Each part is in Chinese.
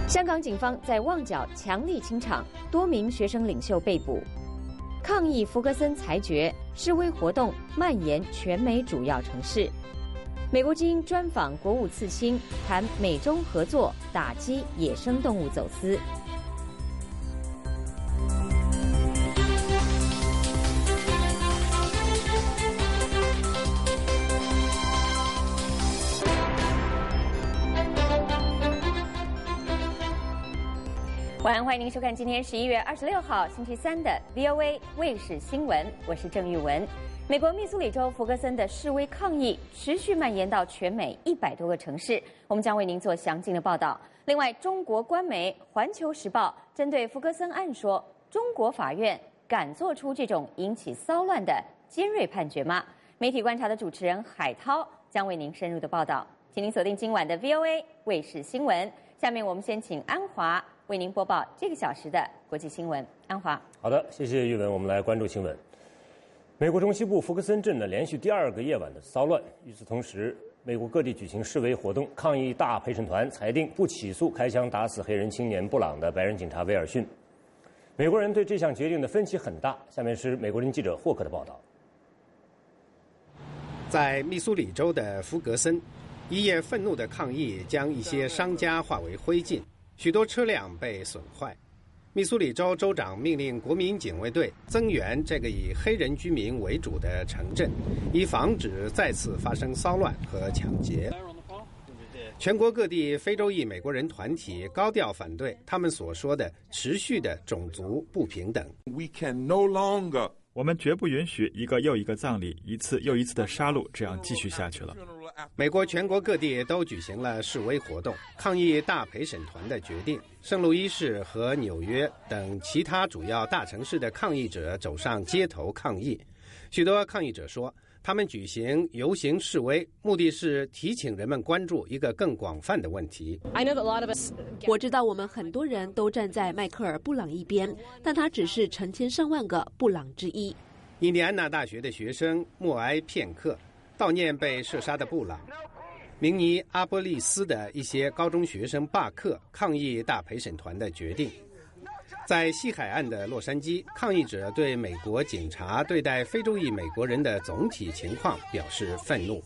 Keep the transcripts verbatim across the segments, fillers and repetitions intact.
香港警方在旺角强力清场，多名学生领袖被捕。抗议福格森裁决，示威活动蔓延全美主要城市。美国之音专访国务次卿，谈美中合作打击野生动物走私。晚安，欢迎您收看今天十一月二十六号星期三的 V O A 卫视新闻，我是郑玉文。美国密苏里州福格森的示威抗议持续蔓延到全美一百多个城市，我们将为您做详尽的报道。另外，中国官媒《环球时报》针对福格森案说，中国法院敢做出这种引起骚乱的尖锐判决吗？媒体观察的主持人海涛将为您深入的报道，请您锁定今晚的 V O A 卫视新闻。下面我们先请安华为您播报这个小时的国际新闻。安华， 好的，谢谢玉文。我们来关注新闻。美国中西部福克森镇呢，连续第二个夜晚的骚乱。与此同时，美国各地举行示威活动，抗议大陪审团裁定不起诉开枪打死黑人青年布朗的白人警察威尔逊。美国人对这项决定的分歧很大。下面是美国人记者霍克的报道。 在密苏里州的福格森，一夜愤怒的抗议将一些商家化为灰烬。许多车辆被损坏。密苏里州州长命令国民警卫队增援这个以黑人居民为主的城镇，以防止再次发生骚乱和抢劫。全国各地非洲裔美国人团体高调反对他们所说的持续的种族不平等。 We can no longer 我们绝不允许一个又一个葬礼、一次又一次的杀戮这样继续下去了。 美国全国各地都举行了示威活动，抗议大陪审团的决定。圣路易市和纽约等其他主要大城市的抗议者走上街头抗议。许多抗议者说，他们举行游行示威，目的是提醒人们关注一个更广泛的问题。 我知道我们很多人都站在迈克尔·布朗一边，但他只是成千上万个布朗之一。 印第安纳大学的学生默哀片刻，悼念被射杀的布朗。明尼阿波利斯的一些高中学生罢课，抗议大陪审团的决定。在西海岸的洛杉矶，抗议者对美国警察对待非洲裔美国人的总体情况表示愤怒。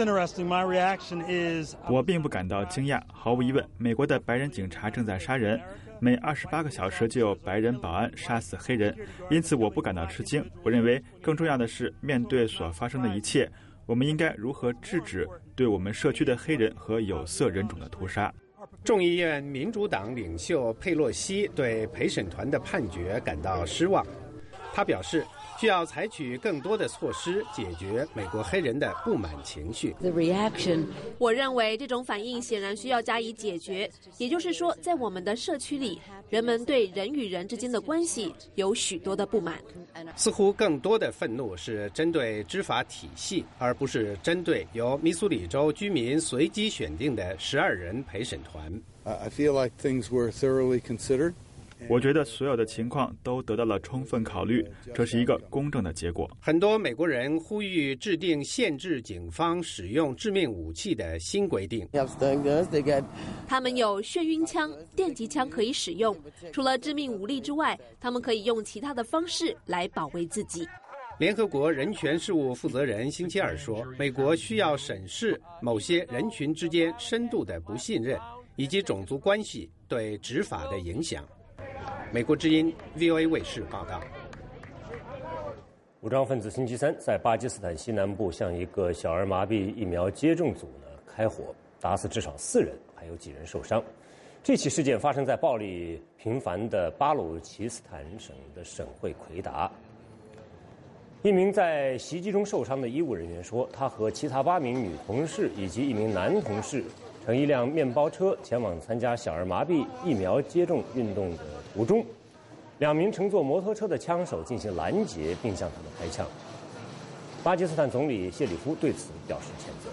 我并不感到惊讶，毫无疑问，美国的白人警察正在杀人，每二十八个小时就有白人保安杀死黑人，因此我不感到吃惊。我认为更重要的是，面对所发生的一切，我们应该如何制止对我们社区的黑人和有色人种的屠杀。 众议院民主党领袖佩洛西对陪审团的判决感到失望，他表示需要采取更多的措施解决美国黑人的不满情绪。 我认为这种反应显然需要加以解决，也就是说，在我们的社区里，人们对人与人之间的关系有许多的不满。 似乎更多的愤怒是针对执法体系，而不是针对由密苏里州居民随机选定的十二人陪审团。 I feel like things were thoroughly considered. 我觉得所有的情况都得到了充分考虑，这是一个公正的结果。 很多美国人呼吁制定限制警方使用致命武器的新规定。 他们有眩晕枪、电击枪可以使用，除了致命武力之外，他们可以用其他的方式来保卫自己。 联合国人权事务负责人星期二说，美国需要审视某些人群之间深度的不信任，以及种族关系对执法的影响。美国之音 V O A 卫视报道。 武装分子星期三在巴基斯坦西南部向一个小儿麻痹疫苗接种组呢开火，打死至少四人，还有几人受伤。这起事件发生在暴力频繁的巴鲁奇斯坦省的省会奎达。一名在袭击中受伤的医务人员说，他和其他八名女同事以及一名男同事乘一辆面包车前往参加小儿麻痹疫苗接种运动的途中，两名乘坐摩托车的枪手进行拦截，并向他们开枪。巴基斯坦总理谢里夫对此表示谴责。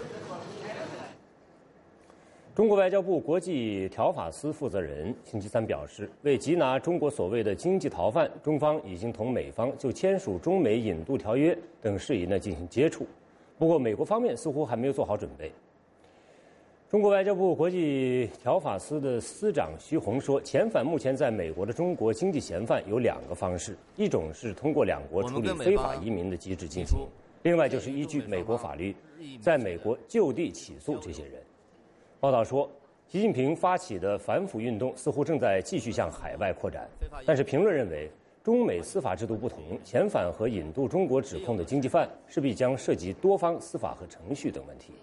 中国外交部国际条法司负责人星期三表示，为缉拿中国所谓的经济逃犯，中方已经同美方就签署中美引渡条约等事宜呢进行接触，不过美国方面似乎还没有做好准备。 中国外交部国际条法司的司长徐宏说，遣返目前在美国的中国经济嫌犯有两个方式，一种是通过两国处理非法移民的机制进行，另外就是依据美国法律，在美国就地起诉这些人。报道说，习近平发起的反腐运动似乎正在继续向海外扩展，但是评论认为，中美司法制度不同，遣返和引渡中国指控的经济犯势必将涉及多方司法和程序等问题。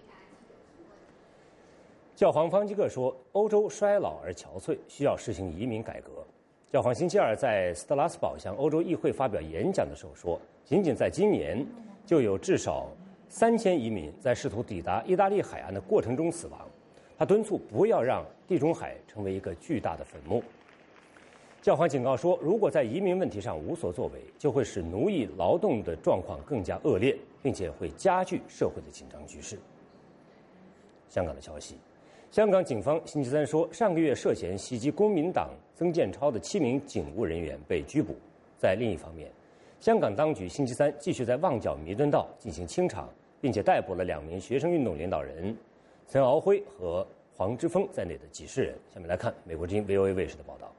教皇方济各说，欧洲衰老而憔悴，需要实行移民改革。教皇星期二在斯特拉斯堡向欧洲议会发表演讲的时候说，仅仅在今年就有至少三千移民在试图抵达意大利海岸的过程中死亡。他敦促不要让地中海成为一个巨大的坟墓。教皇警告说，如果在移民问题上无所作为，就会使奴役劳动的状况更加恶劣，并且会加剧社会的紧张局势。香港的消息，香港警方星期三说，上个月涉嫌袭击公民党曾建超的七名警务人员被拘捕。在另一方面，香港当局星期三继续在旺角弥敦道进行清场，并且逮捕了两名学生运动领导人岑敖晖和黄之锋在内的几十人。下面来看美国之音 V O A 卫视的报道。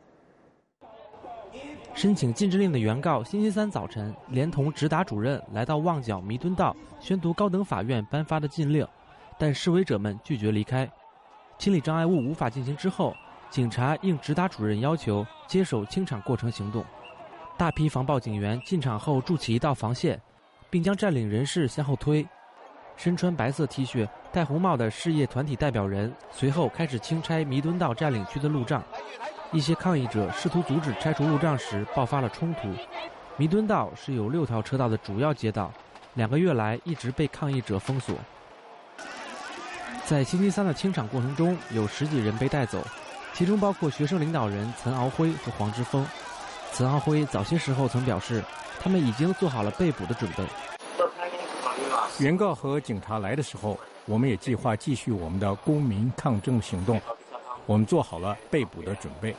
申请禁制令的原告星期三早晨连同直达主任来到旺角弥敦道宣读高等法院颁发的禁令，但示威者们拒绝离开。清理障碍物无法进行之后，警察应直达主任要求接手清场过程行动。大批防暴警员进场后筑起一道防线，并将占领人士向后推。身穿白色 T 恤、戴红帽的事业团体代表人随后开始清拆弥敦道占领区的路障。一些抗议者试图阻止拆除路障时爆发了冲突。弥敦道是有六条车道的主要街道，两个月来一直被抗议者封锁。在星期三的清场过程中，有十几人被带走，其中包括学生领导人岑敖晖和黄之锋。岑敖晖早些时候曾表示，他们已经做好了被捕的准备。 原告和警察来的时候，我们也计划继续我们的公民抗争行动，我们做好了被捕的准备。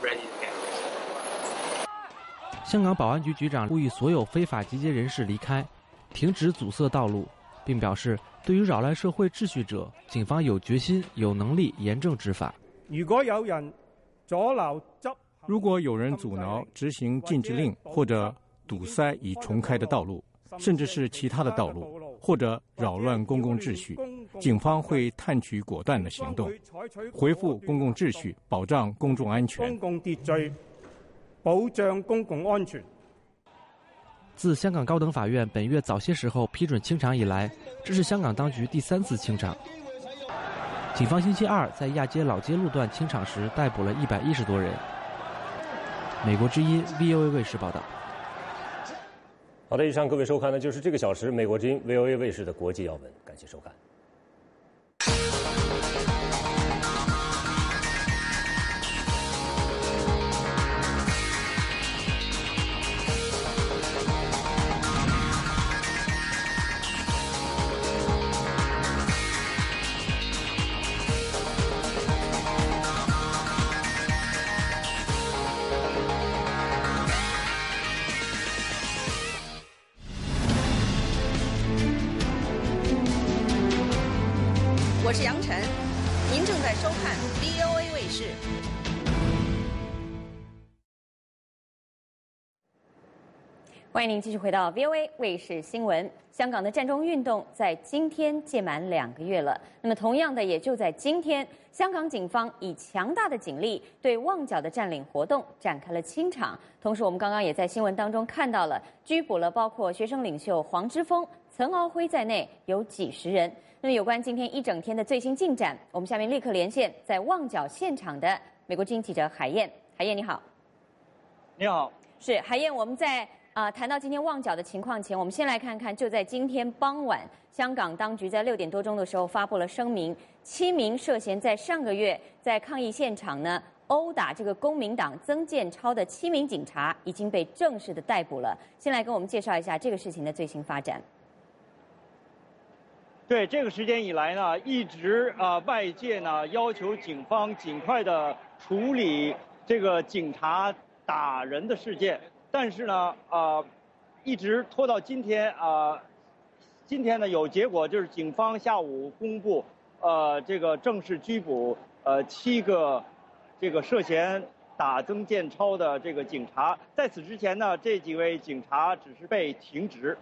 香港保安局局长呼吁所有非法集结人士离开，停止阻塞道路，并表示对于扰乱社会秩序者，警方有决心、有能力严正执法。 如果有人阻撓執如果有人阻挠执行禁制令，或者堵塞已重开的道路，甚至是其他的道路，或者扰乱公共秩序，警方会探取果断的行动，恢复公共秩序，保障公众安全。 公共秩序，保障公共安全。 自香港高等法院本月早些时候批准清场以来，这是香港当局第三次清场。警方星期二在亚街老街路段清场时逮捕了一百一十多人。美国之音 V O A 卫视报道。 好的，以上各位收看的就是这个小时美国之音 V O A 卫视的国际要闻，感谢收看。 我是杨晨，您正在收看 V O A 卫视。 欢迎您继续回到 V O A 卫视新闻。香港的占中运动在今天届满两个月了。那么，同样的，也就在今天，香港警方以强大的警力对旺角的占领活动展开了清场。同时，我们刚刚也在新闻当中看到了，拘捕了包括学生领袖黄之锋、岑敖晖在内有几十人。那么，有关今天一整天的最新进展，我们下面立刻连线在旺角现场的美国之音记者海燕。海燕，你好。 你好。 是海燕，我们在啊、呃、谈到今天旺角的情况前，我们先来看看，就在今天傍晚，香港当局在六点多钟的时候发布了声明，七名涉嫌在上个月在抗议现场呢殴打这个公民党曾建超的七名警察已经被正式的逮捕了。先来跟我们介绍一下这个事情的最新发展。 对，这个时间以来呢，一直啊、呃、外界呢要求警方尽快的处理这个警察打人的事件，但是呢啊、呃、一直拖到今天啊、呃，今天呢有结果，就是警方下午公布， 呃这个正式拘捕呃七个这个涉嫌打曾建超的这个警察。在此之前呢，这几位警察只是被停职。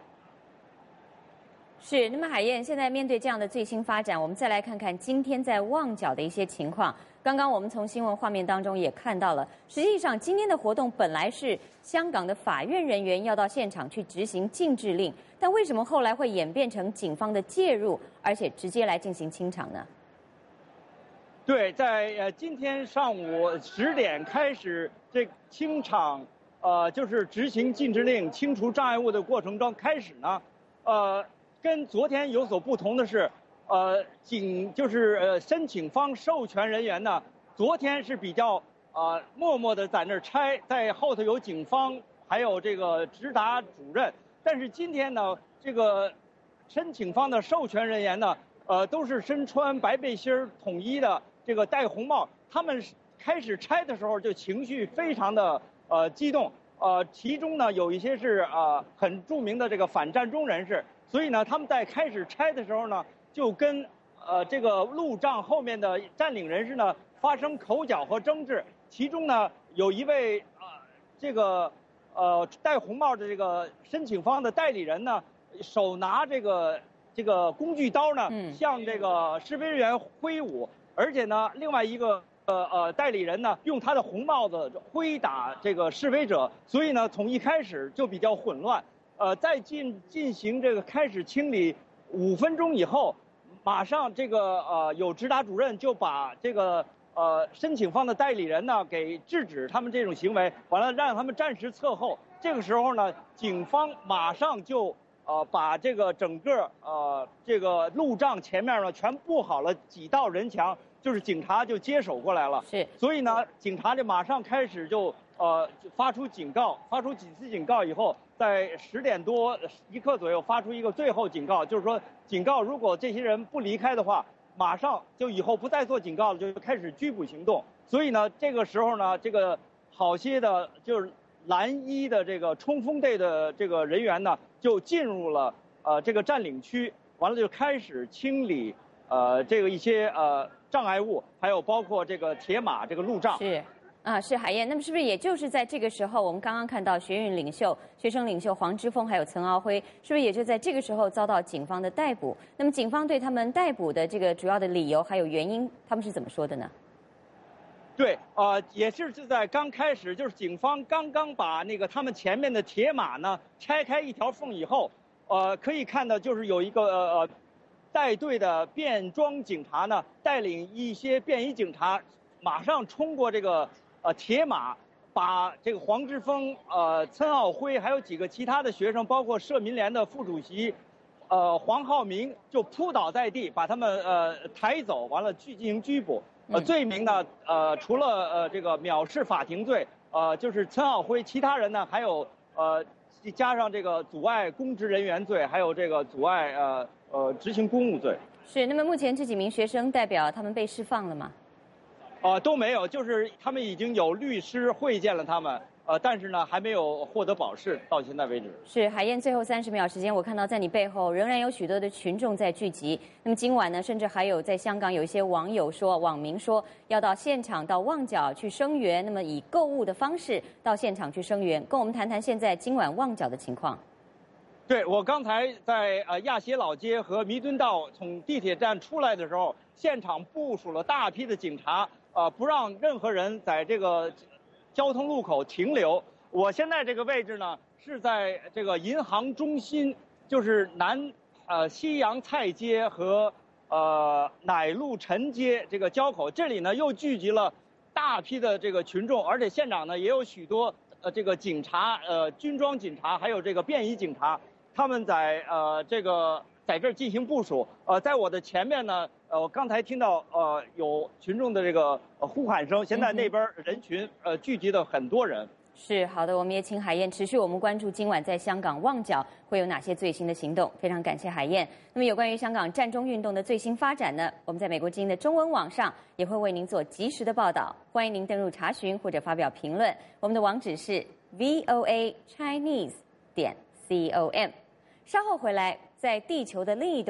是，那么海燕，现在面对这样的最新发展，我们再来看看今天在旺角的一些情况。刚刚我们从新闻画面当中也看到了，实际上今天的活动本来是香港的法院人员要到现场去执行禁制令，但为什么后来会演变成警方的介入，而且直接来进行清场呢？ 对，在呃今天上午十点开始这清场，呃就是执行禁制令、清除障碍物的过程中开始呢，呃。跟昨天有所不同的是，呃，警就是呃申请方授权人员呢，昨天是比较呃默默的在那儿拆，在后头有警方还有这个直达主任，但是今天呢，这个申请方的授权人员呢，呃，都是身穿白背心儿统一的，这个戴红帽，他们开始拆的时候就情绪非常的呃激动，呃，其中呢有一些是呃很著名的这个反占中人士。所以呢，他们在开始拆的时候呢，就跟呃这个路障后面的占领人士呢发生口角和争执。其中呢，有一位呃这个呃戴红帽的这个申请方的代理人呢，手拿这个这个工具刀呢，向这个示威人员挥舞，而且呢，另外一个呃呃代理人呢，用他的红帽子挥打这个示威者。所以呢，从一开始就比较混乱。呃，在进进行这个开始清理五分钟以后，马上这个呃有直达主任就把这个呃申请方的代理人呢给制止他们这种行为，完了让他们暂时撤后。这个时候呢，警方马上就呃把这个整个呃这个路障前面呢全布好了几道人墙，就是警察就接手过来了。 是， 所以呢，警察就马上开始就呃发出警告，发出几次警告以后。在十点多一刻左右发出一个最后警告，就是说警告如果这些人不离开的话，马上就以后不再做警告了，就开始拘捕行动。所以呢，这个时候呢，这个好些的就是蓝衣的这个冲锋队的这个人员呢，就进入了呃这个占领区，完了就开始清理呃这个一些呃障碍物，还有包括这个铁马这个路障。 是。啊，是海燕。那么是不是也就是在这个时候，我们刚刚看到学运领袖、学生领袖黄之锋还有岑敖晖，是不是也就在这个时候遭到警方的逮捕？那么警方对他们逮捕的这个主要的理由还有原因，他们是怎么说的呢？ 对，呃，也是就在刚开始，就是警方刚刚把那个他们前面的铁马呢拆开一条缝以后，呃，可以看到就是有一个呃带队的便装警察呢，带领一些便衣警察，马上冲过这个。呃，铁马把这个黄之锋、呃岑敖晖还有几个其他的学生，包括社民联的副主席，呃黄浩明就扑倒在地，把他们呃抬走，完了去进行拘捕。呃，罪名呢，呃除了呃这个藐视法庭罪，呃就是岑敖晖，其他人呢还有呃加上这个阻碍公职人员罪，还有这个阻碍呃呃执行公务罪。 是。那么目前这几名学生代表他们被释放了吗？ 呃，都没有，就是他们已经有律师会见了他们，呃，但是呢，还没有获得保释，到现在为止。 是海燕，最后三十秒时间，我看到在你背后仍然有许多的群众在聚集。那么今晚呢，甚至还有在香港有一些网友说、网民说要到现场到旺角去声援，那么以购物的方式到现场去声援。跟我们谈谈现在今晚旺角的情况。 对，我刚才在呃亚协老街和弥敦道从地铁站出来的时候，现场部署了大批的警察。呃，不让任何人在这个交通路口停留。我现在这个位置呢，是在这个银行中心，就是南呃西洋菜街和呃乃路陈街这个交口。这里呢又聚集了大批的这个群众，而且现场呢也有许多呃这个警察，呃军装警察，还有这个便衣警察，他们在呃这个在这儿进行部署。呃，在我的前面呢。呃，我刚才听到呃有群众的这个呼喊声，现在那边人群呃聚集了很多人。 是好的，我们也请海燕持续我们关注今晚在香港旺角会有哪些最新的行动。非常感谢海燕。那么有关于香港战中运动的最新发展呢，我们在美国之音的中文网上也会为您做及时的报道，欢迎您登入查询或者发表评论。我们的网址是 v o a chinese 点 com。稍后回来，在地球的另一端。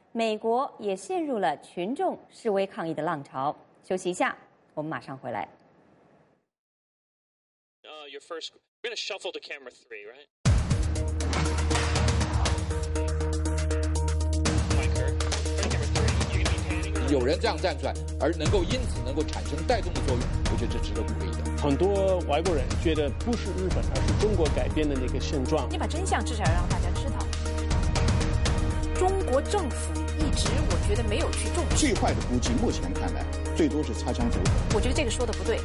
美国也陷入了群众示威抗议的浪潮。休息一下，我们马上回来。 Uh, your first, we're going to shuffle to camera three, right? 有人这样站出来，而能够因此能够产生带动的作用，我觉得这值得鼓励的。 很多外国人觉得不是日本，而是中国改变的那个现状。 你把真相至少要让大家知道。中国政府一直我觉得没有去重视。 最坏的估计，目前看来最多是擦枪走火。 我觉得这个说的不对。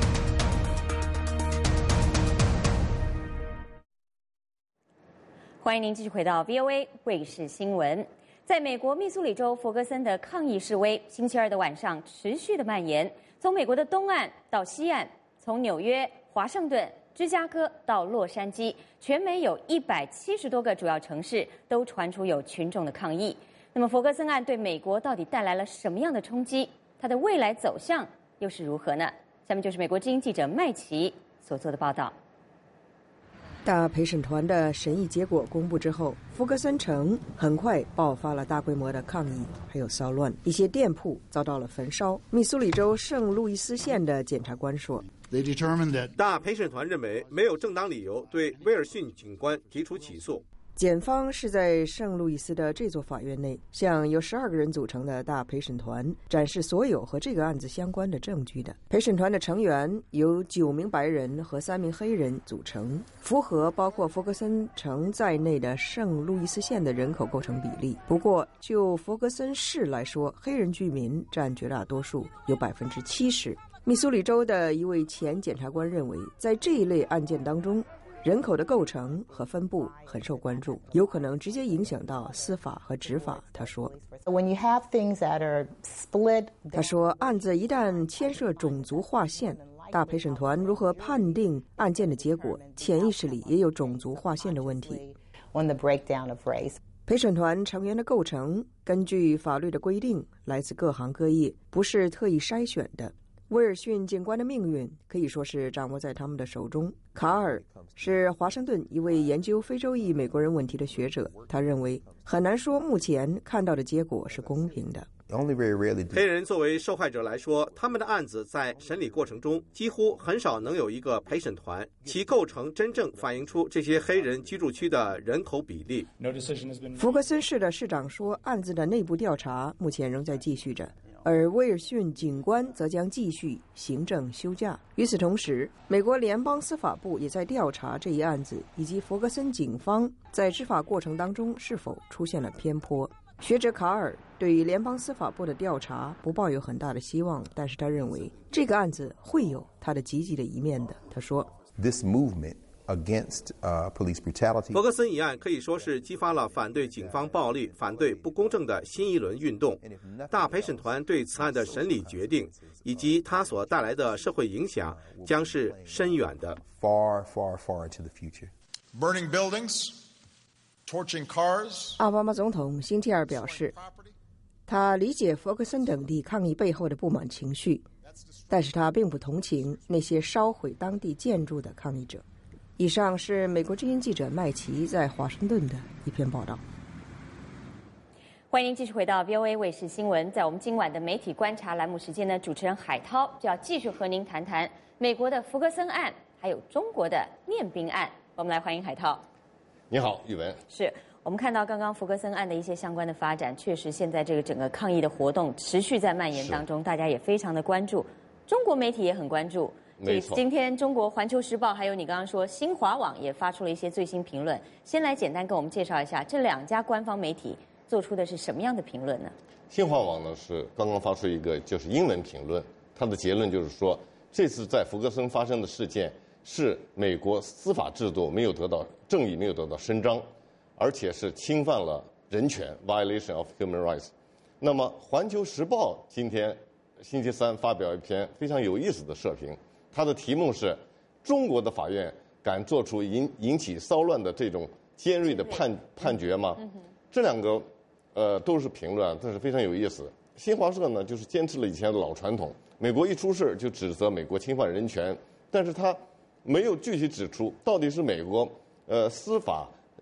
欢迎您继续回到 V O A 卫视新闻。在美国密苏里州弗格森的抗议示威，星期二的晚上持续的蔓延，从美国的东岸到西岸，从纽约、华盛顿、芝加哥到洛杉矶，全美有一百七十多个主要城市都传出有群众的抗议。那么，弗格森案对美国到底带来了什么样的冲击？它的未来走向又是如何呢？下面就是美国之音记者麦琪所做的报道。 大陪审团的审议结果公布之后，弗格森城很快爆发了大规模的抗议，还有骚乱，一些店铺遭到了焚烧。密苏里州圣路易斯县的检察官说， 大陪审团认为没有正当理由对威尔逊警官提出起诉。 检方是在圣路易斯的这座法院内，向由十二个人组成的大陪审团展示所有和这个案子相关的证据的。陪审团的成员由九名白人和三名黑人组成，符合包括弗格森城在内的圣路易斯县的人口构成比例。不过，就弗格森市来说，黑人居民占绝大多数，有百分之七十。密苏里州的一位前检察官认为，在这一类案件当中，人口的构成和分布很受关注，有可能直接影响到司法和执法。他说 When you have things that are split, 他说案子一旦牵涉种族划线，大陪审团如何判定案件的结果，潜意识里也有种族划线的问题。 on the breakdown of race. 陪审团成员的构成根据法律的规定来自各行各业，不是特意筛选的。威尔逊警官的命运可以说是掌握在他们的手中。卡尔是华盛顿一位研究非洲裔美国人问题的学者，他认为很难说目前看到的结果是公平的。 黑人作为受害者来说，他们的案子在审理过程中几乎很少能有一个陪审团，其构成真正反映出这些黑人居住区的人口比例。 福克森市的市长说，案子的内部调查目前仍在继续着，而威尔逊警官则将继续行政休假。与此同时，美国联邦司法部也在调查这一案子，以及弗格森警方在执法过程当中是否出现了偏颇。学者卡尔对于联邦司法部的调查不抱有很大的希望，但是他认为这个案子会有它的积极的一面的。他说 This movement against uh, police brutality. 弗格森一案可以说是激发了反对警方暴力、反对不公正的新一轮运动。大陪审团对此案的审理决定以及它所带来的社会影响将是深远的。 Far, far, far into the future. Burning buildings, torching cars. 奥巴马总统星期二表示，他理解弗格森等地抗议背后的不满情绪，但是他并不同情那些烧毁当地建筑的抗议者。以上是美国之音记者麦琪在华盛顿的一篇报道。 欢迎您继续回到 V O A 卫视新闻。在我们今晚的媒体观察栏目时间呢，主持人海涛就要继续和您谈谈美国的弗格森案，还有中国的面兵案。我们来欢迎海涛。 你好，玉文。 是我们看到刚刚弗格森案的一些相关的发展，确实现在这个整个抗议的活动持续在蔓延当中，大家也非常的关注，中国媒体也很关注。 没错， 今天中国环球时报还有你刚刚说新华网也发出了一些最新评论。先来简单跟我们介绍一下这两家官方媒体做出的是什么样的评论呢？ 新华网呢是刚刚发出一个就是英文评论，它的结论就是说，这次在弗格森发生的事件是美国司法制度没有得到正义没有得到伸张，而且是侵犯了人权 violation of human rights。那么环球时报今天星期三发表一篇非常有意思的社评，它的题目是中国的法院敢做出引引起骚乱的这种尖锐的判判决吗？这两个呃都是评论，但是非常有意思。新华社呢就是坚持了以前的老传统，美国一出事就指责美国侵犯人权，但是他没有具体指出到底是美国呃司法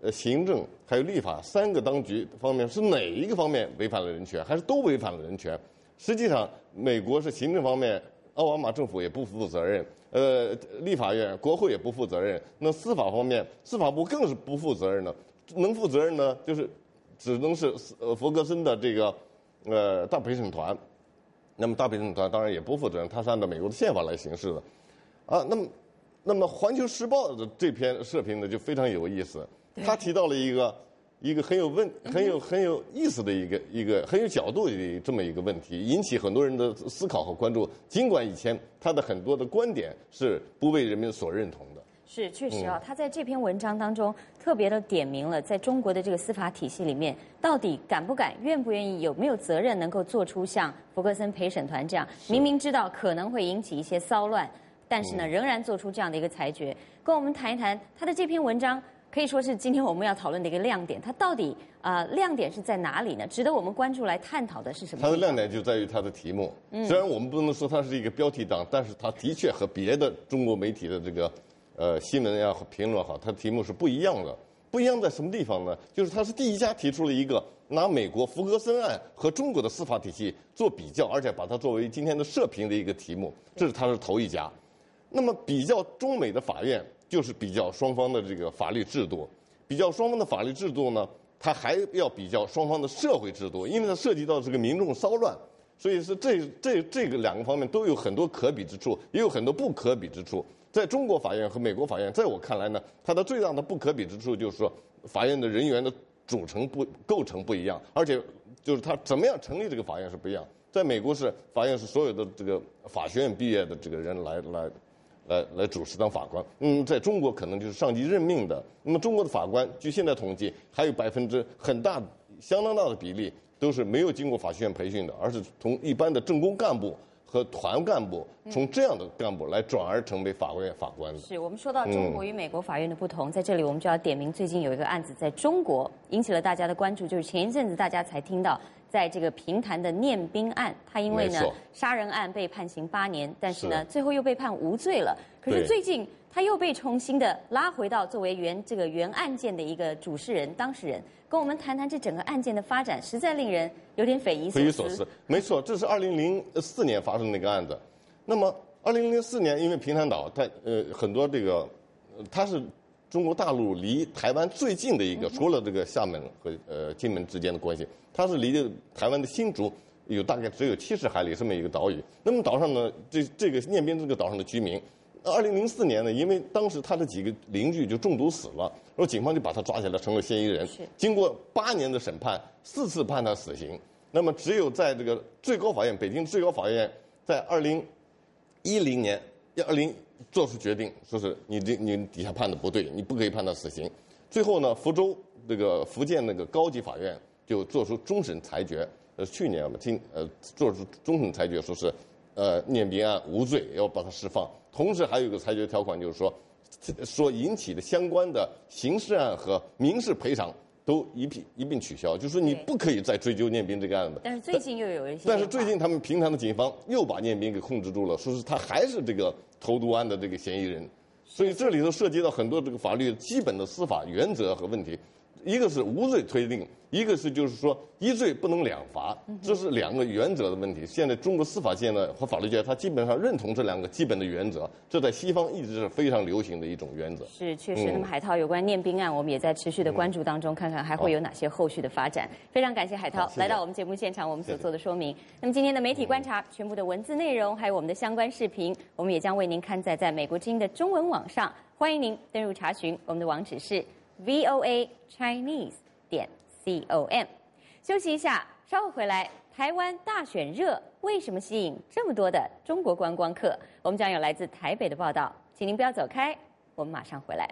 呃行政还有立法三个当局方面是哪一个方面违反了人权，还是都违反了人权？实际上，美国是行政方面，奥巴马政府也不负责任，呃，立法院、国会也不负责任。那司法方面，司法部更是不负责任的。能负责任呢，就是只能是呃弗格森的这个呃大陪审团。那么大陪审团当然也不负责任，他是按照美国的宪法来行事的。啊，那么那么《环球时报》的这篇社评呢就非常有意思，他提到了一个。一个很有问、很有很有意思的一个一个很有角度的这么一个问题，引起很多人的思考和关注。尽管以前他的很多的观点是不为人民所认同的， 是确实啊，他在这篇文章当中特别的点明了，在中国的这个司法体系里面，到底敢不敢、愿不愿意、有没有责任能够做出像福格森陪审团这样，明明知道可能会引起一些骚乱，但是呢，仍然做出这样的一个裁决。跟我们谈一谈他的这篇文章。可以说是今天我们要讨论的一个亮点，它到底啊、呃、亮点是在哪里呢？值得我们关注来探讨的是什么？ 它的亮点就在于它的题目。嗯、虽然我们不能说它是一个标题党，但是它的确和别的中国媒体的这个呃新闻呀和评论好，它的题目是不一样的。不一样在什么地方呢？就是它是第一家提出了一个拿美国福格森案和中国的司法体系做比较，而且把它作为今天的社评的一个题目，这是它是头一家。那么比较中美的法院。就是比较双方的这个法律制度，比较双方的法律制度呢，它还要比较双方的社会制度，因为它涉及到这个民众骚乱，所以是这这这个两个方面都有很多可比之处，也有很多不可比之处。在中国法院和美国法院，在我看来呢，它的最大的不可比之处就是说，法院的人员的组成不构成不一样，而且就是它怎么样成立这个法院是不一样。在美国是法院是所有的这个法学院毕业的这个人来来。来来主持当法官，嗯，在中国可能就是上级任命的。那么中国的法官，据现在统计，还有百分之很大、相当大的比例都是没有经过法学院培训的，而是从一般的政工干部和团干部，从这样的干部来转而成为法院法官的。 是我们说到中国与美国法院的不同，嗯、在这里我们就要点名最近有一个案子在中国引起了大家的关注，就是前一阵子大家才听到。在这个平潭的念宾案，他因为呢杀人案被判刑八年，但是呢是最后又被判无罪了。可是最近他又被重新的拉回到作为原这个原案件的一个主事人、当事人，跟我们谈谈这整个案件的发展，实在令人有点匪夷所思。 匪夷所思，没错，这是二零零四年发生的那个案子。那么二零零四年，因为平潭岛它呃很多这个，它是。中国大陆离台湾最近的一个，除了这个厦门和呃金门之间的关系，它是离台湾的新竹有大概只有七十海里这么一个岛屿。那么岛上呢，这这个念宾这个岛上的居民，二零零四年呢，因为当时他的几个邻居就中毒死了，然后警方就把他抓起来成了嫌疑人。经过八年的审判，四次判他死刑。那么只有在这个最高法院，北京最高法院在二零一零年二零。做出决定，说是你这你底下判的不对，你不可以判他死刑。最后呢，福州这个福建那个高级法院就做出终审裁决，呃，去年嘛，今呃做出终审裁决，说是呃念宾案无罪，要把他释放。同时还有一个裁决条款，就是说说引起的相关的刑事案和民事赔偿都一并一并取消，就是说你不可以再追究念宾这个案子。 但是最近又有一些， 但是最近他们平潭的警方又把念宾给控制住了，说是他还是这个投毒案的这个嫌疑人，所以这里头涉及到很多这个法律基本的司法原则和问题，一个是无罪推定，一个是就是说一罪不能两罚，这是两个原则的问题。现在中国司法界呢和法律界，它基本上认同这两个基本的原则，这在西方一直是非常流行的一种原则。 是，确实。嗯、那么海涛有关念宾案，我们也在持续的关注当中，嗯、看看还会有哪些后续的发展。非常感谢海涛来到我们节目现场，我们所做的说明。谢谢。那么今天的媒体观察，嗯、全部的文字内容还有我们的相关视频，我们也将为您刊载在美国之音的中文网上，欢迎您登入查询，我们的网址是 V O A Chinese 点 C O M。休息一下，稍后回来。台湾大选热，为什么吸引这么多的中国观光客？我们将有来自台北的报道，请您不要走开，我们马上回来。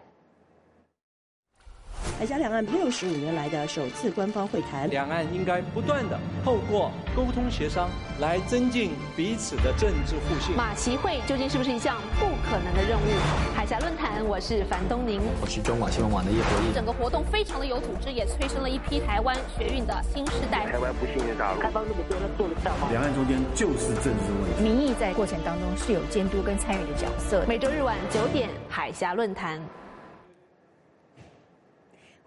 海峡两岸六十五年来的首次官方会谈， 两岸应该不断的透过沟通协商来增进彼此的政治互信。 马习会究竟是不是一项不可能的任务？海峡论坛，我是樊东宁， 我是中广新闻网的叶博弈。 整个活动非常的有组织，也催生了一批台湾学运的新世代。 台湾不信任大陆，开放那么多，他做得到吗？ 两岸中间就是政治问题， 民意在过程当中是有监督跟参与的角色。 每周日晚九点，海峡论坛。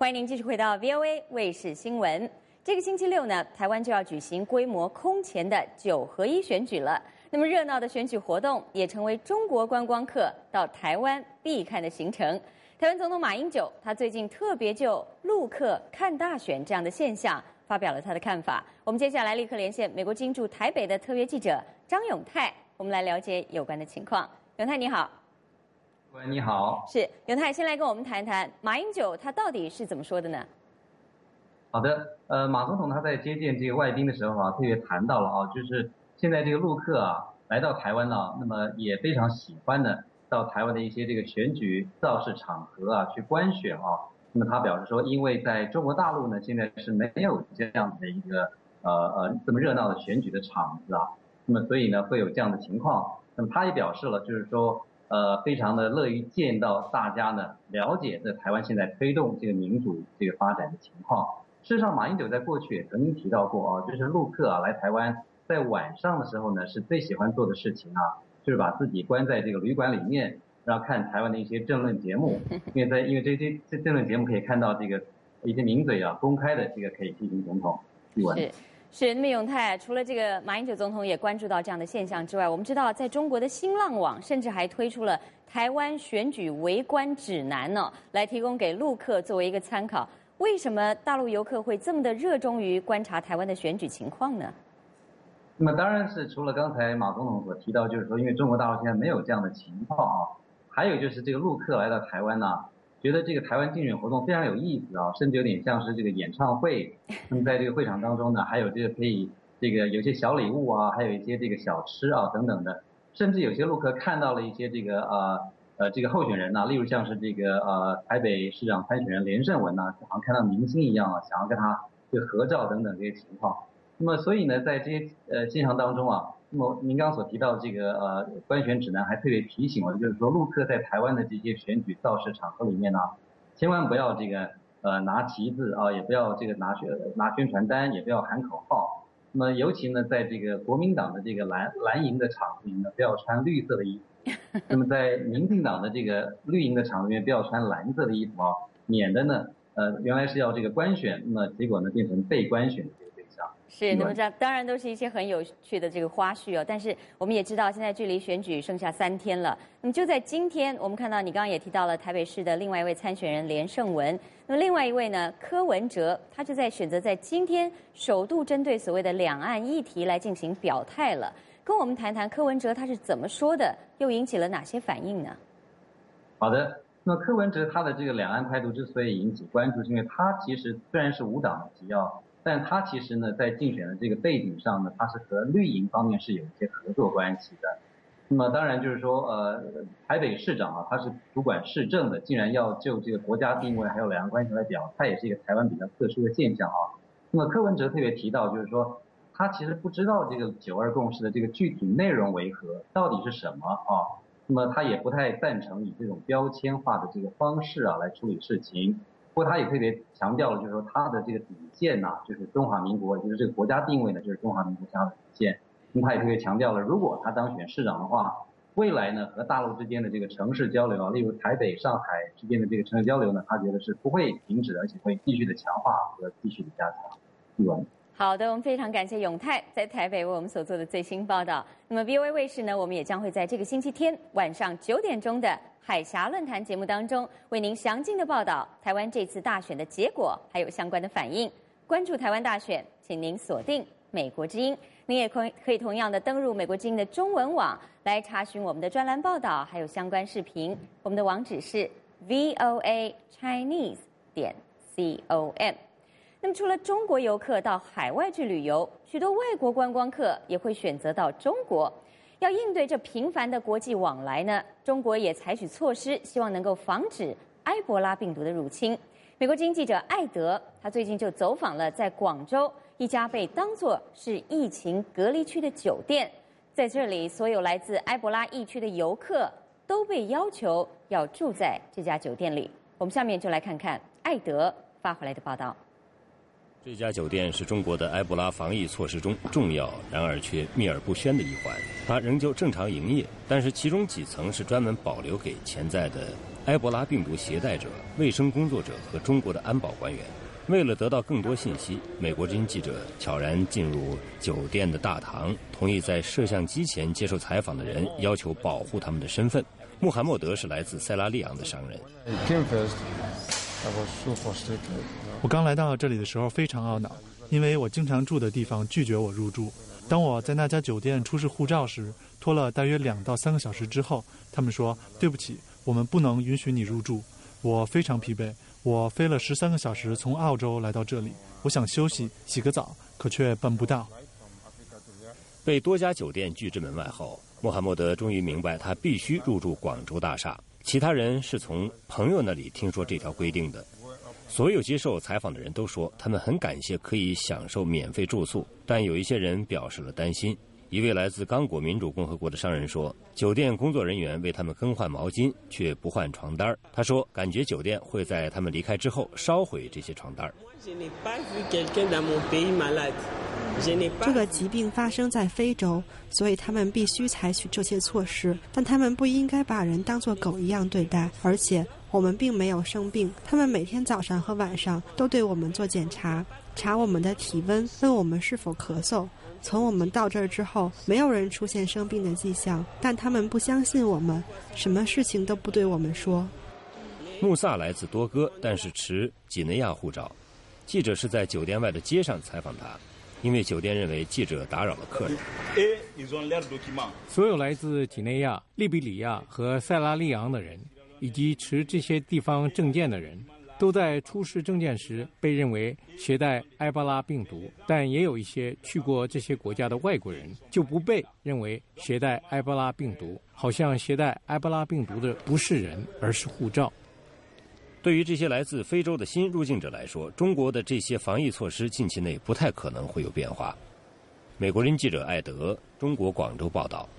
欢迎您继续回到 V O A 卫视新闻。这个星期六呢，台湾就要举行规模空前的九合一选举了。那么热闹的选举活动也成为中国观光客到台湾必看的行程。台湾总统马英九他最近特别就陆客看大选这样的现象发表了他的看法。我们接下来立刻连线美国经驻台北的特约记者张永泰，我们来了解有关的情况。永泰你好。 喂，你好。 是永泰，先来跟我们谈谈马英九他到底是怎么说的呢？ 好的，呃，马总统他在接见这个外宾的时候啊，特别谈到了啊，就是现在这个陆客啊来到台湾呢、啊，那么也非常喜欢呢到台湾的一些这个选举造势场合啊去观选啊。那么他表示说，因为在中国大陆呢现在是没有这样的一个呃呃这么热闹的选举的场子啊，那么所以呢会有这样的情况。那么他也表示了，就是说呃非常的乐于见到大家呢了解在台湾现在推动这个民主这个发展的情况。事实上，马英九在过去也曾经提到过啊，就是陆客啊来台湾，在晚上的时候呢，是最喜欢做的事情啊，就是把自己关在这个旅馆里面，然后看台湾的一些政论节目，因为在因为这些这政论节目可以看到这个一些名嘴啊，公开的这个可以批评总统。 是是，那么永泰，除了这个马英九总统也关注到这样的现象之外，我们知道在中国的新浪网甚至还推出了台湾选举围观指南呢、哦，来提供给陆客作为一个参考。为什么大陆游客会这么的热衷于观察台湾的选举情况呢？ 那么当然是除了刚才马总统所提到，就是说因为中国大陆现在没有这样的情况啊，还有就是这个陆客来到台湾呢、啊，觉得这个台湾竞选活动非常有意思啊，甚至有点像是这个演唱会。那么在这个会场当中呢，还有这个可以这个有些小礼物啊，还有一些这个小吃啊等等的，甚至有些陆客看到了一些这个呃。呃，这个候选人呢、啊，例如像是这个呃台北市长参选人连胜文呐、啊，好像看到明星一样啊，想要跟他这个合照等等这些情况。那么所以呢，在这些呃现象当中啊，那么您刚刚所提到这个呃观选指南还特别提醒我，就是说陆客在台湾的这些选举造势场合里面呢、啊，千万不要这个呃拿旗子啊，也不要这个拿宣拿宣传单，也不要喊口号。那么尤其呢，在这个国民党的这个蓝蓝营的场子里呢，不要穿绿色的衣服。那么在民进党的这个绿营的场里面，不要穿蓝色的衣服啊，免得呢，呃，原来是要这个官选，那么结果呢变成被官选的这个对象。 是，那么这当然都是一些很有趣的这个花絮哦。但是我们也知道，现在距离选举剩下三天了。那么就在今天，我们看到你刚刚也提到了台北市的另外一位参选人连胜文，那么另外一位呢柯文哲，他就在选择在今天首度针对所谓的两岸议题来进行表态了。跟我们谈谈柯文哲他是怎么说的，又引起了哪些反应呢？ 好的，那柯文哲他的这个两岸态度之所以引起关注，是因为他其实虽然是无党的籍啊，但他其实呢在竞选的这个背景上呢，他是和绿营方面是有一些合作关系的。那么当然就是说，呃，台北市长啊，他是主管市政的，竟然要就这个国家定位还有两岸关系来表态，也是一个台湾比较特殊的现象啊。那么柯文哲特别提到，就是说。他其实不知道这个九二共识的这个具体内容为何，到底是什么啊？那么他也不太赞成以这种标签化的这个方式啊来处理事情。不过他也特别强调了，就是说他的这个底线呐、啊，就是中华民国，也就是这个国家定位呢，就是中华民国家的底线。那么他也特别强调了，如果他当选市长的话，未来呢和大陆之间的这个城市交流啊，例如台北、上海之间的这个城市交流呢，他觉得是不会停止，而且会继续的强化和继续的加强。译文。 好的，我们非常感谢永泰在台北为我们所做的最新报道。那么 V O A 卫视呢，我们也将会在这个星期天晚上九点钟的海峡论坛节目当中，为您详尽的报道台湾这次大选的结果，还有相关的反应。关注台湾大选，请您锁定美国之音。您也可可以同样的登入美国之音的中文网来查询我们的专栏报道，还有相关视频。我们的网址是 V O A Chinese 点 C O M。那么除了中国游客到海外去旅游，许多外国观光客也会选择到中国。要应对这频繁的国际往来呢，中国也采取措施，希望能够防止埃博拉病毒的入侵。美国经济记者艾德，他最近就走访了在广州一家被当作是疫情隔离区的酒店，在这里，所有来自埃博拉疫区的游客都被要求要住在这家酒店里。我们下面就来看看艾德发回来的报道。 这家酒店是中国的埃博拉防疫措施中重要然而却秘而不宣的一环，它仍旧正常营业，但是其中几层是专门保留给潜在的埃博拉病毒携带者、卫生工作者和中国的安保官员。为了得到更多信息，美国之音记者悄然进入酒店的大堂，同意在摄像机前接受采访的人要求保护他们的身份。穆罕默德是来自塞拉利昂的商人。 我刚来到这里的时候非常懊恼，因为我经常住的地方拒绝我入住。当我在那家酒店出示护照时，拖了大约两到三个小时之后，他们说对不起，我们不能允许你入住。我非常疲惫，我飞了十三个小时从澳洲来到这里，我想休息洗个澡，可却办不到。 被多家酒店拒之门外后，穆罕默德终于明白他必须入住广州大厦。其他人是从朋友那里听说这条规定的。所有接受采访的人都说，他们很感谢可以享受免费住宿，但有一些人表示了担心。一位来自刚果民主共和国的商人说，酒店工作人员为他们更换毛巾，却不换床单。他说，感觉酒店会在他们离开之后烧毁这些床单。 这个疾病发生在非洲，所以他们必须采取这些措施，但他们不应该把人当作狗一样对待。而且我们并没有生病，他们每天早上和晚上都对我们做检查，查我们的体温，问我们是否咳嗽。从我们到这儿之后，没有人出现生病的迹象，但他们不相信我们，什么事情都不对我们说。 穆萨来自多哥，但是持几内亚护照。记者是在酒店外的街上采访他，因为酒店认为记者打扰了客人。 所有来自几内亚、利比里亚和塞拉利昂的人，以及持这些地方证件的人，都在出示证件时被认为携带埃博拉病毒，但也有一些去过这些国家的外国人就不被认为携带埃博拉病毒，好像携带埃博拉病毒的不是人，而是护照。 对于这些来自非洲的新入境者来说，中国的这些防疫措施近期内不太可能会有变化。美国人记者艾德，中国广州报道。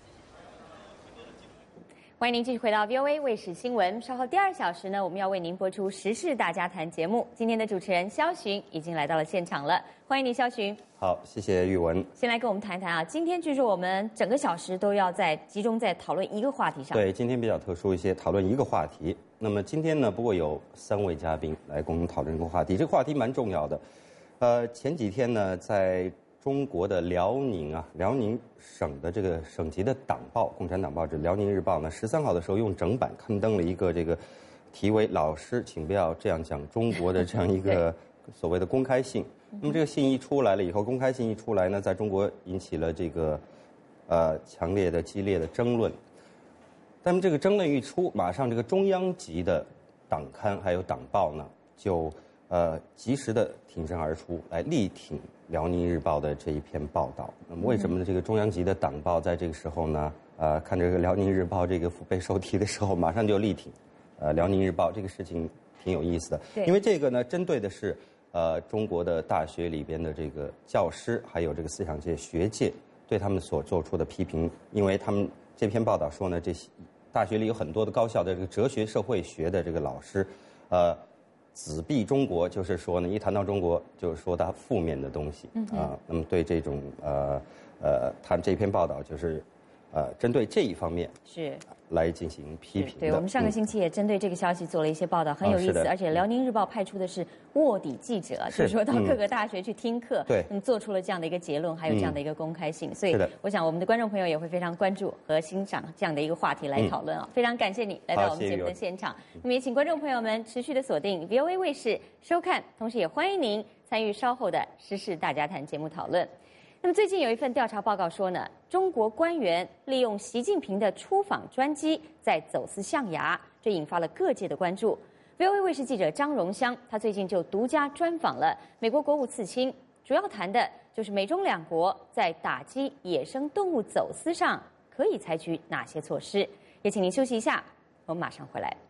欢迎您继续回到 V O A 卫视新闻。稍后第二小时呢，我们要为您播出时事大家谈节目。今天的主持人肖寻已经来到了现场了，欢迎你，肖寻。 好，谢谢玉文。 先来跟我们谈谈啊，今天据说我们整个小时都要在集中在讨论一个话题上。 对，今天比较特殊一些，讨论一个话题。那么今天呢，不过有三位嘉宾来跟我们讨论这个话题，这个话题蛮重要的。呃，前几天呢，在中国的辽宁啊，辽宁省的这个省级的党报《共产党报纸》《辽宁日报》呢，十三号的时候用整版刊登了一个这个题为“老师，请不要这样讲中国”的这样一个所谓的公开信。那么这个信一出来了以后，公开信一出来呢，在中国引起了这个呃强烈的、激烈的争论。那么这个争论一出，马上这个中央级的党刊还有党报呢，就呃及时的挺身而出，来力挺辽宁日报的这一篇报道。那么为什么呢？这个中央级的党报在这个时候呢，呃，看这个辽宁日报这个腹背受敌的时候，马上就力挺，呃，辽宁日报这个事情挺有意思的。因为这个呢，针对的是呃中国的大学里边的这个教师，还有这个思想界、学界对他们所做出的批评。因为他们这篇报道说呢，这些大学里有很多的高校的这个哲学、社会学的这个老师，呃。子避中国，就是说呢，一谈到中国，就是说它负面的东西啊、嗯呃。那么对这种呃呃，他这篇报道就是呃，针对这一方面是来进行批评的。 对，我们上个星期也针对这个消息做了一些报道，嗯、很有意思。而且辽宁日报派出的是卧底记者，就是说到各个大学去听课， 对、 嗯，做出了这样的一个结论，还有这样的一个公开信。嗯、所以，我想我们的观众朋友也会非常关注和欣赏这样的一个话题来讨论啊、嗯。非常感谢你来到我们节目的现场。那么也请观众朋友们持续的锁定 V O A 卫视收看，同时也欢迎您参与稍后的时事大家谈节目讨论。那么最近有一份调查报告说呢，中国官员利用习近平的出访专机在走私象牙，这引发了各界的关注。V O A 卫视记者张荣香，他最近就独家专访了美国国务次卿，主要谈的就是美中两国在打击野生动物走私上可以采取哪些措施。也请您休息一下，我们马上回来。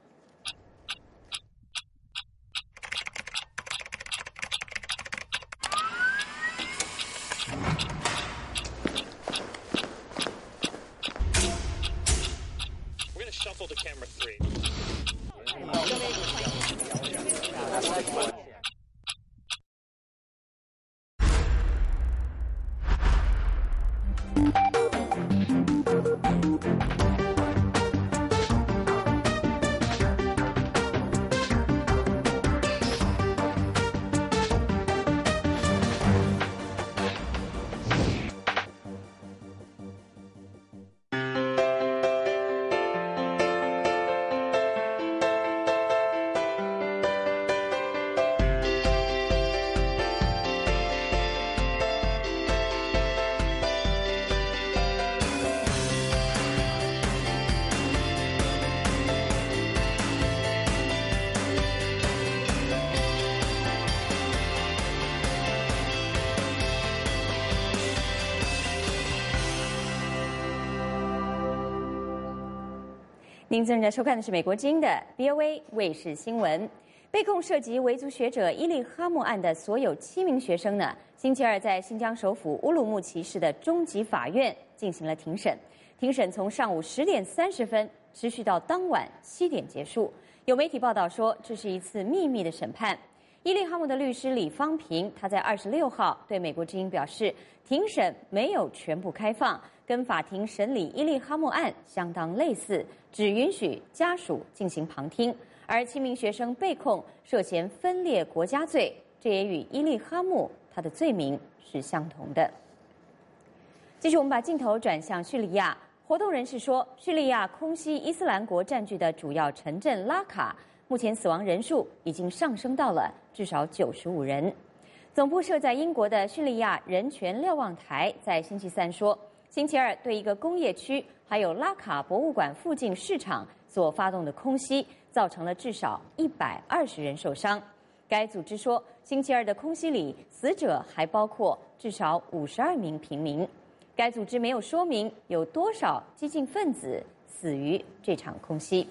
Shuffle to camera three. 您正在收看的是美国之音的 V O A 卫视新闻。被控涉及维族学者伊利哈木案的所有七名学生呢，星期二在新疆首府乌鲁木齐市的中级法院进行了庭审。庭审从上午十点三十分持续到当晚七点结束。有媒体报道说，这是一次秘密的审判。伊利哈木的律师李方平，他在二十六号对美国之音表示，庭审没有全部开放，跟法庭审理伊利哈木案相当类似，只允许家属进行旁听。而七名学生被控涉嫌分裂国家罪，这也与伊利哈木他的罪名是相同的。继续，我们把镜头转向叙利亚。活动人士说，叙利亚空袭伊斯兰国占据的主要城镇拉卡，目前死亡人数已经上升到了至少九十五人。总部设在英国的叙利亚人权瞭望台在星期三说，星期二对一个工业区还有拉卡博物馆附近市场所发动的空袭，造成了至少一百二十人受伤。该组织说，星期二的空袭里，死者还包括至少五十二名平民。该组织没有说明有多少激进分子死于这场空袭。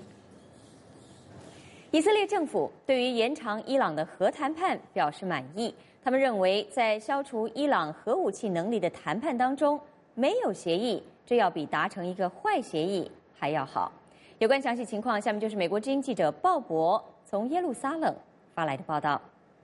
以色列政府对于延长伊朗的核谈判表示满意，他们认为在消除伊朗核武器能力的谈判当中没有协议，这要比达成一个坏协议还要好。有关详细情况，下面就是美国之音记者鲍勃从耶路撒冷发来的报道。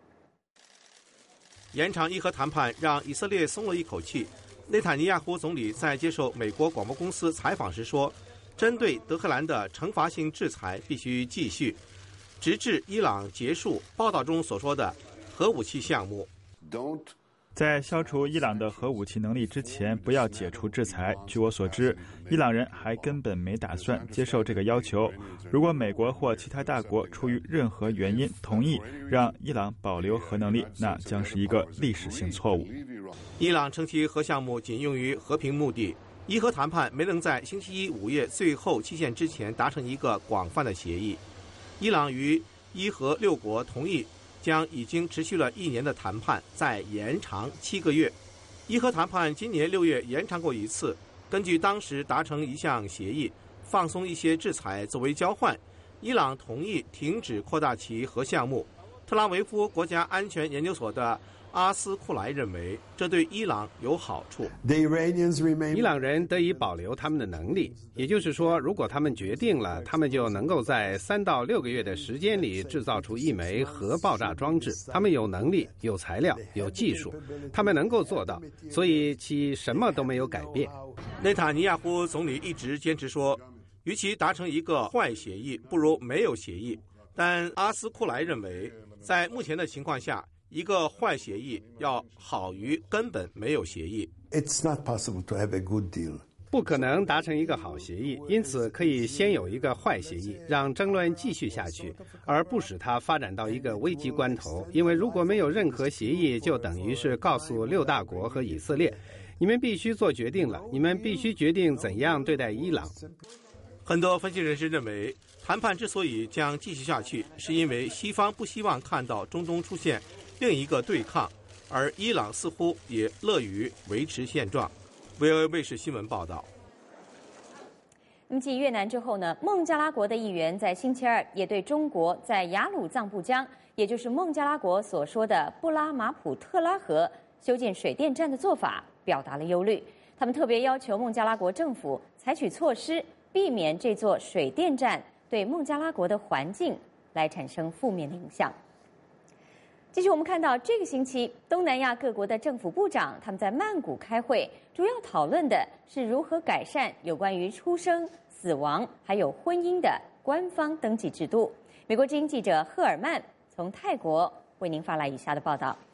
延长伊核谈判让以色列松了一口气。内塔尼亚胡总理在接受美国广播公司采访时说，针对德黑兰的惩罚性制裁必须继续，直至伊朗结束报道中所说的核武器项目。 在消除伊朗的核武器能力之前，不要解除制裁。据我所知，伊朗人还根本没打算接受这个要求。如果美国或其他大国出于任何原因同意让伊朗保留核能力，那将是一个历史性错误。 伊朗称其核项目仅用于和平目的，伊核谈判没能在星期一午夜最后期限之前达成一个广泛的协议。伊朗与伊核六国同意将已经持续了一年的谈判再延长七个月。伊核谈判今年六月延长过一次，根据当时达成一项协议，放松一些制裁作为交换，伊朗同意停止扩大其核项目。特拉维夫国家安全研究所的阿斯库莱认为，这对伊朗有好处。 伊朗人得以保留他们的能力，也就是说，如果他们决定了，他们就能够在三到六个月的时间里制造出一枚核爆炸装置。他们有能力、有材料、有技术，他们能够做到，所以其什么都没有改变。 内塔尼亚胡总理一直坚持说，与其达成一个坏协议，不如没有协议。但阿斯库莱认为，在目前的情况下，一个坏协议要好于根本没有协议。 It's not possible to have a good deal. 不可能达成一个好协议，因此可以先有一个坏协议，让争论继续下去，而不使它发展到一个危急关头。因为如果没有任何协议，就等于是告诉六大国和以色列，你们必须做决定了，你们必须决定怎样对待伊朗。 很多分析人士认为，谈判之所以将继续下去，是因为西方不希望看到中东出现另一个对抗，而伊朗似乎也乐于维持现状。V O A 卫视新闻报道。 那么继越南之后呢，孟加拉国的议员在星期二也对中国在雅鲁藏布江，也就是孟加拉国所说的布拉马普特拉河修建水电站的做法表达了忧虑。他们特别要求孟加拉国政府采取措施，避免这座水电站对孟加拉国的环境来产生负面的影响。继续，我们看到这个星期，东南亚各国的政府部长他们在曼谷开会，主要讨论的是如何改善有关于出生、死亡还有婚姻的官方登记制度。美国之音记者赫尔曼从泰国为您发来以下的报道。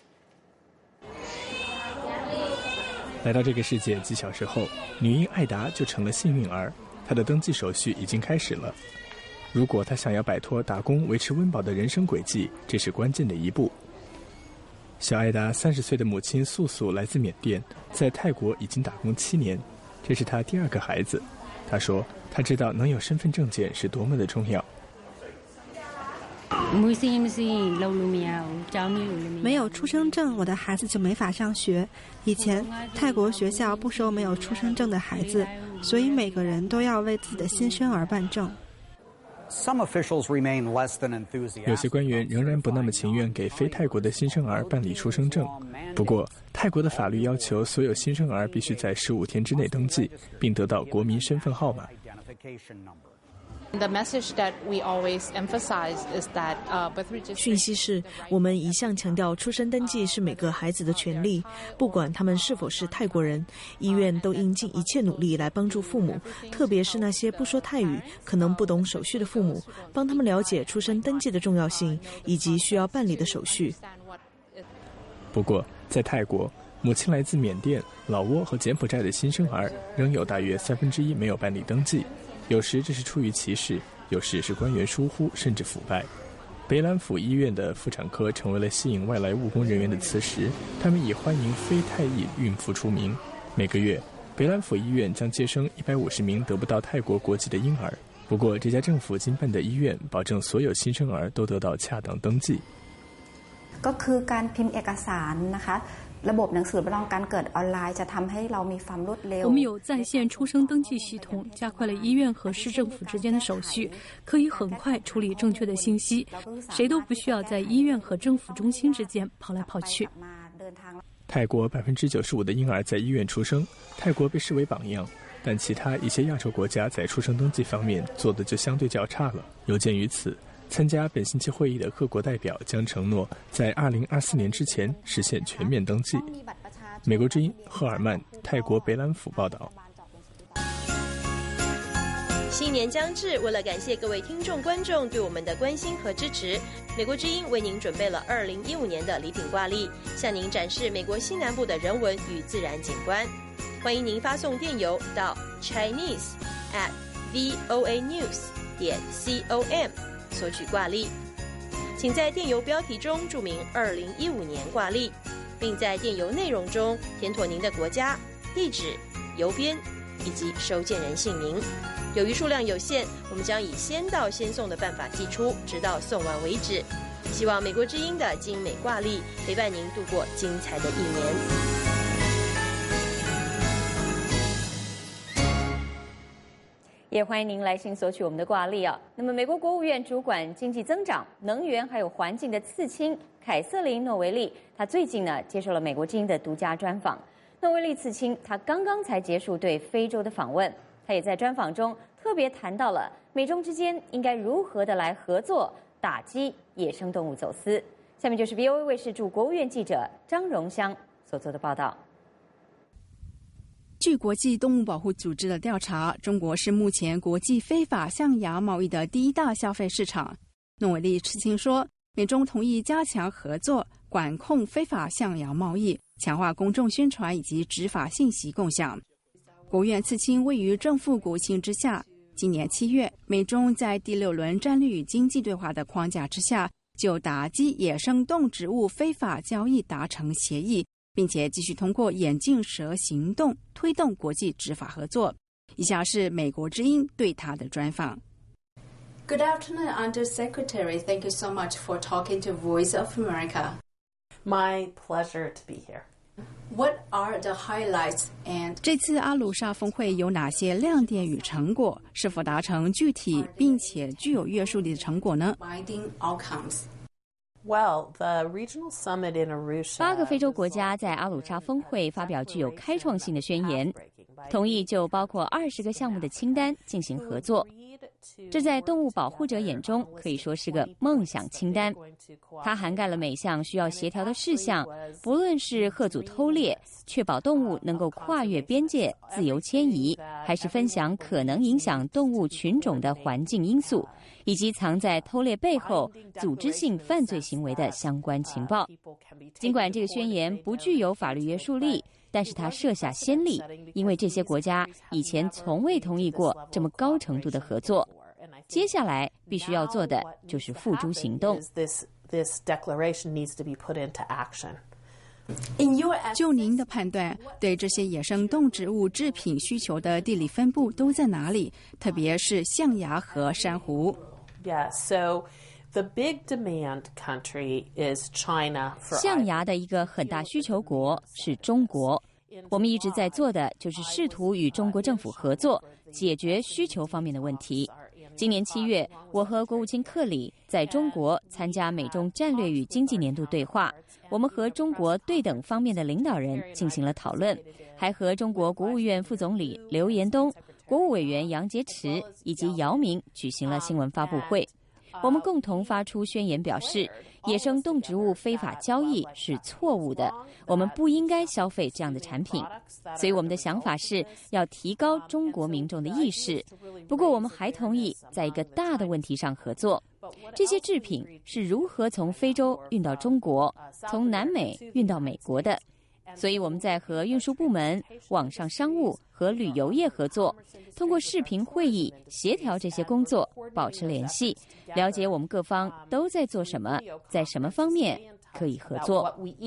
来到这个世界几小时后，女婴艾达就成了幸运儿，她的登记手续已经开始了。如果她想要摆脱打工维持温饱的人生轨迹，这是关键的一步。小艾达三十岁的母亲素素来自缅甸，在泰国已经打工七年，这是她第二个孩子。她说，她知道能有身份证件是多么的重要。 没有出生证，我的孩子就没法上学。以前泰国学校不收没有出生证的孩子，所以每个人都要为自己的新生儿办证。 有些官员仍然不那么情愿给非泰国的新生儿办理出生证。不过，泰国的法律要求所有新生儿必须在十五天之内登记，并得到国民身份号码。 讯息是，我们一向强调出生登记是每个孩子的权利，不管他们是否是泰国人，医院都应尽一切努力来帮助父母，特别是那些不说泰语、可能不懂手续的父母，帮他们了解出生登记的重要性以及需要办理的手续。 不过，在泰国，母亲来自缅甸、老挝和柬埔寨的新生儿仍有大约三分之一没有办理登记。有时这是出于歧视，有时是官员疏忽，甚至腐败。北兰府医院的妇产科成为了吸引外来务工人员的磁石，他们以欢迎非泰裔孕妇出名。每个月，北兰府医院将接生一百五十名得不到泰国国籍的婴儿。不过，这家政府经办的医院保证所有新生儿都得到恰当登记。 ก็คือการพิมพ์เอกสารนะคะระบบหนังสือรับรองการเกิดออนไลน์จะทำให้เรามีความรวดเร็ว。 我们有在线出生登记系统，加快了医院和市政府之间的手续，可以很快处理正确的信息，谁都不需要在医院和政府中心之间跑来跑去。 泰国百分之九十五的婴儿在医院出生，泰国被视为榜样，但其他一些亚洲国家在出生登记方面做的就相对较差了。有鉴于此，参加本星期会议的各国代表将承诺在二零二四年之前实现全面登记。美国之音赫尔曼，泰国北兰府报道。 新年将至，为了感谢各位听众观众对我们的关心和支持，美国之音为您准备了二零一五年的礼品挂历，向您展示美国西南部的人文与自然景观。欢迎您发送电邮到 Chinese at voa news 点 com。索取挂历，请在电邮标题中注明二零一五年挂历，并在电邮内容中填妥您的国家、地址、邮编以及收件人姓名。由于数量有限，我们将以先到先送的办法寄出，直到送完为止。希望美国之音的精美挂历陪伴您度过精彩的一年。 也欢迎您来信索取我们的挂历啊。那么，美国国务院主管经济增长、能源还有环境的次卿凯瑟琳·诺维利，她最近呢接受了美国之音的独家专访。诺维利次卿她刚刚才结束对非洲的访问，她也在专访中特别谈到了美中之间应该如何的来合作打击野生动物走私。下面就是 V O A 卫视驻国务院记者张荣香所做的报道。 据国际动物保护组织的调查，中国是目前国际非法象牙贸易的第一大消费市场。诺维利次卿说，美中同意加强合作，管控非法象牙贸易，强化公众宣传以及执法信息共享。国务院次卿位于正副国务卿之下。今年七月，美中在第六轮战略与经济对话的框架之下，就打击野生动植物非法交易达成协议，并且继续通过眼镜蛇行动推动国际执法合作。以下是美国之音对他的专访。 Good afternoon, Undersecretary. Thank you so much for talking to Voice of America. My pleasure to be here. What are the highlights and 这次阿鲁沙峰会有哪些亮点与成果？是否达成具体并且具有约束力的成果呢？ binding outcomes? Well, the regional summit in Arusha. 八个非洲国家在阿鲁沙峰会发表具有开创性的宣言，同意就包括二十个项目的清单进行合作。这在动物保护者眼中可以说是个梦想清单，它涵盖了每项需要协调的事项，不论是吓阻偷猎、确保动物能够跨越边界自由迁移，还是分享可能影响动物群种的环境因素，以及藏在偷猎背后组织性犯罪行为的相关情报。尽管这个宣言不具有法律约束力，但是它设下先例，因为这些国家以前从未同意过这么高程度的合作。接下来必须要做的就是付诸行动。 就您的判断，对这些野生动植物制品需求的地理分布都在哪里？特别是象牙和珊瑚。 Yeah, so the big demand country is China for 象牙的一个很大需求国是中国。我们一直在做的就是试图与中国政府合作，解决需求方面的问题。 今年七月，我和国务卿克里在中国参加美中战略与经济年度对话。我们和中国对等方面的领导人进行了讨论，还和中国国务院副总理刘延东、国务委员杨洁篪以及姚明举行了新闻发布会。我们共同发出宣言，表示野生动植物非法交易是错误的，我们不应该消费这样的产品。所以我们的想法是要提高中国民众的意识。不过我们还同意在一个大的问题上合作，这些制品是如何从非洲运到中国，从南美运到美国的。所以我们在和运输部门、网上商务和旅游业合作，通过视频会议协调这些工作，保持联系，了解我们各方都在做什么，在什么方面可以合作。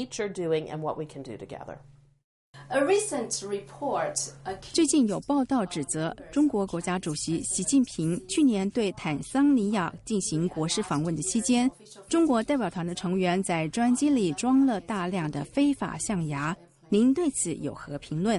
最近有报道指责，中国国家主席习近平去年对坦桑尼亚进行国事访问的期间，中国代表团的成员在专机里装了大量的非法象牙。您对此有何评论？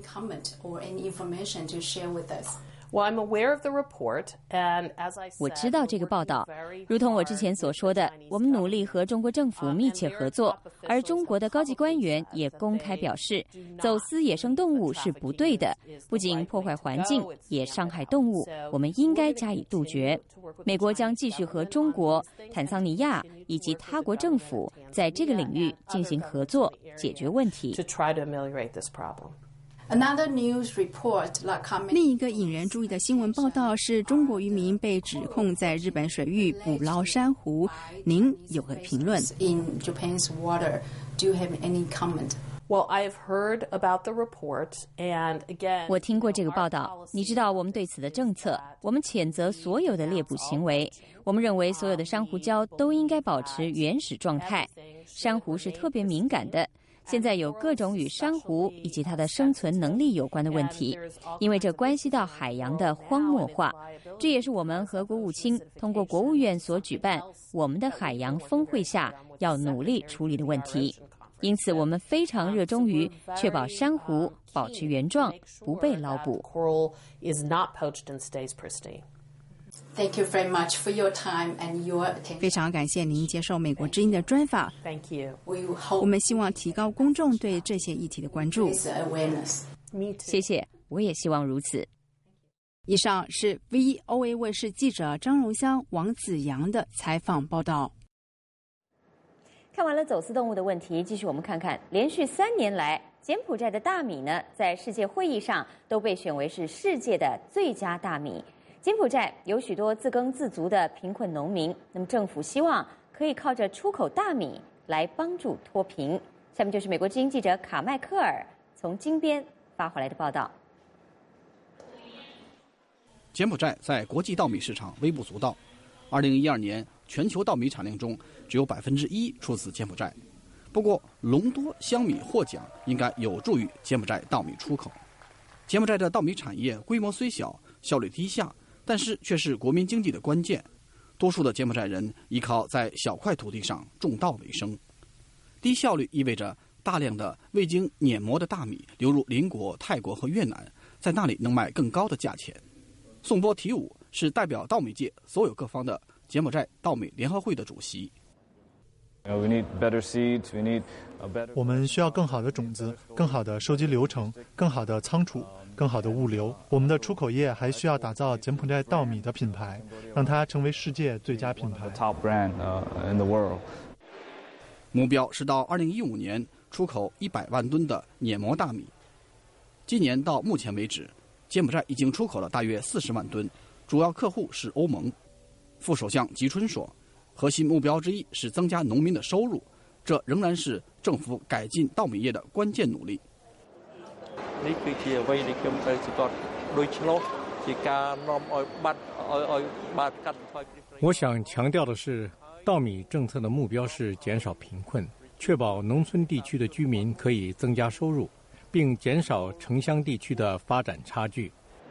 我知道这个报道，如同我之前所说的，我们努力和中国政府密切合作，而中国的高级官员也公开表示，走私野生动物是不对的，不仅破坏环境，也伤害动物，我们应该加以杜绝。美国将继续和中国、坦桑尼亚以及他国政府在这个领域进行合作，解决问题。 另一个引人注意的新闻报道是，中国渔民被指控在日本水域捕捞珊瑚，您有何评论？ 我听过这个报道，你知道我们对此的政策，我们谴责所有的猎捕行为，我们认为所有的珊瑚礁都应该保持原始状态。珊瑚是特别敏感的，现在有各种与珊瑚以及它的生存能力有关的问题，因为这关系到海洋的荒漠化。这也是我们和国务卿通过国务院所举办我们的海洋峰会下要努力处理的问题。因此我们非常热衷于确保珊瑚保持原状，不被捞捕。 Thank you very much for your time and your attention. 非常感谢您接受美国之音的专访。 Thank you. 我们希望提高公众对这些议题的关注。 谢谢，我也希望如此。 以上是 V O A 卫视记者张荣香、王子阳的采访报道。 看完了走私动物的问题，继续我们看看，连续三年来，柬埔寨的大米呢，在世界会议上都被选为是世界的最佳大米。柬埔寨有许多自耕自足的贫困农民，那么政府希望可以靠着出口大米来帮助脱贫。下面就是美国之音记者卡麦克尔从金边发回来的报道。 柬埔寨在国际稻米市场微不足道，二零一二年全球稻米产量中只有百分之一出自柬埔寨。不过，隆多香米获奖应该有助于柬埔寨稻米出口。柬埔寨的稻米产业规模虽小，效率低下，但是却是国民经济的关键。多数的柬埔寨人依靠在小块土地上种稻为生。低效率意味着大量的未经碾磨的大米流入邻国泰国和越南，在那里能卖更高的价钱。宋波提武是代表稻米界所有各方的柬埔寨稻米联合会的主席。 我们需要更好的种子、更好的收集流程、更好的仓储、更好的物流。我们的出口业还需要打造柬埔寨稻米的品牌，让它成为世界最佳品牌。 目标是到二零一五年出口一百万吨的碾磨大米。今年到目前为止，柬埔寨已经出口了大约四十万吨，主要客户是欧盟。副首相吉春说，核心目标之一是增加农民的收入，这仍然是政府改进稻米业的关键努力。 我想强调的是，稻米政策的目标是减少贫困，确保农村地区的居民可以增加收入，并减少城乡地区的发展差距。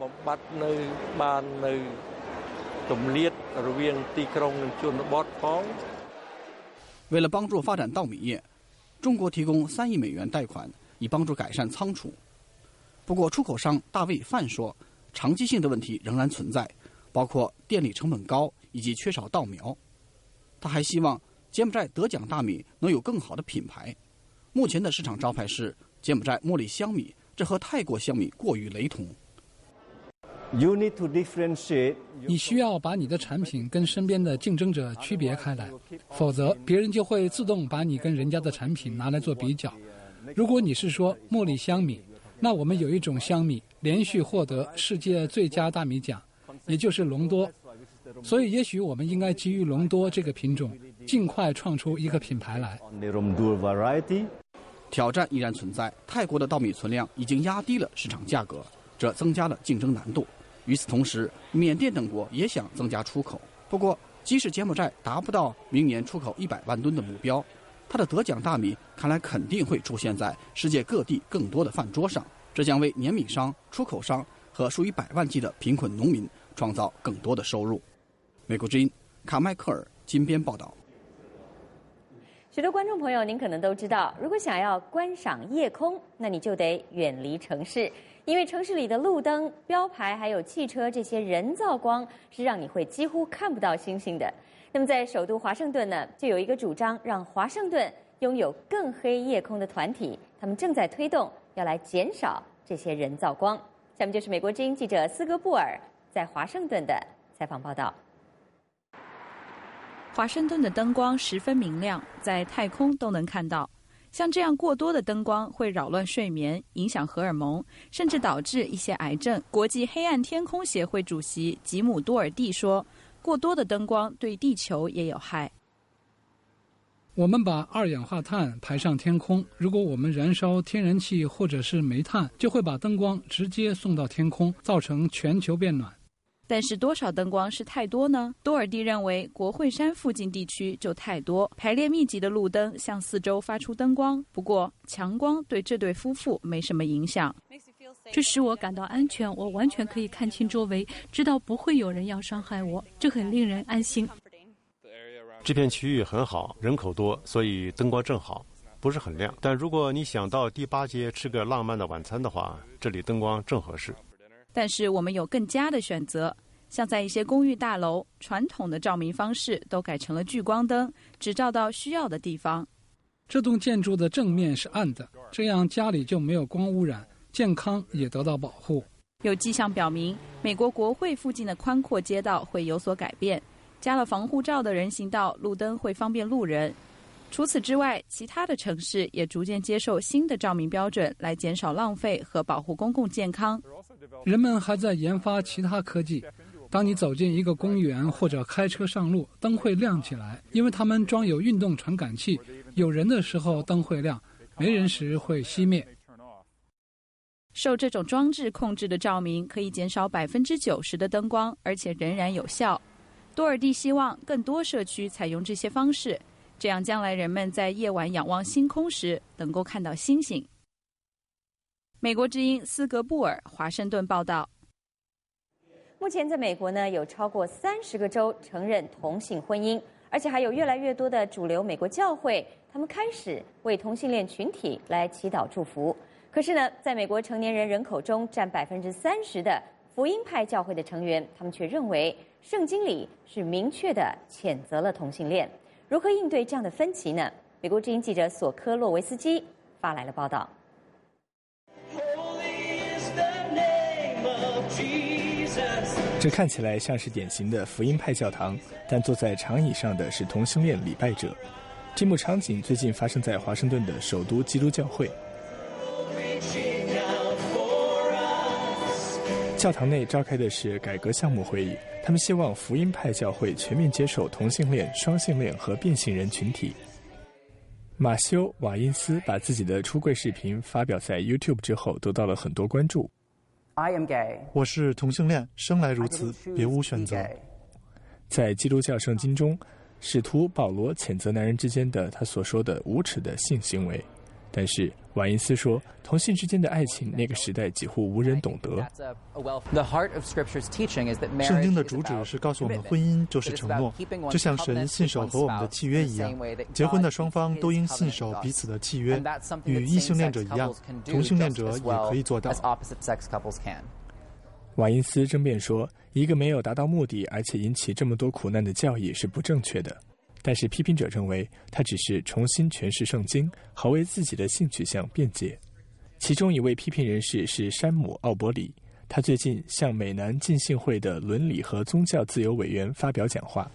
为了帮助发展稻米业，中国提供三亿美元贷款，以帮助改善仓储。不过，出口商大卫范说，长期性的问题仍然存在， 包括电力成本高以及缺少稻苗。他还希望柬埔寨得奖大米能有更好的品牌。目前的市场招牌是柬埔寨茉莉香米，这和泰国香米过于雷同。 You need to differentiate. 你需要把你的产品跟身边的竞争者区别开来，否则别人就会自动把你跟人家的产品拿来做比较。如果你是说茉莉香米，那我们有一种香米连续获得世界最佳大米奖，也就是隆多。所以也许我们应该基于隆多这个品种，尽快创出一个品牌来。 挑战依然存在，泰国的稻米存量已经压低了市场价格，这增加了竞争难度。与此同时，缅甸等国也想增加出口。不过，即使柬埔寨达不到明年出口一百万吨的目标，它的得奖大米看来肯定会出现在世界各地更多的饭桌上，这将为碾米商、出口商和数以百万计的贫困农民创造更多的收入。美国之音卡麦克尔金边报道。 许多观众朋友，您可能都知道，如果想要观赏夜空，那你就得远离城市，因为城市里的路灯、标牌还有汽车这些人造光是让你会几乎看不到星星的。那么在首都华盛顿呢，就有一个主张让华盛顿拥有更黑夜空的团体，他们正在推动要来减少这些人造光。下面就是美国之音记者斯格布尔在华盛顿的采访报道。 华盛顿的灯光十分明亮，在太空都能看到。像这样过多的灯光会扰乱睡眠，影响荷尔蒙，甚至导致一些癌症。国际黑暗天空协会主席吉姆·多尔蒂说，过多的灯光对地球也有害。 我们把二氧化碳排上天空，如果我们燃烧天然气或者是煤炭，就会把灯光直接送到天空，造成全球变暖。 但是多少灯光是太多呢？多尔蒂认为国会山附近地区就太多，排列密集的路灯向四周发出灯光。不过强光对这对夫妇没什么影响。 这使我感到安全，我完全可以看清周围，知道不会有人要伤害我，这很令人安心。 这片区域很好，人口多，所以灯光正好，不是很亮。但如果你想到第八街吃个浪漫的晚餐的话，这里灯光正合适。 但是我们有更佳的选择，像在一些公寓大楼，传统的照明方式都改成了聚光灯，只照到需要的地方。 这栋建筑的正面是暗的，这样家里就没有光污染，健康也得到保护。 有迹象表明，美国国会附近的宽阔街道会有所改变，加了防护罩的人行道，路灯会方便路人。除此之外，其他的城市也逐渐接受新的照明标准，来减少浪费和保护公共健康。 人们还在研发其他科技。当你走进一个公园或者开车上路，灯会亮起来，因为它们装有运动传感器，有人的时候灯会亮，没人时会熄灭。 受这种装置控制的照明可以减少百分之九十的灯光，而且仍然有效。多尔蒂希望更多社区采用这些方式，这样将来人们在夜晚仰望星空时能够看到星星。美国之音斯格布尔华盛顿报道。 目前在美国呢，有超过三十个州承认同性婚姻，而且还有越来越多的主流美国教会，他们开始为同性恋群体来祈祷祝福。可是呢，在美国成年人人口中占百分之三十的福音派教会的成员，他们却认为圣经里是明确的谴责了同性恋。如何应对这样的分歧呢？美国之音记者索科洛维斯基发来了报道。 这看起来像是典型的福音派教堂，但坐在长椅上的是同性恋礼拜者。这幕场景最近发生在华盛顿的首都基督教会。教堂内召开的是改革项目会议，他们希望福音派教会全面接受同性恋、双性恋和变性人群体。马修·瓦因斯把自己的出柜视频发表在 YouTube 之后，得到了很多关注。 我是同性恋，生来如此，别无选择。 在基督教圣经中，使徒保罗谴责男人之间的他所说的无耻的性行为，但是瓦因斯说，同性之间的爱情那个时代几乎无人懂得。 圣经的主旨是告诉我们，婚姻就是承诺，就像神信守和我们的契约一样。结婚的双方都应信守彼此的契约，与异性恋者一样，同性恋者也可以做到。 瓦因斯争辩说，一个没有达到目的而且引起这么多苦难的教义是不正确的。但是批评者认为，他只是重新诠释圣经，好为自己的性取向辩解。其中一位批评人士是山姆·奥伯里，他最近向美南浸信会的伦理和宗教自由委员发表讲话，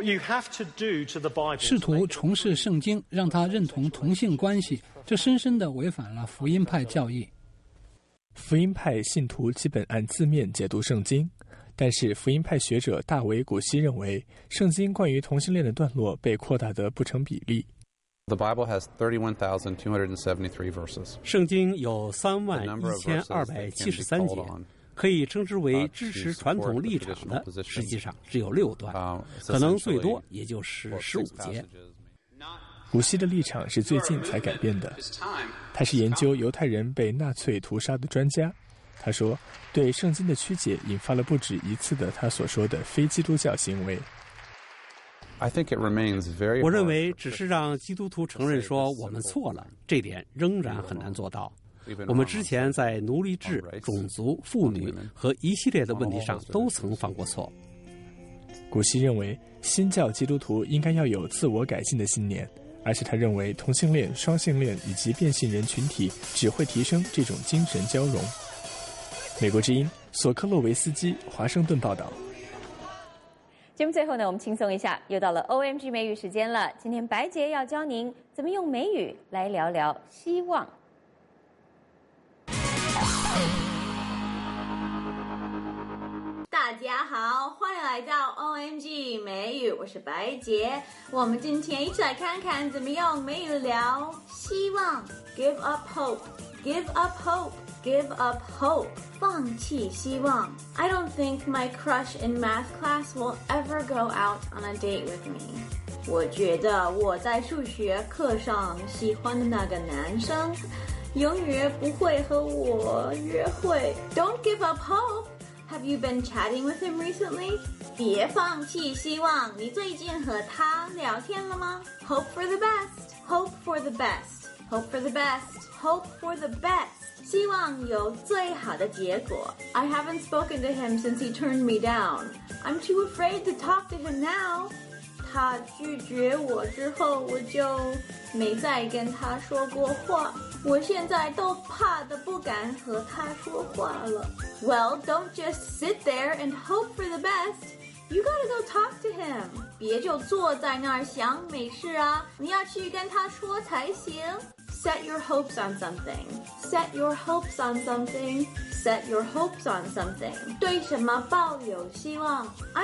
试图重视圣经，让他认同同性关系，这深深地违反了福音派教义。 福音派信徒基本按字面解读圣经，但是福音派学者大卫·古西认为，圣经关于同性恋的段落被扩大得不成比例。 The Bible has thirty-one thousand two hundred seventy-three verses. 圣经有三万一千二百七十三节，可以称之为支持传统立场的，实际上只有六段，可能最多也就是十五节。 古西的立场是最近才改变的，他是研究犹太人被纳粹屠杀的专家。他说，对圣经的曲解引发了不止一次的他所说的非基督教行为。 我认为只是让基督徒承认说我们错了，这点仍然很难做到。我们之前在奴隶制、种族、妇女和一系列的问题上都曾犯过错。 古西认为，新教基督徒应该要有自我改进的信念，而且他认为同性恋、双性恋以及变性人群体只会提升这种精神交融。美国之音索克洛维斯基华盛顿报道。 节目最后呢，我们轻松一下，又到了 O M G 美语时间了。今天白洁要教您怎么用美语来聊聊希望。 大家好，欢迎来到 O M G 美语，我是白洁。我们今天一起来看看怎么用美语聊希望。Give up hope, give up hope, give up hope. 放弃希望。I don't think my crush in math class will ever go out on a date with me. 我觉得我在数学课上喜欢的那个男生，永远不会和我约会。Don't give up hope.Have you been chatting with him recently? 别放弃希望，你最近和他聊天了吗？ Hope for the best. Hope for the best. Hope for the best. Hope for the best. 希望有最好的结果。I haven't spoken to him since he turned me down. I'm too afraid to talk to him now. 他拒绝我之后，我就没再跟他说过话。我现在都怕得不敢和他说话了。Well, don't just sit there and hope for the best. You gotta go talk to him. 别就坐在那儿想没事啊，你要去跟他说才行。Set your hopes on something. Set your hopes on something. Set your hopes on something. 对什么抱有希望？ I'm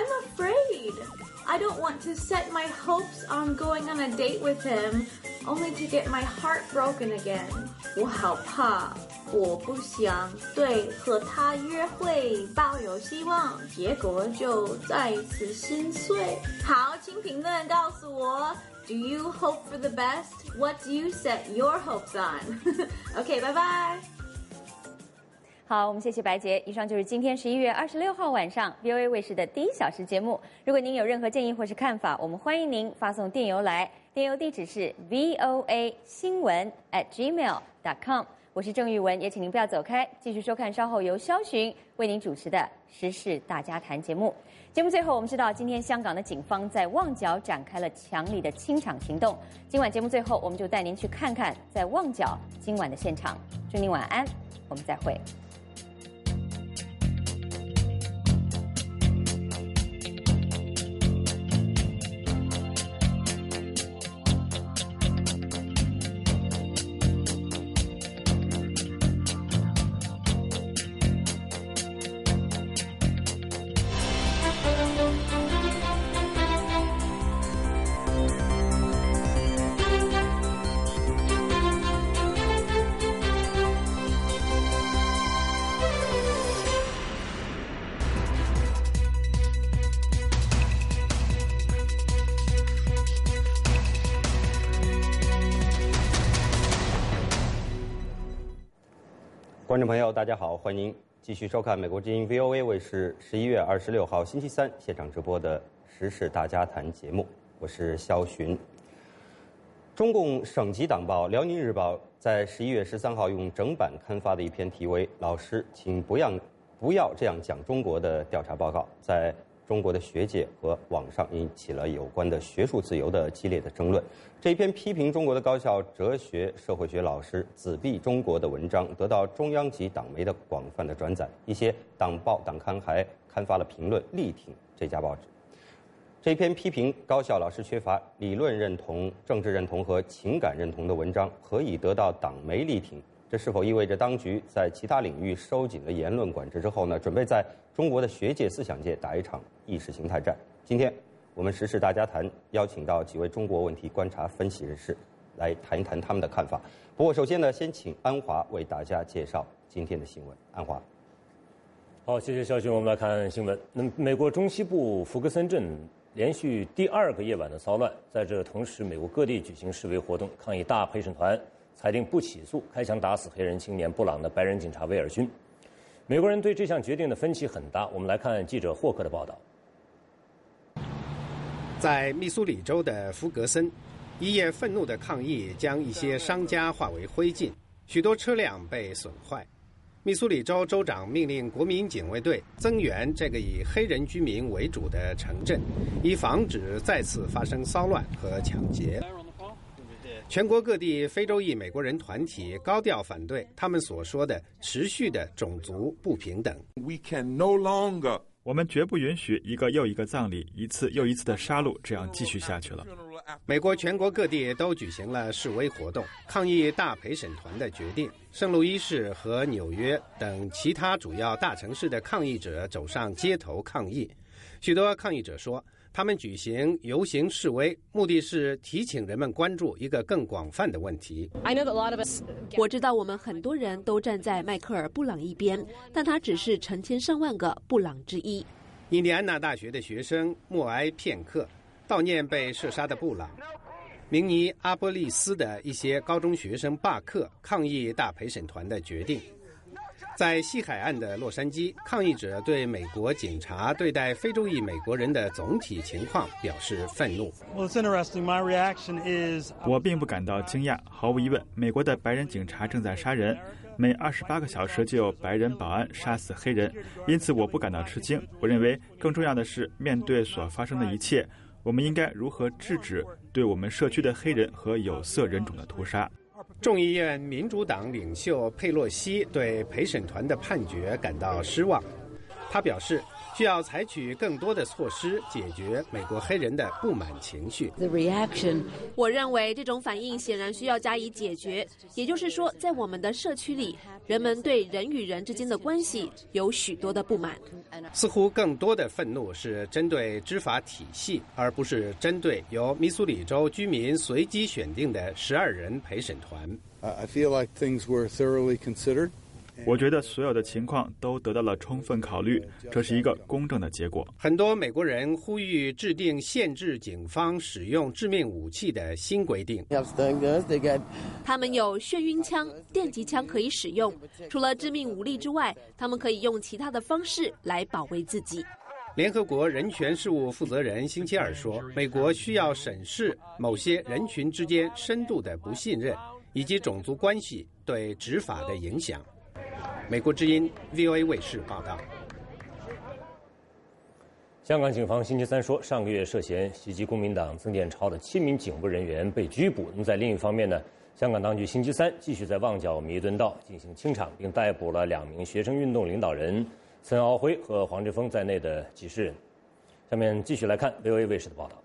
afraid.I don't want to set my hopes on going on a date with him, only to get my heart broken again. 我好怕，我不想对和他约会抱有希望，结果就再次心碎。好，请评论告诉我 ，Do you hope for the best? What do you set your hopes on? OK， 拜拜。 好，我们谢谢白洁。以上就是今天十一月二十六号晚上 V O A 卫视的第一小时节目。如果您有任何建议或是看法，我们欢迎您发送电邮来，电邮地址是 v o a 新闻 at gmail dot com。我是郑玉文，也请您不要走开，继续收看稍后由肖寻为您主持的《时事大家谈》节目。节目最后，我们知道今天香港的警方在旺角展开了强力的清场行动。今晚节目最后，我们就带您去看看在旺角今晚的现场。祝您晚安，我们再会。 观众朋友，大家好，欢迎继续收看美国之音 V O A 卫视十一月二十六号星期三现场直播的《时事大家谈》节目，我是肖寻。中共省级党报《辽宁日报》在十一月十三号用整版刊发的一篇题为“老师，请不要不要这样讲中国的调查报告，在中国的学界和网上引起了有关的学术自由的激烈的争论。这一篇批评中国的高校哲学社会学老师自闭中国的文章，得到中央级党媒的广泛的转载，一些党报党刊还刊发了评论力挺这家报纸。这一篇批评高校老师缺乏理论认同、政治认同和情感认同的文章，何以得到党媒力挺？这是否意味着当局在其他领域收紧了言论管制之后呢，准备在中国的学界、思想界打一场意识形态战？今天我们时事大家谈邀请到几位中国问题观察分析人士来谈一谈他们的看法。不过首先呢，先请安华为大家介绍今天的新闻。安华。 好，谢谢肖勋。我们来看新闻。那么，美国中西部福克森镇连续第二个夜晚的骚乱，在这同时，美国各地举行示威活动，抗议大陪审团裁定不起诉开枪打死黑人青年布朗的白人警察威尔逊。美国人对这项决定的分歧很大。我们来看记者霍克的报道。 在密苏里州的福格森，一夜愤怒的抗议将一些商家化为灰烬，许多车辆被损坏。密苏里州州长命令国民警卫队增援这个以黑人居民为主的城镇，以防止再次发生骚乱和抢劫。全国各地非洲裔美国人团体高调反对他们所说的持续的种族不平等。 We can no longer 我们绝不允许一个又一个葬礼、一次又一次的杀戮这样继续下去了。 美国全国各地都举行了示威活动，抗议大陪审团的决定。圣路易市和纽约等其他主要大城市的抗议者走上街头抗议。许多抗议者说，他们举行游行示威，目的是提醒人们关注一个更广泛的问题。 我知道我们很多人都站在迈克尔·布朗一边，但他只是成千上万个布朗之一。 印第安纳大学的学生默哀片刻，悼念被射杀的布朗。明尼阿波利斯的一些高中学生罢课，抗议大陪审团的决定。在西海岸的洛杉矶，抗议者对美国警察对待非洲裔美国人的总体情况表示愤怒。 我并不感到惊讶，毫无疑问，美国的白人警察正在杀人，每二十八个小时就有白人保安杀死黑人，因此我不感到吃惊。我认为更重要的是，面对所发生的一切，我们应该如何制止对我们社区的黑人和有色人种的屠杀。 众议院民主党领袖佩洛西对陪审团的判决感到失望，他表示需要采取更多的措施解决美国黑人的不满情绪。 我认为这种反应显然需要加以解决，也就是说，在我们的社区里，人们对人与人之间的关系有许多的不满。 似乎更多的愤怒是针对执法体系，而不是针对由密苏里州居民随机选定的十二人陪审团。 I feel like things were thoroughly considered. 我觉得所有的情况都得到了充分考虑，这是一个公正的结果。 很多美国人呼吁制定限制警方使用致命武器的新规定。 他们有眩晕枪、电击枪可以使用，除了致命武力之外，他们可以用其他的方式来保卫自己。 联合国人权事务负责人星期二说，美国需要审视某些人群之间深度的不信任，以及种族关系对执法的影响。美国之音 V O A 卫视报道。 香港警方星期三说，上个月涉嫌袭击公民党曾殿超的七名警务人员被拘捕。那么在另一方面呢，香港当局星期三继续在旺角弥敦道进行清场，并逮捕了两名学生运动领导人岑敖晖和黄之锋在内的几十人。下面继续来看 V O A 卫视的报道。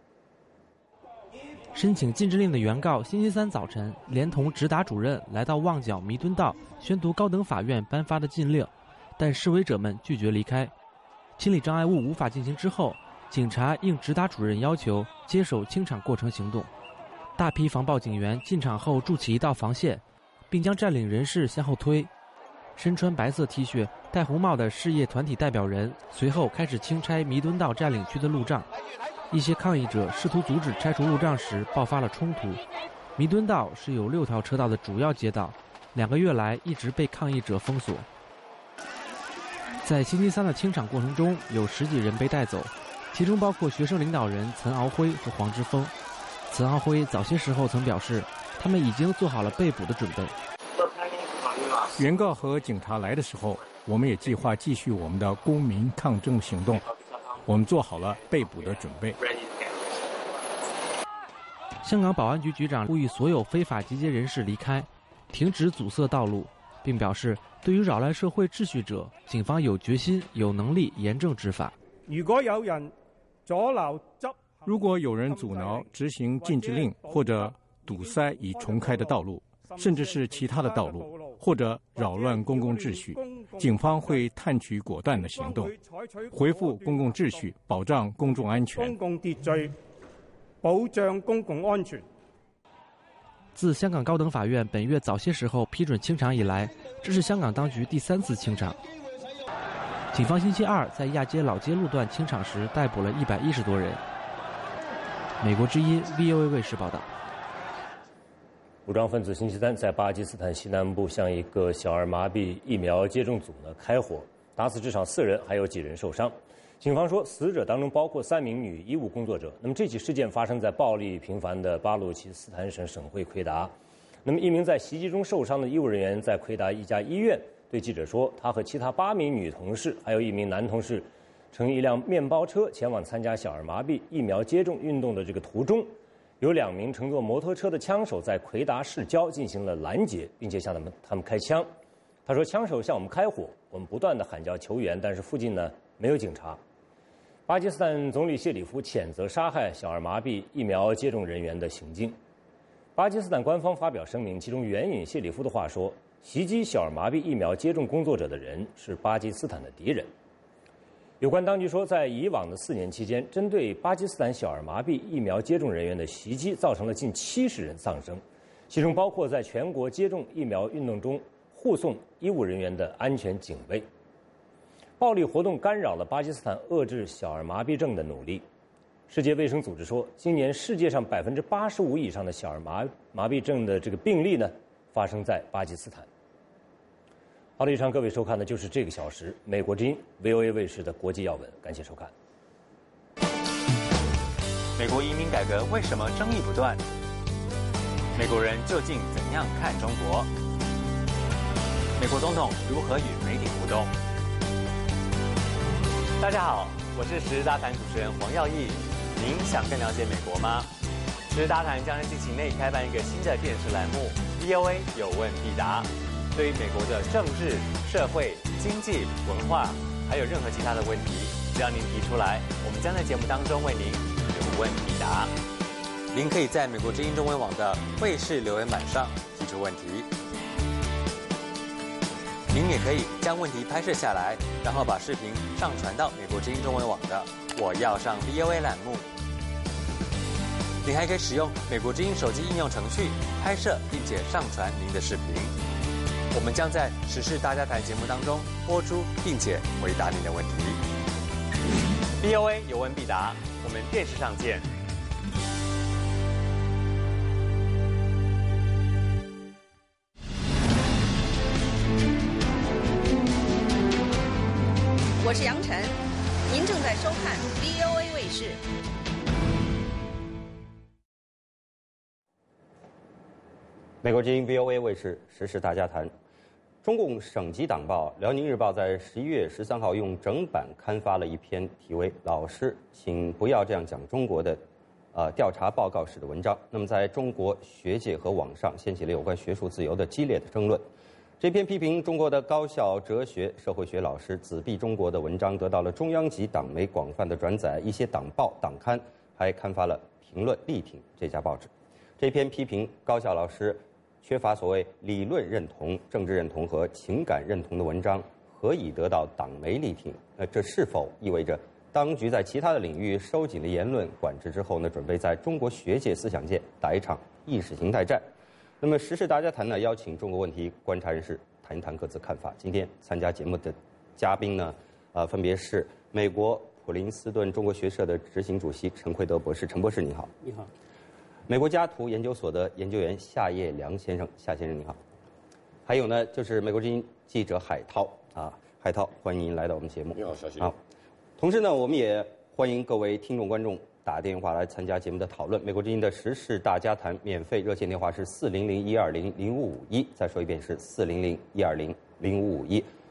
申请禁制令的原告星期三早晨连同直达主任来到旺角弥敦道宣读高等法院颁发的禁令，但示威者们拒绝离开。清理障碍物无法进行之后，警察应直达主任要求接手清场过程行动。大批防暴警员进场后筑起一道防线，并将占领人士向后推。身穿白色 T 恤、戴红帽的事业团体代表人随后开始清拆弥敦道占领区的路障。一些抗议者试图阻止拆除路障时爆发了冲突。弥敦道是有六条车道的主要街道，两个月来一直被抗议者封锁。在星期三的清场过程中，有十几人被带走，其中包括学生领导人岑敖晖和黄之锋。岑敖晖早些时候曾表示，他们已经做好了被捕的准备。 原告和警察来的时候， 我们也计划继续我们的公民抗争行动。我们做好了被捕的准备。 香港保安局局长呼吁所有非法集结人士离开，停止阻塞道路，并表示对于扰乱社会秩序者，警方有决心、有能力严正执法。 如果有人阻撓執，如果有人阻挠执行禁止令或者堵塞已重开的道路，甚至是其他的道路，或者扰乱公共秩序，警方会探取果断的行动，恢复公共秩序，保障公众安全。公共秩序，保障公共安全。 自香港高等法院本月早些时候批准清场以来，这是香港当局第三次清场。警方星期二在亚街老街路段清场时逮捕了一百一十多人。美国之音 V O A 卫视报道。 武装分子星期三在巴基斯坦西南部向一个小儿麻痹疫苗接种组呢开火，打死至少四人，还有几人受伤。警方说，死者当中包括三名女医务工作者。那么这起事件发生在暴力频繁的巴鲁奇斯坦省省会奎达。那么一名在袭击中受伤的医务人员在奎达一家医院对记者说，他和其他八名女同事还有一名男同事乘一辆面包车前往参加小儿麻痹疫苗接种运动的这个途中，有两名乘坐摩托车的枪手在奎达市郊进行了拦截，并且向他们他们开枪。他说，枪手向我们开火，我们不断地喊叫求援，但是附近呢没有警察。巴基斯坦总理谢里夫谴责杀害小儿麻痹疫苗接种人员的行径。巴基斯坦官方发表声明，其中援引谢里夫的话说，袭击小儿麻痹疫苗接种工作者的人是巴基斯坦的敌人。有关当局说，在以往的四年期间，针对巴基斯坦小儿麻痹疫苗接种人员的袭击造成了近七十人丧生，其中包括在全国接种疫苗运动中护送医务人员的安全警卫。暴力活动干扰了巴基斯坦遏制小儿麻痹症的努力。世界卫生组织说，今年世界上百分之八十五以上的小儿麻麻痹症的这个病例呢，发生在巴基斯坦。好了，以上各位收看的就是这个小时美国之音 V O A 卫视的国际要闻，感谢收看。 美国移民改革为什么争议不断？美国人究竟怎样看中国？美国总统如何与媒体互动？大家好，我是时事大谈主持人黄耀义。您想更了解美国吗？时事大谈将在近期内开办一个新的电视栏目 V O A 有问必答。对于美国的政治、社会、经济、文化，还有任何其他的问题，只要您提出来，我们将在节目当中为您有问必答。您可以在美国之音中文网的卫视留言板上提出问题。您也可以将问题拍摄下来，然后把视频上传到美国之音中文网的我要上 V O A 栏目。您还可以使用美国之音手机应用程序拍摄并且上传您的视频。我们将在时事大家谈节目当中播出，并且回答您的问题。V O A 有问必答，我们电视上见。 我是杨晨，您正在收看 V O A 卫视。 美国之音 V O A 卫视时事大家谈。中共省级党报《辽宁日报》在十一月十三号用整版刊发了一篇题为“老师，请不要这样讲中国”的呃调查报告式的文章。那么，在中国学界和网上掀起了有关学术自由的激烈的争论。这篇批评中国的高校哲学、社会学老师自闭中国的文章得到了中央级党媒广泛的转载，一些党报、党刊还刊发了评论力挺这家报纸。这篇批评高校老师缺乏所谓理论认同、政治认同和情感认同的文章，何以得到党媒力挺？呃，这是否意味着当局在其他的领域收紧了言论管制之后呢，准备在中国学界、思想界打一场意识形态战？那么，时事大家谈呢，邀请中国问题观察人士谈一谈各自看法。今天参加节目的嘉宾呢，呃，分别是美国普林斯顿中国学社的执行主席陈奎德博士，陈博士您好。 你好。 美国加图研究所的研究员夏叶良先生，夏先生您好。还有呢，就是美国之音记者海涛啊，海涛，欢迎您来到我们节目。 你好，小新。 好，同时呢，我们也欢迎各位听众观众打电话来参加节目的讨论。美国之音的时事大家谈免费热线电话是四零零一二零零五五一，再说一遍是四零零一二零零五五一。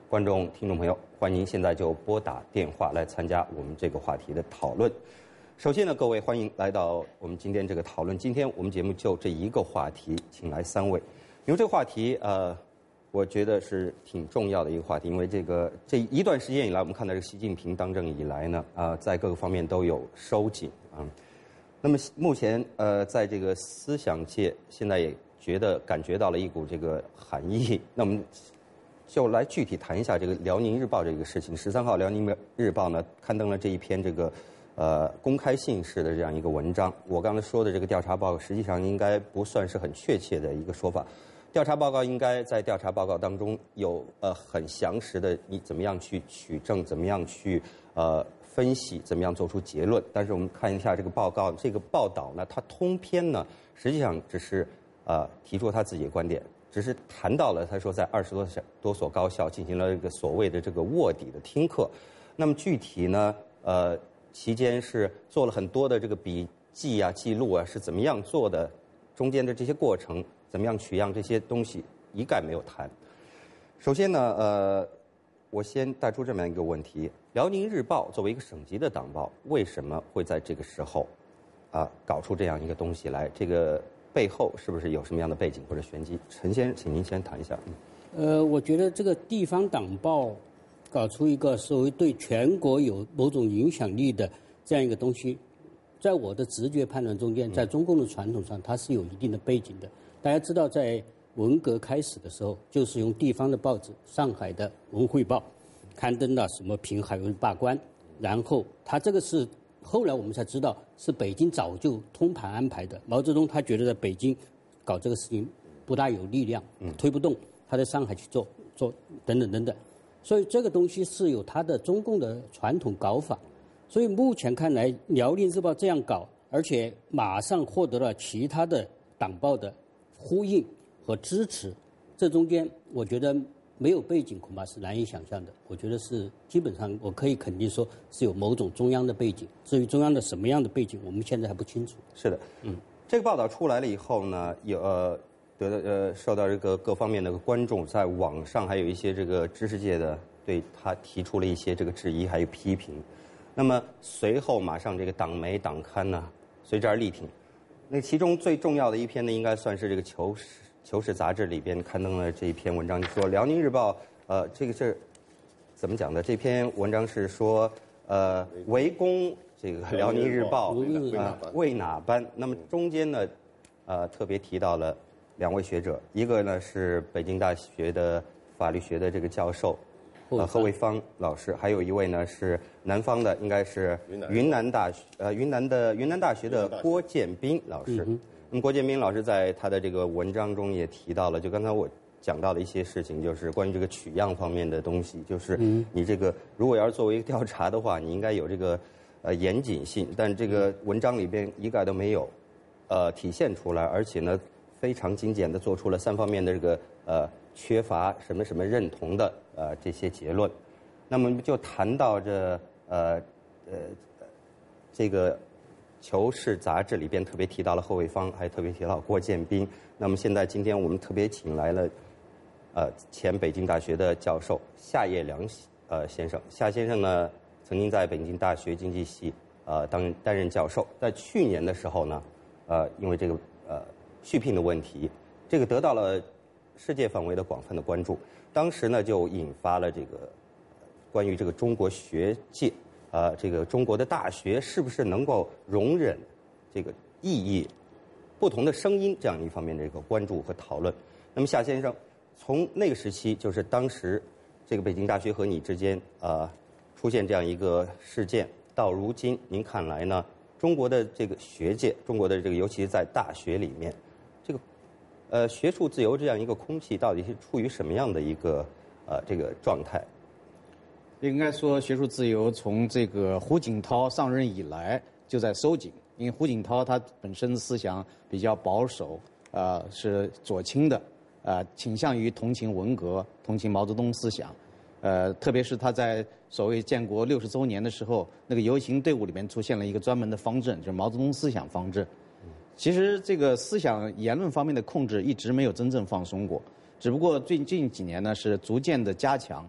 观众、听众朋友，欢迎您现在就拨打电话来参加我们这个话题的讨论。首先呢，各位欢迎来到我们今天这个讨论。今天我们节目就这一个话题，请来三位，因为这个话题呃，我觉得是挺重要的一个话题，因为这个这一段时间以来，我们看到这个习近平当政以来呢，啊、呃，在各个方面都有收紧啊。那么目前呃，在这个思想界，现在也觉得感觉到了一股这个寒意。那我们就来具体谈一下这个辽宁日报这个事情。十三号，辽宁日报呢刊登了这一篇这个。呃，公开信式的这样一个文章，我刚才说的这个调查报告，实际上应该不算是很确切的一个说法。调查报告应该在调查报告当中有呃很详实的，你怎么样去取证，怎么样去呃分析，怎么样做出结论。但是我们看一下这个报告，这个报道呢，它通篇呢，实际上只是呃提出他自己的观点，只是谈到了他说在二十多多所高校进行了这个所谓的这个卧底的听课。那么具体呢，呃。期间是做了很多的这个笔记啊、记录啊，是怎么样做的？中间的这些过程，怎么样取样这些东西，一概没有谈。首先呢，呃，我先带出这么样一个问题：辽宁日报作为一个省级的党报，为什么会在这个时候啊、呃、搞出这样一个东西来？这个背后是不是有什么样的背景或者玄机？陈先生，请您先谈一下。 呃，我觉得这个地方党报。搞出一个所谓对全国有某种影响力的这样一个东西，在我的直觉判断中间，在中共的传统上，它是有一定的背景的。大家知道，在文革开始的时候，就是用地方的报纸，上海的《文汇报》刊登了什么评海文罢官，然后他这个是后来我们才知道是北京早就通盘安排的。毛泽东他觉得在北京搞这个事情不大有力量，推不动，他在上海去做做等等等等。所以这个东西是有它的中共的传统搞法，所以目前看来，辽宁日报这样搞，而且马上获得了其他的党报的呼应和支持，这中间我觉得没有背景恐怕是难以想象的。我觉得是基本上我可以肯定说是有某种中央的背景，至于中央的什么样的背景，我们现在还不清楚。 是的，嗯，这个报道出来了以后呢，有呃。得到呃受到这个各方面的观众，在网上还有一些这个知识界的对他提出了一些这个质疑还有批评。那么随后马上这个党媒党刊呢随之而力挺。那其中最重要的一篇呢，应该算是这个《求是》《求是》杂志里边刊登了这一篇文章，就说辽宁日报呃这个是怎么讲的？这篇文章是说呃围攻这个辽宁日报啊为哪般？那么中间呢呃特别提到了。两位学者，一个呢是北京大学的法律学的这个教授，呃贺卫方老师，还有一位呢是南方的，应该是云南大学呃云南的云南大学的郭建斌老师。嗯、那么郭建斌老师在他的这个文章中也提到了，就刚才我讲到的一些事情，就是关于这个取样方面的东西，就是你这个如果要是作为一个调查的话，你应该有这个呃严谨性，但这个文章里边一概都没有呃体现出来，而且呢。非常精简地做出了三方面的这个呃缺乏什么什么认同的呃这些结论，那么就谈到这呃呃这个《求是》杂志里边特别提到了贺卫方，还特别提到郭建斌。那么现在今天我们特别请来了呃前北京大学的教授夏业良呃先生。夏先生呢曾经在北京大学经济系呃当担任教授，在去年的时候呢呃因为这个呃。续聘的问题，这个得到了世界范围的广泛的关注。当时呢，就引发了这个关于这个中国学界，呃，这个中国的大学是不是能够容忍这个异议、不同的声音这样一方面的这个关注和讨论。那么夏先生，从那个时期，就是当时这个北京大学和你之间呃出现这样一个事件，到如今您看来呢？中国的这个学界，中国的这个尤其是在大学里面。这个，呃，学术自由这样一个空气到底是处于什么样的一个呃这个状态？ 应该说，学术自由从这个胡锦涛上任以来就在收紧，因为胡锦涛他本身思想比较保守，呃，是左倾的，呃，倾向于同情文革、同情毛泽东思想，呃，特别是他在所谓建国六十周年的时候，那个游行队伍里面出现了一个专门的方阵，就是毛泽东思想方阵。其实这个思想言论方面的控制一直没有真正放松过，只不过最近几年呢是逐渐的加强。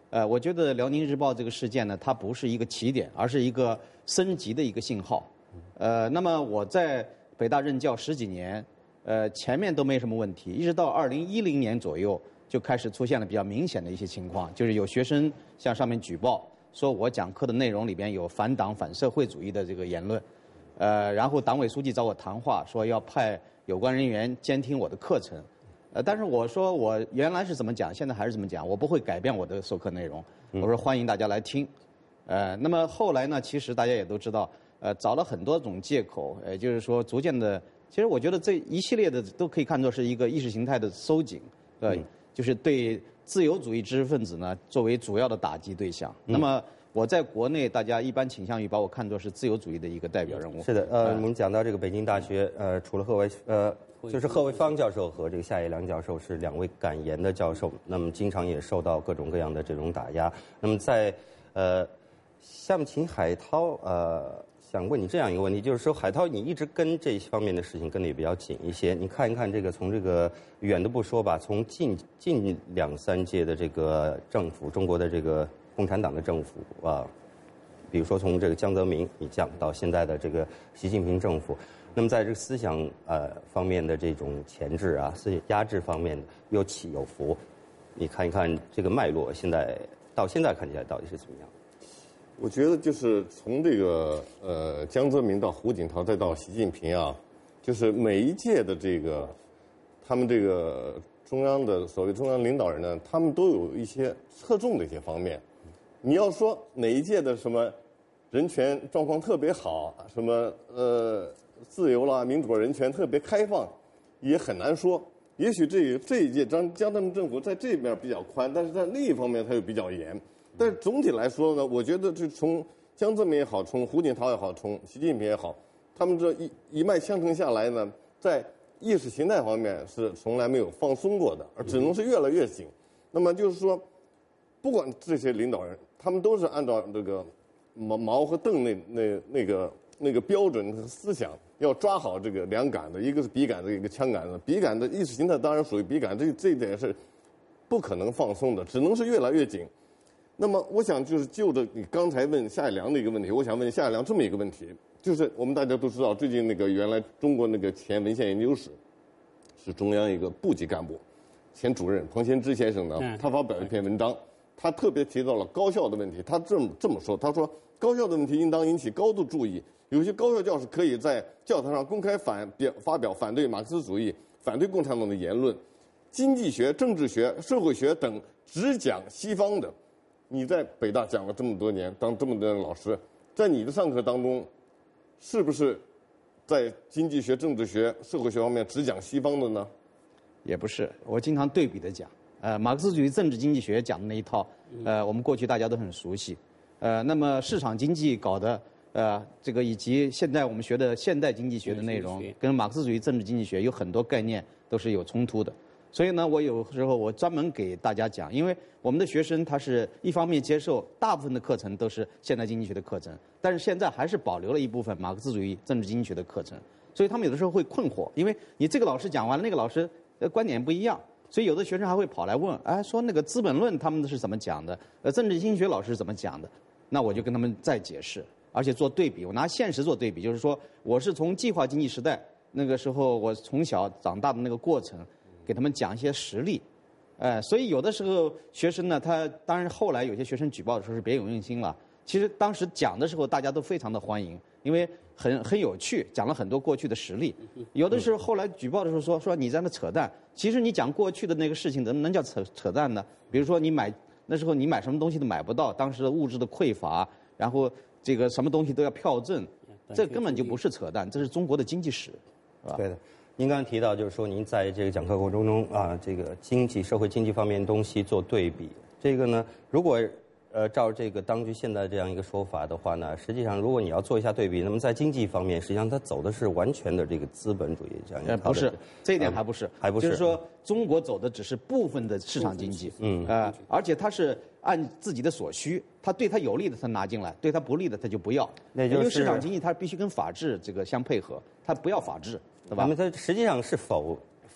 呃，我觉得辽宁日报这个事件呢，它不是一个起点，而是一个升级的一个信号。呃，那么我在北大任教十几年，呃，前面都没什么问题，一直到二零一零年左右就开始出现了比较明显的一些情况，就是有学生向上面举报，说我讲课的内容里边有反党反社会主义的这个言论，呃，然后党委书记找我谈话，说要派有关人员监听我的课程。呃，但是我说我原来是怎么讲，现在还是怎么讲，我不会改变我的授课内容。我说欢迎大家来听。呃，那么后来呢，其实大家也都知道，呃，找了很多种借口，也就是说逐渐的，其实我觉得这一系列的都可以看作是一个意识形态的收紧，呃，嗯、就是对自由主义知识分子呢作为主要的打击对象。嗯、那么我在国内，大家一般倾向于把我看作是自由主义的一个代表人物。 是的，呃，我们讲到这个北京大学，呃，除了贺维，呃。就是贺卫方教授和这个夏业良教授是两位敢言的教授，那么经常也受到各种各样的这种打压。那么在呃，夏目秦海涛呃，想问你这样一个问题，就是说海涛你一直跟这方面的事情跟得也比较紧一些，你看一看这个从这个远的不说吧，从近近两三届的这个政府，中国的这个共产党的政府啊，比如说从这个江泽民以降到现在的这个习近平政府。那么在这个思想呃方面的这种钳制啊、思想压制方面有起有伏，你看一看这个脉络，现在到现在看起来到底是怎么样？ 我觉得就是从这个呃江泽民到胡锦涛再到习近平啊，就是每一届的这个他们这个中央的所谓中央领导人呢，他们都有一些侧重的一些方面。你要说哪一届的什么人权状况特别好，什么呃。自由啦、民主、人权特别开放，也很难说。也许这这一届江江泽民政府在这边比较宽，但是在另一方面它又比较严。但是总体来说呢，我觉得这从江泽民也好，从胡锦涛也好，从习近平也好，他们这一一脉相承下来呢，在意识形态方面是从来没有放松过的，而只能是越来越紧。那么就是说，不管这些领导人，他们都是按照这个毛毛和邓那那那个。那个标准和思想要抓好这个两杆子，一个是笔杆子，一个枪杆子。笔杆的意识形态当然属于笔杆，这这一点是不可能放松的，只能是越来越紧。那么，我想就是就着你刚才问夏业良的一个问题，我想问夏业良这么一个问题，就是我们大家都知道，最近那个原来中国那个前文献研究室是中央一个部级干部，前主任彭先之先生呢，他发表一篇文章，他特别提到了高校的问题。他这么这么说，他说高校的问题应当引起高度注意。有些高校教师可以在教堂上公开反表发表反对马克思主义、反对共产党的言论，经济学、政治学、社会学等只讲西方的。你在北大讲了这么多年，当这么多年老师，在你的上课当中，是不是在经济学、政治学、社会学方面只讲西方的呢？ 也不是，我经常对比的讲。呃，马克思主义政治经济学讲的那一套，呃，我们过去大家都很熟悉。呃，那么市场经济搞的。呃，这个以及现在我们学的现代经济学的内容，跟马克思主义政治经济学有很多概念都是有冲突的。所以呢，我有时候我专门给大家讲，因为我们的学生他是一方面接受大部分的课程都是现代经济学的课程，但是现在还是保留了一部分马克思主义政治经济学的课程，所以他们有的时候会困惑，因为你这个老师讲完了，那个老师呃观点不一样，所以有的学生还会跑来问，哎，说那个《资本论》他们是怎么讲的？呃，政治经济学老师是怎么讲的？那我就跟他们再解释。而且做对比，我拿现实做对比，就是说，我是从计划经济时代那个时候，我从小长大的那个过程，给他们讲一些实例，呃，所以有的时候学生呢，他当然后来有些学生举报的时候是别有用心了。其实当时讲的时候，大家都非常的欢迎，因为很很有趣，讲了很多过去的实例。有的时候后来举报的时候说说你在那扯淡，其实你讲过去的那个事情，怎么能叫扯扯淡呢？比如说你买那时候你买什么东西都买不到，当时的物质的匮乏，然后。这个什么东西都要票证，这根本就不是扯淡，这是中国的经济史，是吧？ 对的。您刚才提到，就是说您在这个讲课过程中啊，这个经济、社会经济方面的东西做对比。这个呢，如果呃照这个当局现在这样一个说法的话呢，实际上如果你要做一下对比，那么在经济方面，实际上它走的是完全的这个资本主义这样一个。 呃，不是，这一点还不是， 还不是， 就是说中国走的只是部分的市场经济，嗯，呃，而且它是按自己的所需，它对它有利的它拿进来，对它不利的它就不要。 那就是因为市场经济它必须跟法治这个相配合，它不要法治，对吧？ 那么它实际上是否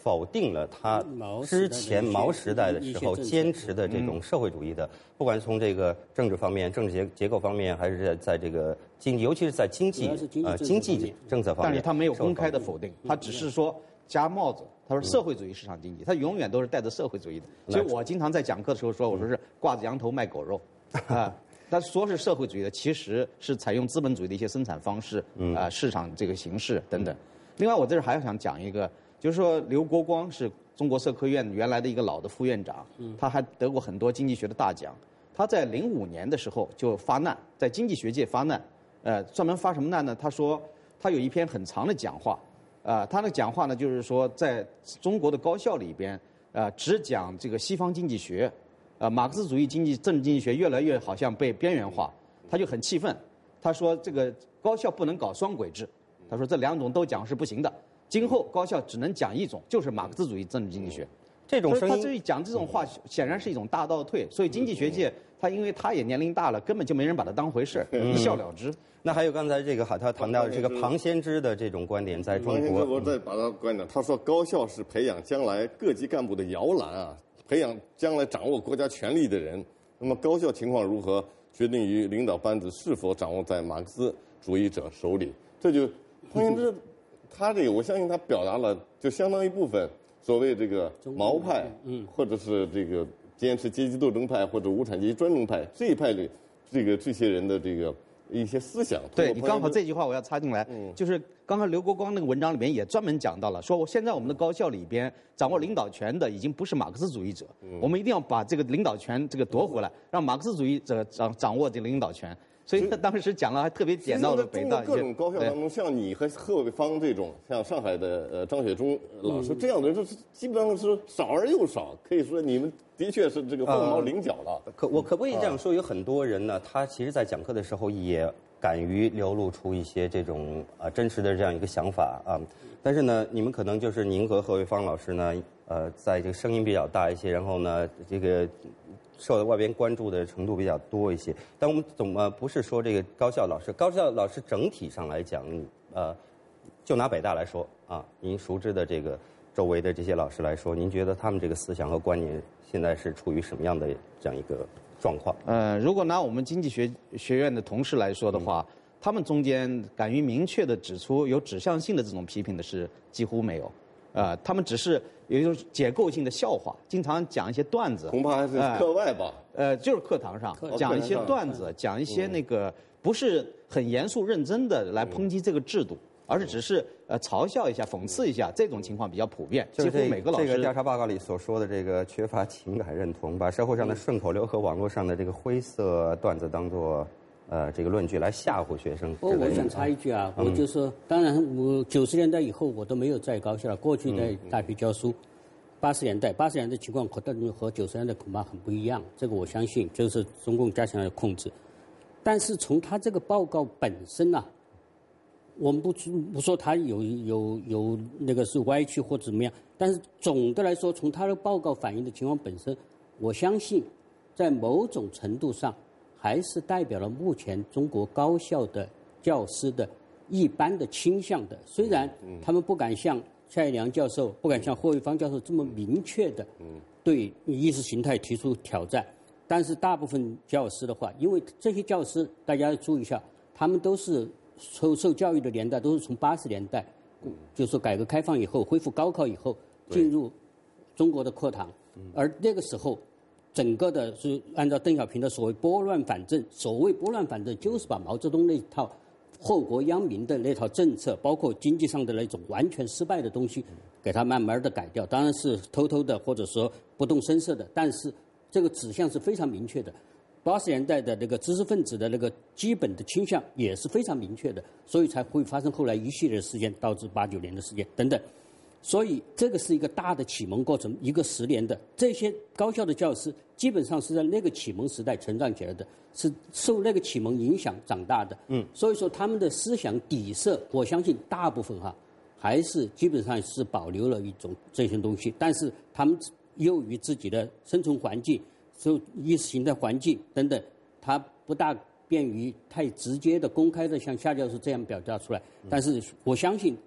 否定了他之前毛时代的时候坚持的这种社会主义的，不管是从这个政治方面、政治结结构方面，还是在在这个经济，尤其是在经济呃经济政策方面。 但是他没有公开的否定，他只是说加帽子，他说社会主义市场经济，他永远都是带着社会主义的。所以我经常在讲课的时候说，我说是挂着羊头卖狗肉，啊。他说是社会主义的，其实是采用资本主义的一些生产方式，啊、呃，市场这个形式等等。另外，我这儿还想讲一个，就是说刘国光是中国社科院原来的一个老的副院长，他还得过很多经济学的大奖。他在零五年的时候就发难，在经济学界发难，呃，专门发什么难呢？他说他有一篇很长的讲话，啊、呃，他的讲话呢就是说在中国的高校里边，啊、呃，只讲这个西方经济学。呃，马克思主义经济政治经济学越来越好像被边缘化，他就很气愤。他说这个高校不能搞双轨制，他说这两种都讲是不行的，今后高校只能讲一种，就是马克思主义政治经济学。 这种声音， 他这讲这种话显然是一种大倒退，所以经济学界他因为他也年龄大了，根本就没人把他当回事，一笑了之。 那还有刚才这个哈，他谈到这个庞先知的这种观点，在中国， 我再把他观点，他说高校是培养将来各级干部的摇篮啊。培养将来掌握国家权力的人，那么高校情况如何，决定于领导班子是否掌握在马克思主义者手里。这就换言之，他这个我相信他表达了，就相当一部分所谓这个毛派，嗯，或者是这个坚持阶级斗争派或者无产阶级专政派这一派里，这个这些人的这个一些思想。 对你刚好这句话我要插进来，嗯、就是刚才刘国光那个文章里面也专门讲到了，说我现在我们的高校里边掌握领导权的已经不是马克思主义者，嗯、我们一定要把这个领导权这个夺回来，让马克思主义者掌掌握这个领导权。所以他当时讲了，还特别点到了北大各种高校当中，像你和贺卫方这种，像上海的呃张雪忠老师、嗯、这样的人，是基本上是少而又少。可以说你们的确是这个凤毛麟角了。 呃、可我可不可以这样说？有很多人呢，他其实在讲课的时候也敢于流露出一些这种啊、呃、真实的这样一个想法啊。但是呢，你们可能就是您和贺卫方老师呢，呃，在这个声音比较大一些，然后呢，这个。受到外边关注的程度比较多一些，但我们总呃不是说这个高校老师，高校老师整体上来讲，呃，就拿北大来说啊，您熟知的这个周围的这些老师来说，您觉得他们这个思想和观念现在是处于什么样的这样一个状况？ 呃，如果拿我们经济学学院的同事来说的话，嗯、他们中间敢于明确的指出有指向性的这种批评的是几乎没有，啊、呃，他们只是。有一种结构性的笑话，经常讲一些段子， 恐怕还是课外吧。 呃，呃就是课堂上讲一些段子，讲一些那个不是很严肃认真的来抨击这个制度，嗯、而是只是呃嘲笑一下、讽刺一下，这种情况比较普遍。 就是几乎每个老师这个调查报告里所说的这个缺乏情感认同，把社会上的顺口溜和网络上的这个灰色段子当做。呃，这个论据来吓唬学生。 哦，我想插一句啊，嗯、我就说，当然，我九十年代以后我都没有在高校了，过去在大学教书。八十年代，八十年代情况和和九十年代恐怕很不一样，这个我相信，就是中共加强了控制。但是从他这个报告本身啊，我们不不说他有有有那个是歪曲或怎么样，但是总的来说，从他的报告反映的情况本身，我相信，在某种程度上。还是代表了目前中国高校的教师的一般的倾向的。虽然他们不敢像蔡一良教授、不敢像霍卫方教授这么明确的对意识形态提出挑战，但是大部分教师的话，因为这些教师大家要注意一下，他们都是受受教育的年代都是从八十年代，就是说改革开放以后、恢复高考以后进入中国的课堂，而那个时候。整个的是按照邓小平的所谓拨乱反正，所谓拨乱反正就是把毛泽东那套祸国殃民的那套政策，包括经济上的那种完全失败的东西，给它慢慢的改掉。当然是偷偷的或者说不动声色的，但是这个指向是非常明确的。八十年代的那个知识分子的那个基本的倾向也是非常明确的，所以才会发生后来一系列的事件，导致八九年的事件等等。所以这个是一个大的启蒙过程，一个十年的。这些高校的教师基本上是在那个启蒙时代成长起来的，是受那个启蒙影响长大的。嗯，所以说他们的思想底色，我相信大部分哈还是基本上是保留了一种这些东西，但是他们由于自己的生存环境、受意识形态环境等等，他不大便于太直接的、公开的像夏教授这样表达出来。但是我相信。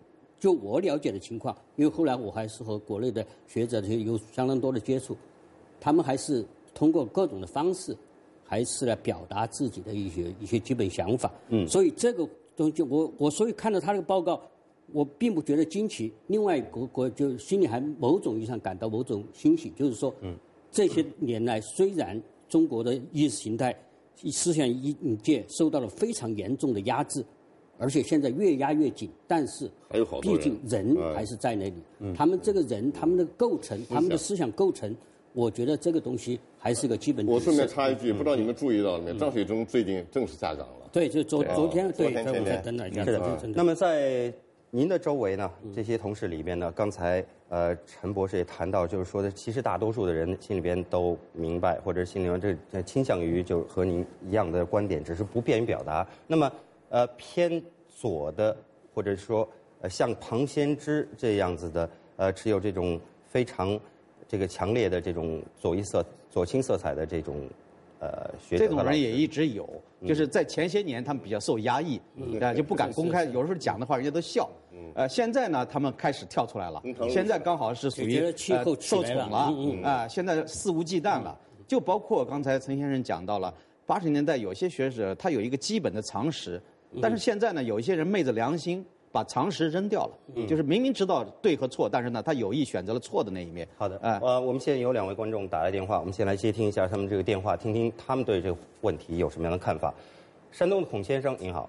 就我了解的情况，因为后来我还是和国内的学者有相当多的接触，他们还是通过各种的方式，还是来表达自己的一些一些基本想法。 嗯， 所以这个东西，我我所以看到他这个报告，我并不觉得惊奇。另外，我我就心里还某种意义上感到某种欣喜，就是说， 嗯， 这些年来虽然中国的意识形态思想一界受到了非常严重的压制。而且现在越压越紧，但是毕竟人还是在那里。 嗯、 他们这个人，他们的构成，他们的思想构成，我觉得这个东西还是个基本。 我顺便插一句，不知道你们注意到了没有？张水忠最近正式下岗了。 对，就昨昨天，对， 昨天前天等等一下。 是的。那么在您的周围呢，这些同事里边呢，刚才呃陈博士也谈到，就是说的，其实大多数的人心里边都明白，或者心里边这倾向于就和您一样的观点，只是不便于表达。那么。呃，偏左的，或者说呃，像庞先知这样子的，呃，持有这种非常这个强烈的这种左翼色、左倾色彩的这种呃学者， 这种人也一直有，就是在前些年他们比较受压抑， 嗯呃，就不敢公开，有时候讲的话人家都笑。呃，现在呢，他们开始跳出来了，现在刚好是属于呃受宠了，啊，现在肆无忌惮了。就包括刚才陈先生讲到了，八十年代有些学者他有一个基本的常识。但是现在呢，有一些人昧着良心把常识扔掉了，嗯、就是明明知道对和错，但是呢，他有意选择了错的那一面。 好的，呃，呃，我们现在有两位观众打来电话，我们先来接听一下他们这个电话，听听他们对这个问题有什么样的看法。山东的孔先生，您好。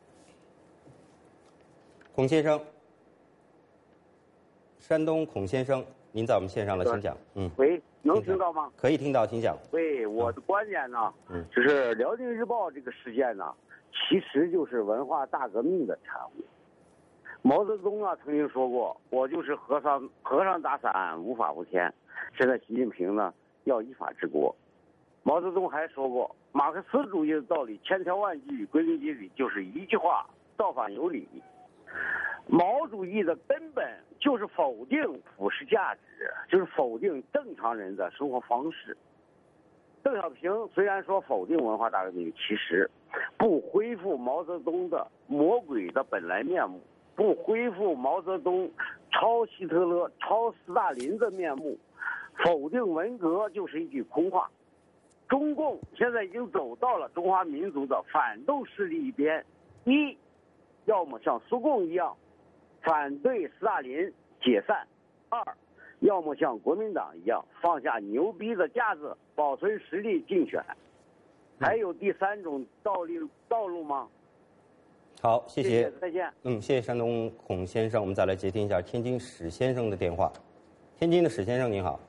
孔先生，山东孔先生，您在我们线上了，请讲。 嗯，喂，能听到吗？ 可以听到，请讲。 喂，我的观点呢，嗯，就是辽宁日报这个事件呢。其实就是文化大革命的产物。毛泽东啊曾经说过：“我就是和尚，和尚打伞，无法无天。”现在习近平呢要依法治国。毛泽东还说过：“马克思主义的道理千条万句，归根结底就是一句话：造反有理。”毛主义的根本就是否定普世价值，就是否定正常人的生活方式。邓小平虽然说否定文化大革命，其实不恢复毛泽东的魔鬼的本来面目，不恢复毛泽东超希特勒、超斯大林的面目，否定文革就是一句空话。中共现在已经走到了中华民族的反动势力一边，一，要么像苏共一样反对斯大林解散；二，要么像国民党一样放下牛逼的架子，保存实力竞选。还有第三种道路道路吗？ 好，谢谢， 谢谢再见。 嗯，谢谢山东孔先生。我们再来接听一下天津史先生的电话。天津的史先生您好，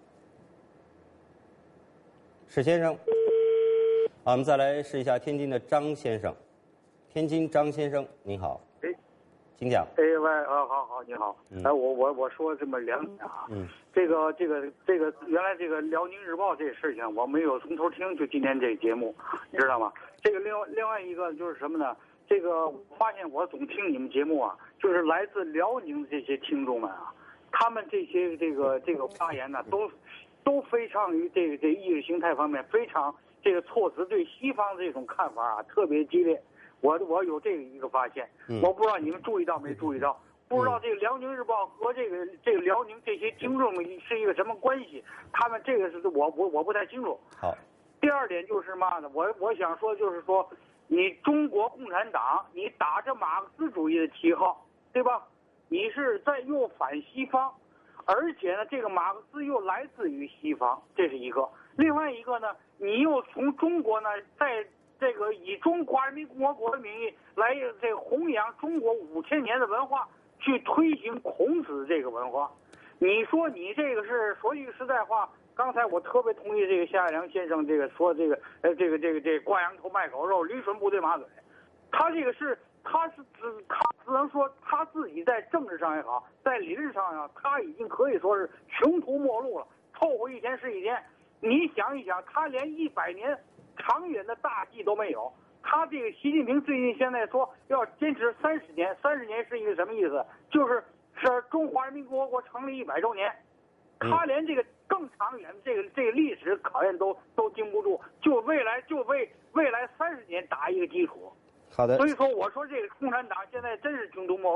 史先生。好，我们再来试一下天津的张先生。天津张先生您好。 哎， 请讲。 哎喂，啊，好好，你好。嗯、哎，我我我说这么两点啊。嗯。这个这个这个，原来这个辽宁日报这事情，我没有从头听，就今天这个节目，你知道吗？这个另外另外一个就是什么呢？这个发现我总听你们节目啊，就是来自辽宁的这些听众们啊，他们这些这个这个发言呢，都都非常于这个这意识形态方面非常这个措辞对西方这种看法啊特别激烈。我我有这个一个发现，我不知道你们注意到没注意到。不知道这个辽宁日报和这个这个辽宁这些听众们是一个什么关系？他们这个是我我我不太清楚。 好。 第二点就是嘛呢，我我想说就是说，你中国共产党，你打着马克思主义的旗号，对吧？你是在又反西方，而且呢，这个马克思又来自于西方，这是一个。另外一个呢，你又从中国呢，在这个以中华人民共和国的名义来这个弘扬中国五千年的文化。去推行孔子这个文化，你说你这个是说句实在话，刚才我特别同意这个夏良先生这个说这个呃这个这个这个挂羊头卖狗肉，驴唇不对马嘴，他这个是他是只他只能说他自己在政治上也好，在理论上也好，他已经可以说是穷途末路了，凑合一天是一天。你想一想，他连一百年长远的大计都没有。他这个习近平最近现在说要坚持三十年，三十年是一个什么意思？就是是中华人民共和国成立一百周年，他连这个更长远的这个这个历史考验都都经不住，就未来就为未来三十年打一个基础。 好的。 所以说，我说这个共产党现在真是穷途末路了。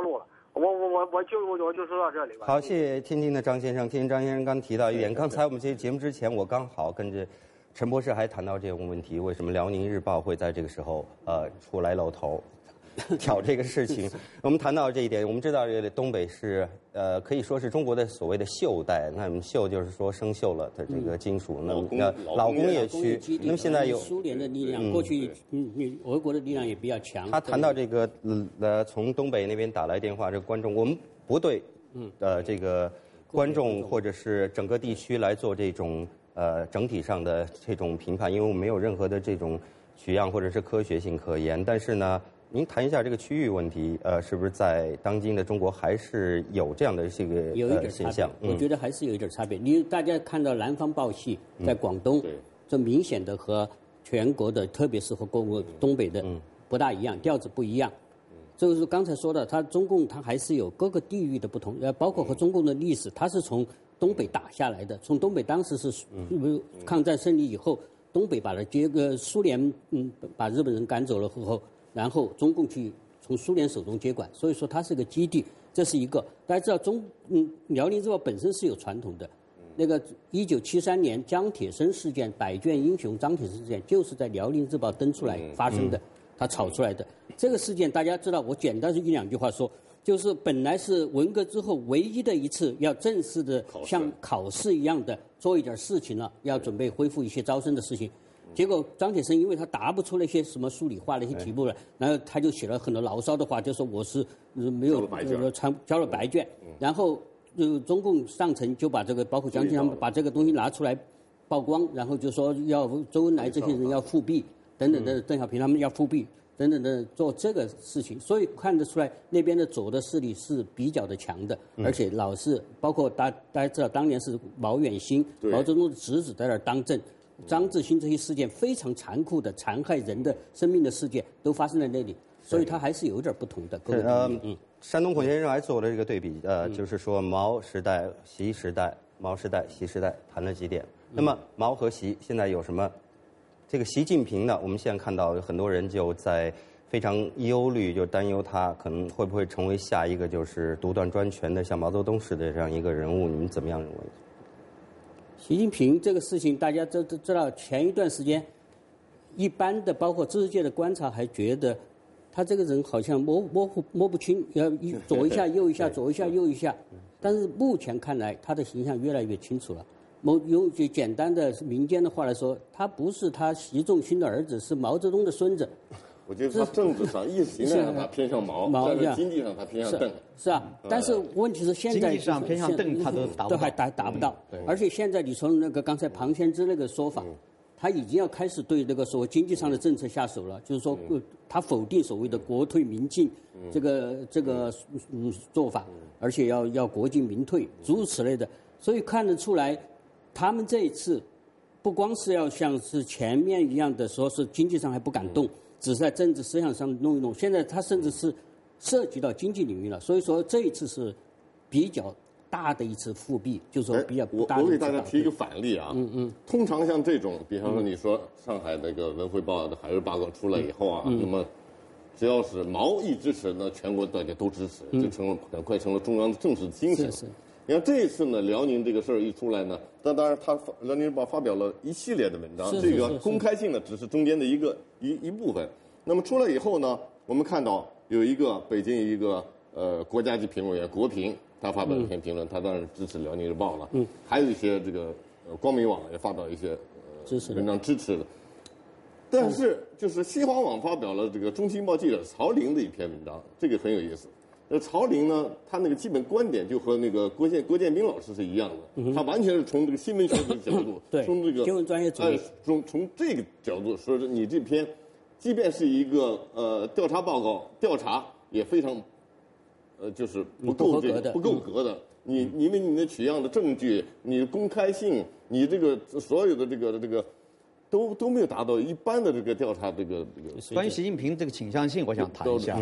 我我我我就我我就说到这里吧。 好，谢谢天津的张先生。天津张先生刚提到一点，刚才我们这节目之前，我刚好跟着陈博士还谈到这种问题，为什么辽宁日报会在这个时候呃出来露头？挑这个事情，我们谈到这一点，我们知道这个东北是呃可以说是中国的所谓的锈带，那么锈就是说生锈了的这个金属，那么那老工业区，那么现在有苏联的力量，过去嗯嗯俄国的力量也比较强。 他谈到这个呃从东北那边打来电话，这个观众我们不对嗯呃这个观众或者是整个地区来做这种呃整体上的这种评判，因为我们没有任何的这种取样或者是科学性可言，但是呢。您谈一下这个区域问题，呃，是不是在当今的中国还是有这样的这个有一点现象？ 我觉得还是有一点差别。你大家看到南方报系在广东，这明显的和全国的，特别是和国东北的不大一样，调子不一样。就是刚才说的，它中共它还是有各个地域的不同，呃，包括和中共的历史，它是从东北打下来的。从东北当时是抗战胜利以后，东北把它接个苏联，嗯，把日本人赶走了之后。然后中共去从苏联手中接管，所以说它是个基地，这是一个。大家知道中嗯辽宁日报本身是有传统的，那个一九七三年张铁生事件，百卷英雄张铁生事件就是在辽宁日报登出来发生的，他炒出来的。这个事件大家知道，我简单一两句话说，就是本来是文革之后唯一的一次要正式的像考试一样的做一点事情了，要准备恢复一些招生的事情。结果张铁生因为他答不出那些什么数理化的一些题目了，然后他就写了很多牢骚的话，就说我是没有交交了白卷，然后呃中共上层就把这个包括江青他们把这个东西拿出来曝光，然后就说要周恩来这些人要复辟等等的，邓小平他们要复辟等等的做这个事情，所以看得出来那边的左的势力是比较的强的，而且老是包括大大家知道当年是毛远新毛泽东的侄子在那儿当政。张志新这些事件非常残酷的残害人的生命的事件都发生在那里，所以它还是有点不同的。 呃，嗯，山东孔先生还做了这个对比，呃，嗯、就是说毛时代、习时代、毛时代、习时代谈了几点。那么毛和习现在有什么？这个习近平呢？我们现在看到有很多人就在非常忧虑，就担忧他可能会不会成为下一个就是独断专权的像毛泽东式的这样一个人物？你们怎么样认为？ 习近平这个事情，大家都都知道。前一段时间，一般的包括知识界的观察，还觉得他这个人好像模模糊摸不清，要一左一下右一下，左一下右一下。但是目前看来，他的形象越来越清楚了。某用句简单的民间的话来说，他不是他习仲勋的儿子，是毛泽东的孙子。 我觉得他政治上、意识形态上他偏向毛，但是经济上他偏向邓。 是啊，但是问题是现在经济上偏向邓，他都达不到， 都还达达不到。而且现在你从那个刚才庞先之那个说法，他已经要开始对那个所谓经济上的政策下手了，就是说他否定所谓的国退民进这个这个嗯做法，而且要要国进民退诸如此类的。所以看得出来，他们这一次不光是要像是前面一样的说是经济上还不敢动。只是在政治思想上弄一弄，现在他甚至是涉及到经济领域了，所以说这一次是比较大的一次复辟，就是说比较大的一次。 我我给大家提一个反例啊， 嗯嗯， 通常像这种，比方说你说上海那个《文汇报》的海瑞报告出来以后啊， 嗯、 那么只要是毛一支持，那全国大家都支持，就成了很快成了中央的政治精神。 是是。 你看这一次呢，辽宁这个事儿一出来呢，那当然他辽宁日报发表了一系列的文章， 是是是是这个公开性的只是中间的一个一一部分。那么出来以后呢，我们看到有一个北京一个呃国家级评论员国平，他发表了一篇评论，嗯、他当然支持辽宁日报了。 嗯， 还有一些这个呃光明网也发表一些呃文章支持的。但是就是新华网发表了这个中青报记者曹林的一篇文章，这个很有意思。呃，曹林呢，他那个基本观点就和那个郭建郭建斌老师是一样的，嗯、他完全是从这个新闻学的角度， 对， 从这个新闻专业主义， 呃，从从这个角度说，你这篇，即便是一个呃调查报告，调查也非常，呃，就是不够这个不够格的。你因为你的取样的证据，你的公开性，你这个所有的这个这个。都都没有达到一般的这个调查这个这个。 关于习近平这个倾向性，我想谈一下。嗯，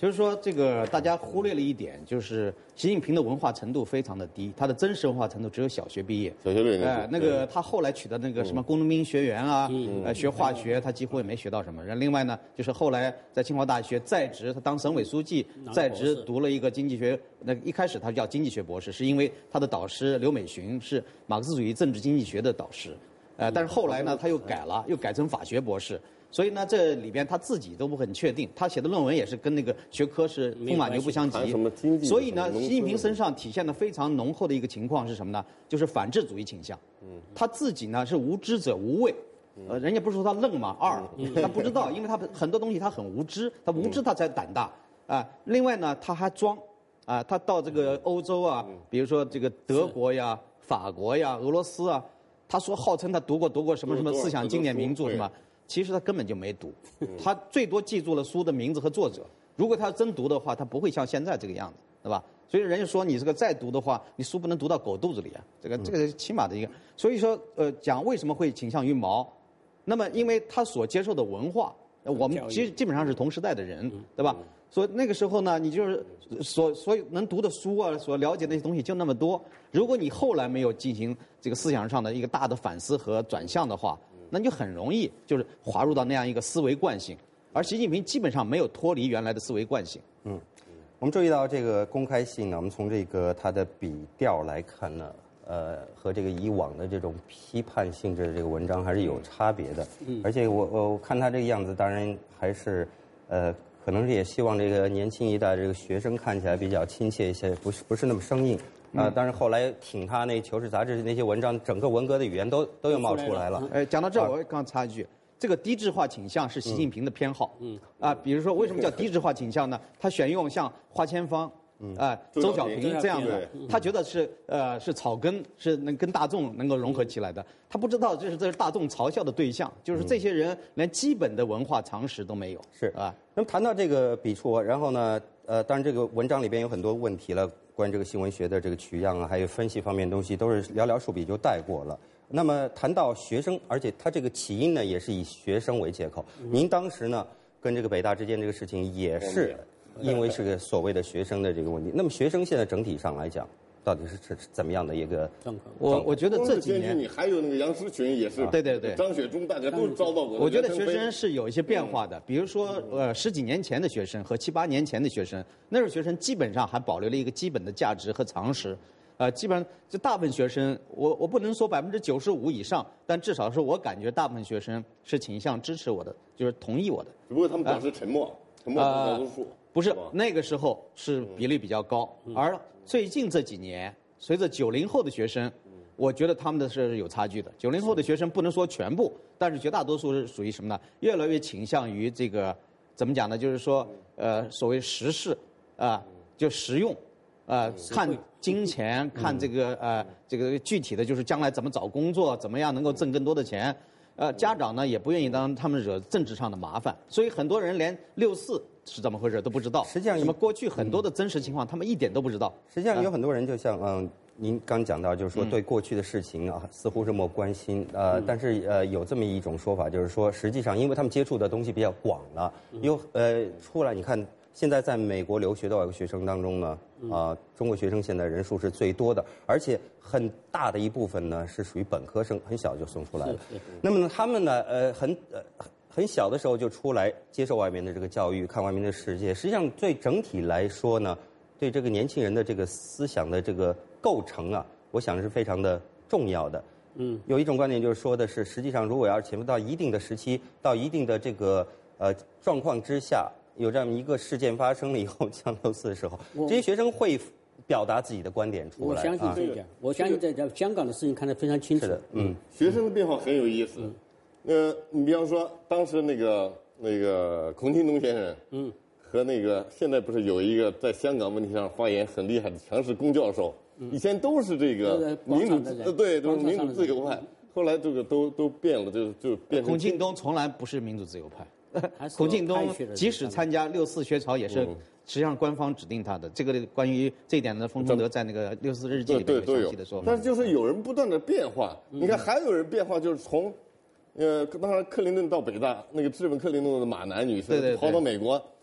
就是说这个大家忽略了一点，就是习近平的文化程度非常的低，他的真实文化程度只有小学毕业。 小学毕业。 哎，那个他后来取的那个什么工农兵学员啊，呃，学化学，他几乎也没学到什么。然后另外呢，就是后来在清华大学在职，他当省委书记，在职读了一个经济学。那一开始他叫经济学博士，是因为他的导师刘美群是马克思主义政治经济学的导师。呃，但是后来呢，他又改了，又改成法学博士。所以呢，这里边他自己都不很确定，他写的论文也是跟那个学科是风马牛不相及。所以呢，习近平身上体现的非常浓厚的一个情况是什么呢？就是反智主义倾向。他自己呢是无知者无畏，呃，人家不是说他愣吗？二，他不知道，因为他很多东西他很无知，他无知他才胆大啊。另外呢，他还装啊，他到这个欧洲啊，比如说这个德国呀、法国呀、俄罗斯啊，他说号称他读过读过什么什么思想经典名著什么。其实他根本就没读，他最多记住了书的名字和作者。如果他要真读的话，他不会像现在这个样子，对吧？所以人家说你这个再读的话，你书不能读到狗肚子里啊，这个这个是起码的一个。所以说，呃，讲为什么会倾向于毛，那么因为他所接受的文化，我们其实基本上是同时代的人，对吧？所以那个时候呢，你就是所所有能读的书啊，所了解的那些东西就那么多。如果你后来没有进行这个思想上的一个大的反思和转向的话，那就很容易就是滑入到那样一个思维惯性，而习近平基本上没有脱离原来的思维惯性。 嗯，我们注意到这个公开性呢，我们从这个他的笔调来看呢，呃，和这个以往的这种批判性质的这个文章还是有差别的。嗯，而且我我看他这个样子，当然还是呃，可能也希望这个年轻一代这个学生看起来比较亲切一些，不是不是那么生硬。啊，但是后来挺他那《求是》杂志那些文章，整个文革的语言都都又冒出来了。 哎，讲到这儿，我刚插一句，这个低质化倾向是习近平的偏好。嗯。啊，比如说为什么叫低质化倾向呢？他选用像花千芳、啊周小平这样的，他觉得是呃是草根，是能跟大众能够融合起来的。他不知道这是这是大众嘲笑的对象，就是这些人连基本的文化常识都没有。 是啊。 那么谈到这个笔触，然后呢，呃，当然这个文章里边有很多问题了。关于这个新闻学的这个取样啊，还有分析方面的东西，都是寥寥数笔就带过了。那么谈到学生，而且他这个起因呢，也是以学生为借口。您当时呢，跟这个北大之间这个事情，也是因为是个所谓的学生的这个问题。那么学生现在整体上来讲，到底是是怎么样的一个状况？ 我我觉得这几年你还有那个杨诗群也是， 对对对， 张雪忠大家都遭到过。 我觉得学生是有一些变化的，比如说呃十几年前的学生和七八年前的学生，那时候学生基本上还保留了一个基本的价值和常识，呃，基本上这大部分学生，我我不能说百分之九十五以上，但至少是我感觉大部分学生是倾向支持我的，就是同意我的。 只不过他们当时沉默，沉默不大多数。 不是那个时候是比例比较高，而最近这几年。随着九零后的学生，我觉得他们的是有差距的。九零后的学生不能说全部，但是绝大多数是属于什么呢？越来越倾向于这个怎么讲呢？就是说，呃，所谓时事啊、呃，就实用，呃，看金钱，看这个呃这个具体的就是将来怎么找工作，怎么样能够挣更多的钱。呃，家长呢也不愿意让他们惹政治上的麻烦，所以很多人连六四是怎么回事都不知道。 实际上， 什么过去很多的真实情况，他们一点都不知道。 实际上，有很多人就像嗯，您刚讲到，就是说对过去的事情啊，似乎是莫关心。呃，但是呃，有这么一种说法，就是说，实际上，因为他们接触的东西比较广了，有呃出来，你看。现在在美国留学的外国学生当中呢，啊、呃，中国学生现在人数是最多的，而且很大的一部分呢是属于本科生，很小就送出来了。那么呢，他们呢，呃，很呃很小的时候就出来接受外面的这个教育，看外面的世界。实际上，对整体来说呢，对这个年轻人的这个思想的这个构成啊，我想是非常的重要的。嗯，有一种观点就是说的是，实际上如果要是潜伏到一定的时期，到一定的这个呃状况之下。有这么一个事件发生了以后，像六四的时候，这些学生会表达自己的观点出来。 我相信这一点，啊、我相信在在香港的事情看得非常清楚。 是的，嗯， 学生的变化很有意思。嗯，呃，你比方说当时那个那个孔庆东先生，嗯，和那个现在不是有一个在香港问题上发言很厉害的强势龚教授，嗯、以前都是这个民主，呃，对，都是民主自由派，后来这个都都变了，就就变成。 孔庆东从来不是民主自由派。孔庆东即使参加六四学潮，也是实际上官方指定他的。这个关于这一点呢，冯崇德在那个六四日记里面有详细的说法。 但是就是有人不断的变化，你看还有人变化，就是从，呃，当然克林顿到北大，那个质问克林顿的马南女士跑到美国，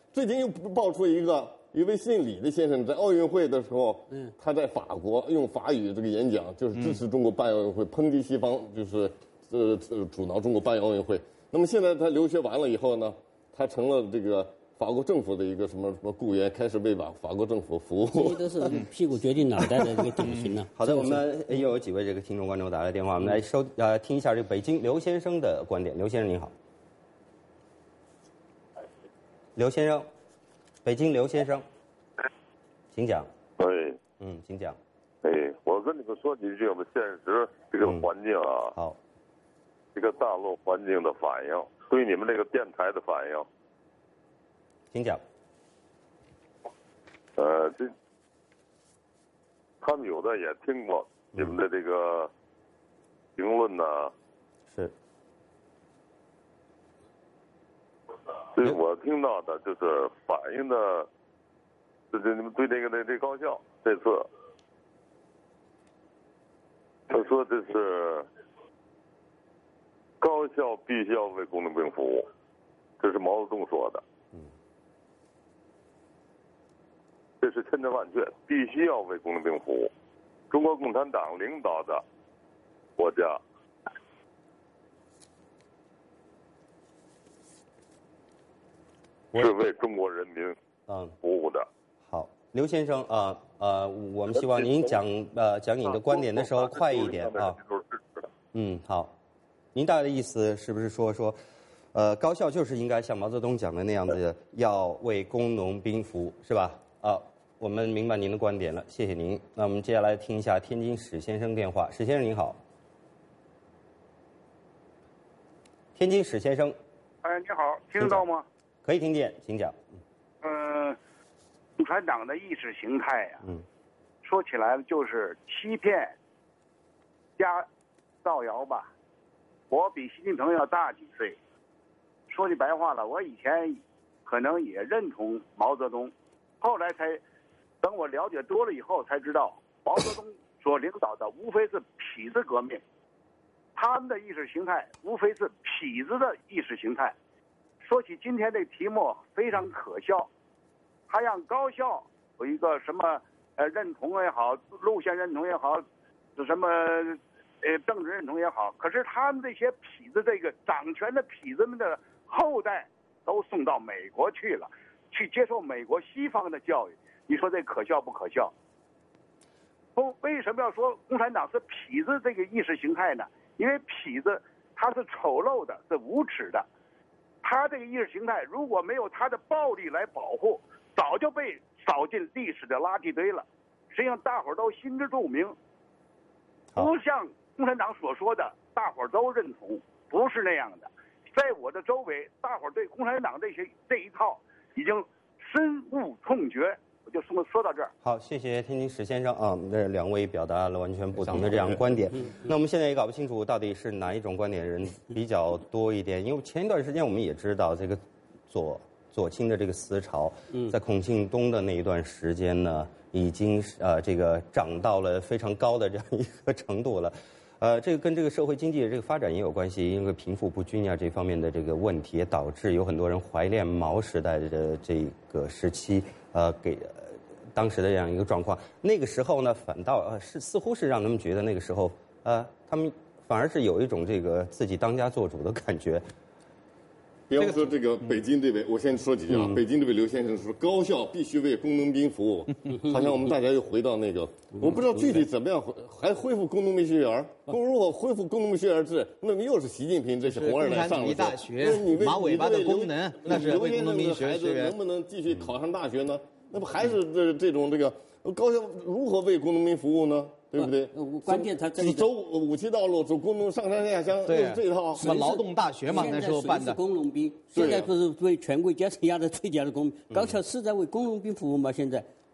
最近又爆出一个一位姓李的先生在奥运会的时候，嗯，他在法国用法语这个演讲，就是支持中国办奥运会，抨击西方就是呃呃阻挠中国办奥运会。那么现在他留学完了以后呢，他成了这个法国政府的一个什么什么雇员，开始为法法国政府服务。 这些都是屁股决定脑袋的这个典型了。 好的，我们又有几位这个听众观众打来电话，我们来收呃听一下这个北京刘先生的观点。刘先生您好。刘先生，北京刘先生，请讲。 哎， 嗯，请讲。 哎，我跟你们说几句我们现实这个环境啊， 嗯、好， 这个大陆环境的反应，对你们这个电台的反应， 请讲。 呃，这他们有的也听过你们的这个评论呢、啊， 是。 所以我听到的就是反映的，就是你们对这个这这高校这次，他说这是高校必须要为工农兵服务，这是毛泽东说的， 嗯， 这是千真万确，必须要为工农兵服务。中国共产党领导的国家。是为中国人民嗯服务的。 好，刘先生啊呃，我们希望您讲呃讲你的观点的时候快一点啊。嗯，好，您大概的意思是不是说说，呃，高校就是应该像毛泽东讲的那样子，要为工农兵服务，是吧？啊，我们明白您的观点了，谢谢您。那我们接下来听一下天津史先生电话。史先生您好。天津史先生。 哎，你好，听得到吗？ 可以听见，请讲。 嗯、呃，共产党的意识形态呀、啊， 嗯， 说起来就是欺骗加造谣吧。我比习近平要大几岁，说句白话了，我以前可能也认同毛泽东，后来才等我了解多了以后才知道，毛泽东所领导的无非是痞子革命，他们的意识形态无非是痞子的意识形态。说起今天这题目非常可笑，还让高校有一个什么呃认同也好，路线认同也好，什么呃政治认同也好，可是他们这些痞子，这个掌权的痞子们的后代都送到美国去了，去接受美国西方的教育，你说这可笑不可笑？共为什么要说共产党是痞子这个意识形态呢？因为痞子他是丑陋的，是无耻的。他这个意识形态如果没有他的暴力来保护，早就被扫进历史的垃圾堆了。实际上，大伙儿都心知肚明，不像共产党所说的，大伙儿都认同，不是那样的。在我的周围，大伙儿对共产党这些这一套已经深恶痛绝。我就说说到这儿。 好，谢谢天津史先生啊，这两位表达了完全不同的这样观点。那我们现在也搞不清楚到底是哪一种观点人比较多一点，因为前一段时间我们也知道这个左左倾的这个思潮，在孔庆东的那一段时间呢，已经呃这个涨到了非常高的这样一个程度了。呃，这个跟这个社会经济的这个发展也有关系，因为贫富不均啊这方面的这个问题，也导致有很多人怀念毛时代的这个时期，呃，给、呃、当时的这样一个状况。那个时候呢，反倒呃是似乎是让他们觉得那个时候，呃，他们反而是有一种这个自己当家做主的感觉。 比方说这个北京这位，我先说几句啊。 嗯、 北京这位刘先生说，高校必须为工农兵服务，好像我们大家又回到那个，我不知道具体怎么样还恢复工农兵学员。如果恢复工农兵学员制，那么又是习近平这些红二代上了。 大学马尾巴的功能，那是为工农兵学员能不能继续考上大学呢？那不还是这这种这个高校如何为工农兵服务呢？对不对？ 关键他走五七道路，走工农上山下乡， 对这套什么劳动大学嘛，那时候办的工农兵，现在不是为权贵阶层压得最佳的工，高校是在为工农兵服务吗？现在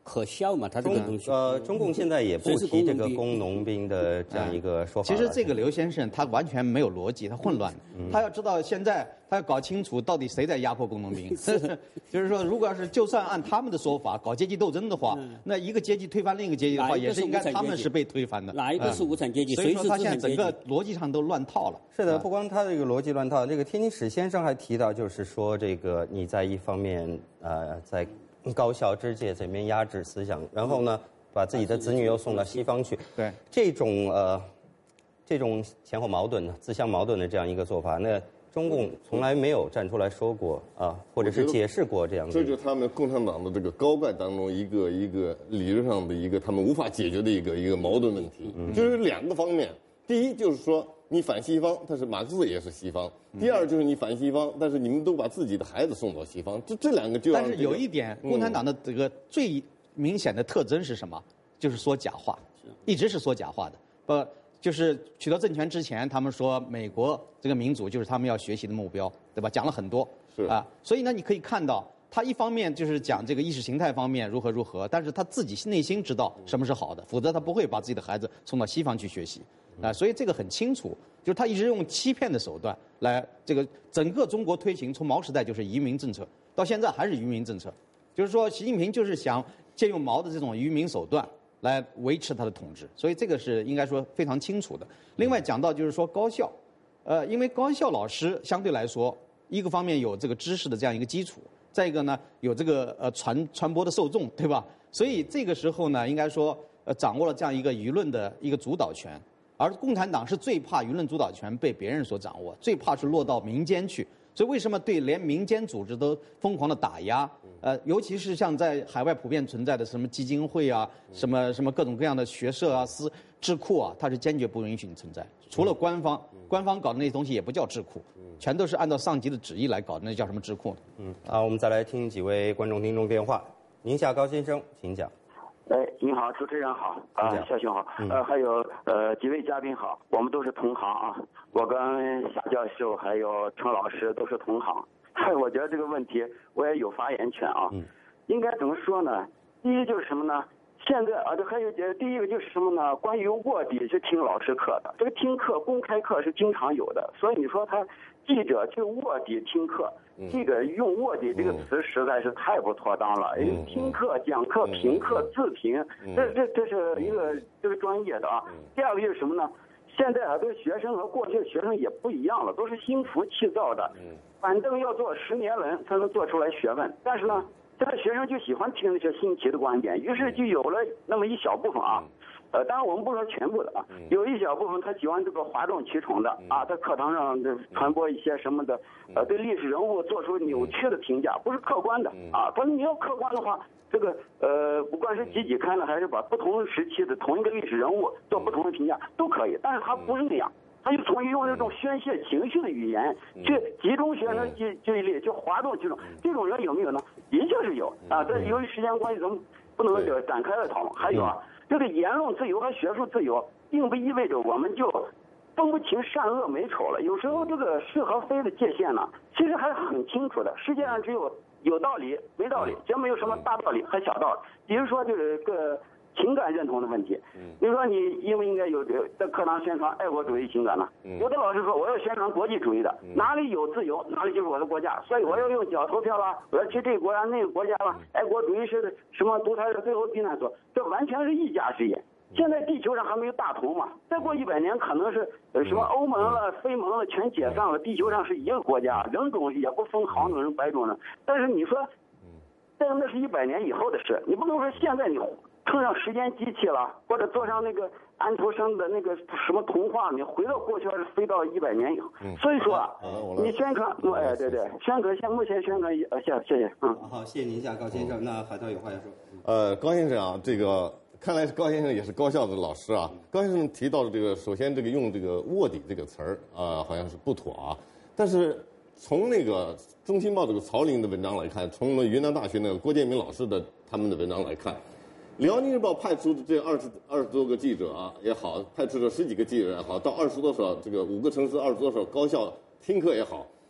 可笑嘛？他这个东西。 呃，中共现在也不提这个工农兵的这样一个说法。 其实这个刘先生他完全没有逻辑，他混乱。嗯、他要知道现在他要搞清楚到底谁在压迫工农兵。就是说，如果要是就算按他们的说法搞阶级斗争的话，嗯、那一个阶级推翻另一个阶级的话，也是应该他们是被推翻的。 哪一个是无产阶级？ 嗯、所以说他现在整个逻辑上都乱套了。 是的，不光他这个逻辑乱套，这个天津史先生还提到，就是说这个你在一方面呃在。高校之界这边压制思想，然后呢，把自己的子女又送到西方去。 对， 这种呃，这种前后矛盾的、自相矛盾的这样一个做法，那中共从来没有站出来说过啊，或者是解释过这样的。 这就是他们共产党的这个高干当中一个一个理论上的一个他们无法解决的一个一个矛盾问题，嗯、就是两个方面。第一就是说你反西方，但是马克思也是西方；第二就是你反西方，但是你们都把自己的孩子送到西方，这这两个就让、这个。 但是有一点，共产党的这个最明显的特征是什么？就是说假话，一直是说假话的。不，就是取得政权之前，他们说美国这个民主就是他们要学习的目标，对吧？讲了很多， 是啊。所以呢，你可以看到。他一方面就是讲这个意识形态方面如何如何，但是他自己内心知道什么是好的，否则他不会把自己的孩子送到西方去学习，啊、呃，所以这个很清楚，就是他一直用欺骗的手段来这个整个中国推行，从毛时代就是移民政策，到现在还是移民政策，就是说习近平就是想借用毛的这种移民手段来维持他的统治，所以这个是应该说非常清楚的。另外讲到就是说高校，呃，因为高校老师相对来说，一个方面有这个知识的这样一个基础。再一个呢，有这个呃传传播的受众，对吧？所以这个时候呢，应该说呃掌握了这样一个舆论的一个主导权，而共产党是最怕舆论主导权被别人所掌握，最怕是落到民间去。所以为什么对连民间组织都疯狂的打压？呃，尤其是像在海外普遍存在的什么基金会啊，什么什么各种各样的学社啊、私智库啊，它是坚决不允许你存在。除了官方，官方搞的那些东西也不叫智库。全都是按照上级的旨意来搞的，那叫什么智库呢？ 嗯，好，我们再来听几位观众听众电话。宁夏高先生，请讲。 哎，你好，主持人好，啊，肖兄好，嗯、呃，还有呃几位嘉宾好，我们都是同行啊。我跟夏教授还有陈老师都是同行，我觉得这个问题我也有发言权啊。嗯，应该怎么说呢？第一就是什么呢？现在啊，这还有第一个就是什么呢？关于卧底是听老师课的，这个听课公开课是经常有的，所以你说他记者去卧底听课，这个用卧底这个词实在是太不妥当了。因为听课、讲课、评课、自评，这这这是一个这个专业的啊。第二个就是什么呢？现在啊，这个学生和过去的学生也不一样了，都是心浮气躁的，反正要做十年人才能做出来学问，但是呢。这个学生就喜欢听那些新奇的观点，于是就有了那么一小部分啊，呃，当然我们不说全部的啊，有一小部分他喜欢这个哗众取宠的啊，在课堂上传播一些什么的，呃，对历史人物做出扭曲的评价，不是客观的啊。但是你要客观的话，这个呃，不管是几几刊的，还是把不同时期的同一个历史人物做不同的评价都可以，但是他不是那样。他就从用这种宣泄情绪的语言去集中学生注注意力，去哗众取宠，这种人有没有呢？的确是有啊。但由于时间关系，咱们不能这个展开来讨论。还有啊，这个言论自由和学术自由，并不意味着我们就分不清善恶美丑了。有时候这个是和非的界限呢，其实还是很清楚的。世界上只有有道理没道理，绝没有什么大道理和小道理。比如说就是个。情感认同的问题，比如说你应不应该有在课堂宣传爱国主义情感呢？有的老师说我要宣传国际主义的，哪里有自由哪里就是我的国家，所以我要用脚投票啦，我要去这个国家那个国家啦，爱国主义是什么独裁的最后避难所，这完全是一家之言。现在地球上还没有大同嘛，再过一百年可能是呃什么欧盟了、非盟了全解散了，地球上是一个国家，人种也不分黄种人、白种人。但是你说，但是那是一百年以后的事，你不能说现在你。乘上时间机器了，或者坐上那个安徒生的那个什么童话，你回到过去还是飞到一百年以后。嗯、所以说啊，你宣传，哎，对对，宣传像目前宣传，呃，谢谢谢，嗯， 好，谢谢您一下高先生。那海涛有话要说。 呃，高先生啊，这个看来高先生也是高校的老师啊。高先生提到的这个，首先这个用这个卧底这个词儿啊，好像是不妥啊。但是从那个《中新报》这个曹林的文章来看，从云南大学那个郭建明老师的他们的文章来看。辽宁日报派出的这二十二十多个记者啊也好，派出了十几个记者也好，到二十多所这个五个城市二十多所高校听课也好，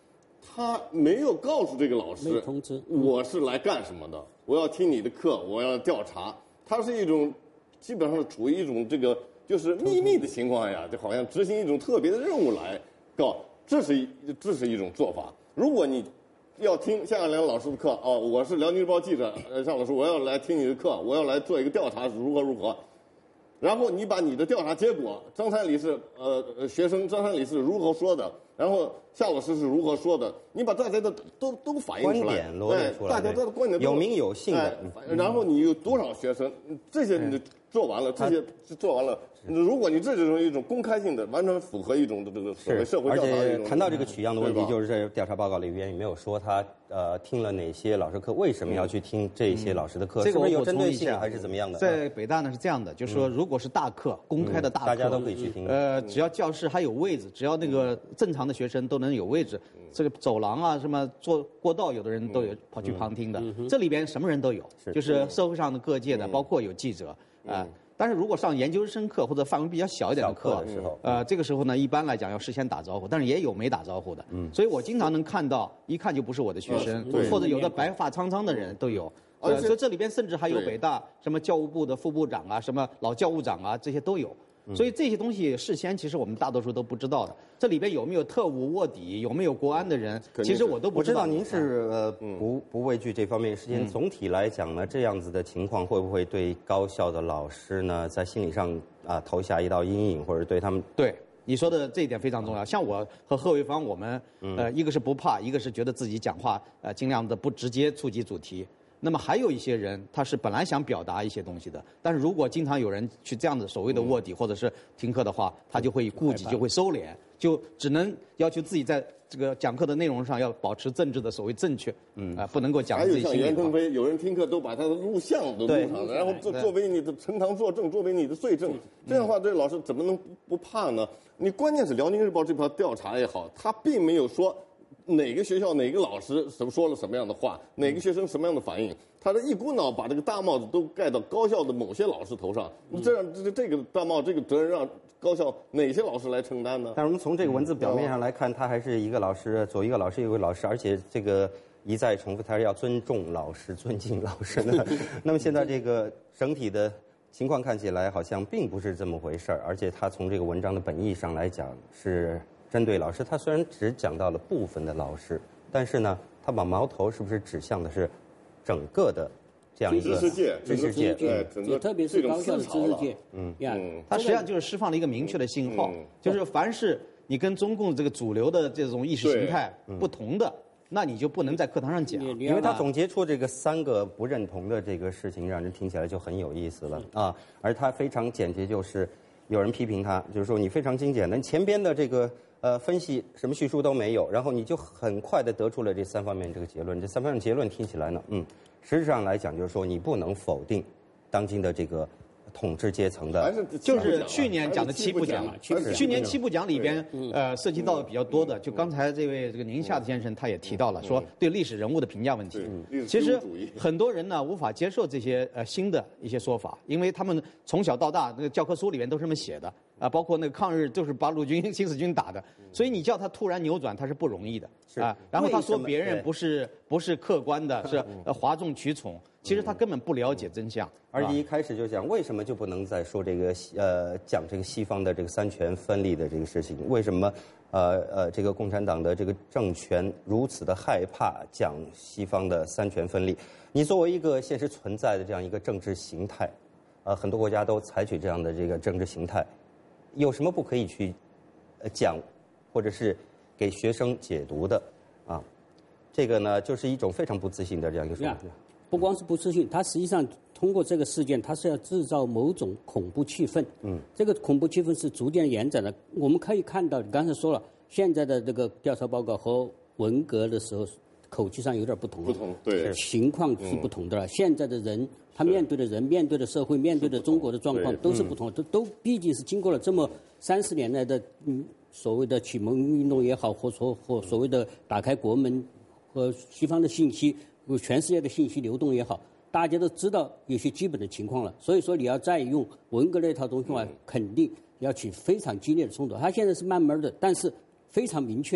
他没有告诉这个老师， 没通知， 我是来干什么的，我要听你的课，我要调查。他是一种基本上是处于一种这个就是秘密的情况下，就好像执行一种特别的任务来告，这是一这是一种做法。如果你要听夏亚良老师的课，哦，我是辽宁日报记者，呃，夏老师，我要来听你的课，我要来做一个调查，如何如何。然后你把你的调查结果，张三李是呃呃学生张三李是如何说的，然后夏老师是如何说的，你把大家的都都反映出来， 观点罗列出来， 大家的观点有名有姓的、 哎。然后你有多少学生，这些你做完了，这些做完了。如果你这就是一种公开性的，完全符合一种这个所谓社会调查的一种。 而且谈到这个取样的问题，就是这调查报告里边也没有说他呃听了哪些老师课，为什么要去听这些老师的课？ 这个是不是有我针对性还是怎么样的？ 在北大呢是这样的，就是说如果是大课、公开的大课， 大家都可以去听。 呃，只要教室还有位置，只要那个正常的学生都能有位置，这个走廊啊什么坐过道，有的人都有跑去旁听的。这里边什么人都有，就是社会上的各界的，包括有记者啊。但是如果上研究生课或者范围比较小一点的课的时候， 呃，这个时候呢，一般来讲要事先打招呼，但是也有没打招呼的。嗯，所以我经常能看到，一看就不是我的学生，或者有的白发苍苍的人都有。呃，所以这里边甚至还有北大什么教务部的副部长啊，什么老教务长啊，这些都有。所以这些东西事先其实我们大多数都不知道的。这里边有没有特务卧底，有没有国安的人，其实我都不知道。 我知道您是呃不不畏惧这方面事情。总体来讲呢，这样子的情况会不会对高校的老师呢，在心理上啊投下一道阴影，或者对他们？ 对。你说的这一点非常重要。像我和贺卫方，我们呃一个是不怕，一个是觉得自己讲话呃尽量的不直接触及主题。那么还有一些人，他是本来想表达一些东西的，但是如果经常有人去这样的所谓的卧底或者是听课的话，他就会顾忌，就会收敛，就只能要求自己在这个讲课的内容上要保持政治的所谓正确，嗯啊、呃，不能够讲自己心里话。 还有像袁腾飞，有人听课都把他的录像都录上了，然后作作为你的呈堂作证，作为你的罪证，这样的话，这老师怎么能不怕呢？你关键是《辽宁日报》这条调查也好，他并没有说哪个学校哪个老师什么说了什么样的话，哪个学生什么样的反应，他的一股脑把这个大帽子都盖到高校的某些老师头上，这样这这个大帽这个责任让高校哪些老师来承担呢？ 但是我们从这个文字表面上来看，他还是一个老师，左一个老师，右一个老师，而且这个一再重复，他是要尊重老师、尊敬老师的。那么现在这个整体的情况看起来好像并不是这么回事儿，而且他从这个文章的本意上来讲是针对老师。他虽然只讲到了部分的老师，但是呢，他把矛头是不是指向的是整个的这样一个知识界？ 知识界， 对，整个特别是高校的知识界， 嗯嗯，他实际上就是释放了一个明确的信号，就是凡是你跟中共这个主流的这种意识形态不同的，那你就不能在课堂上讲， 因为他总结出这个三个不认同的这个事情，让人听起来就很有意思了啊。而他非常简洁，就是有人批评他，就是说你非常精简，但前边的这个呃分析什么叙述都没有，然后你就很快的得出了这三方面这个结论。这三方面结论听起来呢，嗯，实质上来讲就是说你不能否定当今的这个统治阶层的， 就是去年讲的七部讲，去年七部讲里边，呃，涉及到的比较多的，就刚才这位这个宁夏的先生他也提到了，说对历史人物的评价问题。其实很多人呢无法接受这些呃新的一些说法，因为他们从小到大那个教科书里面都是这么写的啊，包括那个抗日就是把鲁军、新四军打的，所以你叫他突然扭转，他是不容易的啊。然后他说别人不是不是客观的，是呃哗众取宠。其实他根本不了解真相， 而且一开始就讲为什么就不能再说这个呃讲这个西方的这个三权分立的这个事情？为什么呃呃这个共产党的这个政权如此的害怕讲西方的三权分立？你作为一个现实存在的这样一个政治形态，呃很多国家都采取这样的这个政治形态，有什么不可以去呃讲，或者是给学生解读的啊？这个呢就是一种非常不自信的这样一个说法。 不光是不自信，他实际上通过这个事件，他是要制造某种恐怖气氛。嗯，这个恐怖气氛是逐渐延展的。我们可以看到，你刚才说了，现在的这个调查报告和文革的时候口气上有点不同了， 不同，对， 情况是不同的了。嗯、现在的人，他面对的人、面对的社会、面对的中国的状况都是不同的，都都毕竟是经过了这么三十年来的嗯所谓的启蒙运动也好，或说或所谓的打开国门和西方的信息。全世界的信息流动也好，大家都知道有些基本的情况了，所以说你要再用文革那套东西的话，肯定要起非常激烈的冲突。他现在是慢慢的，但是非常明确的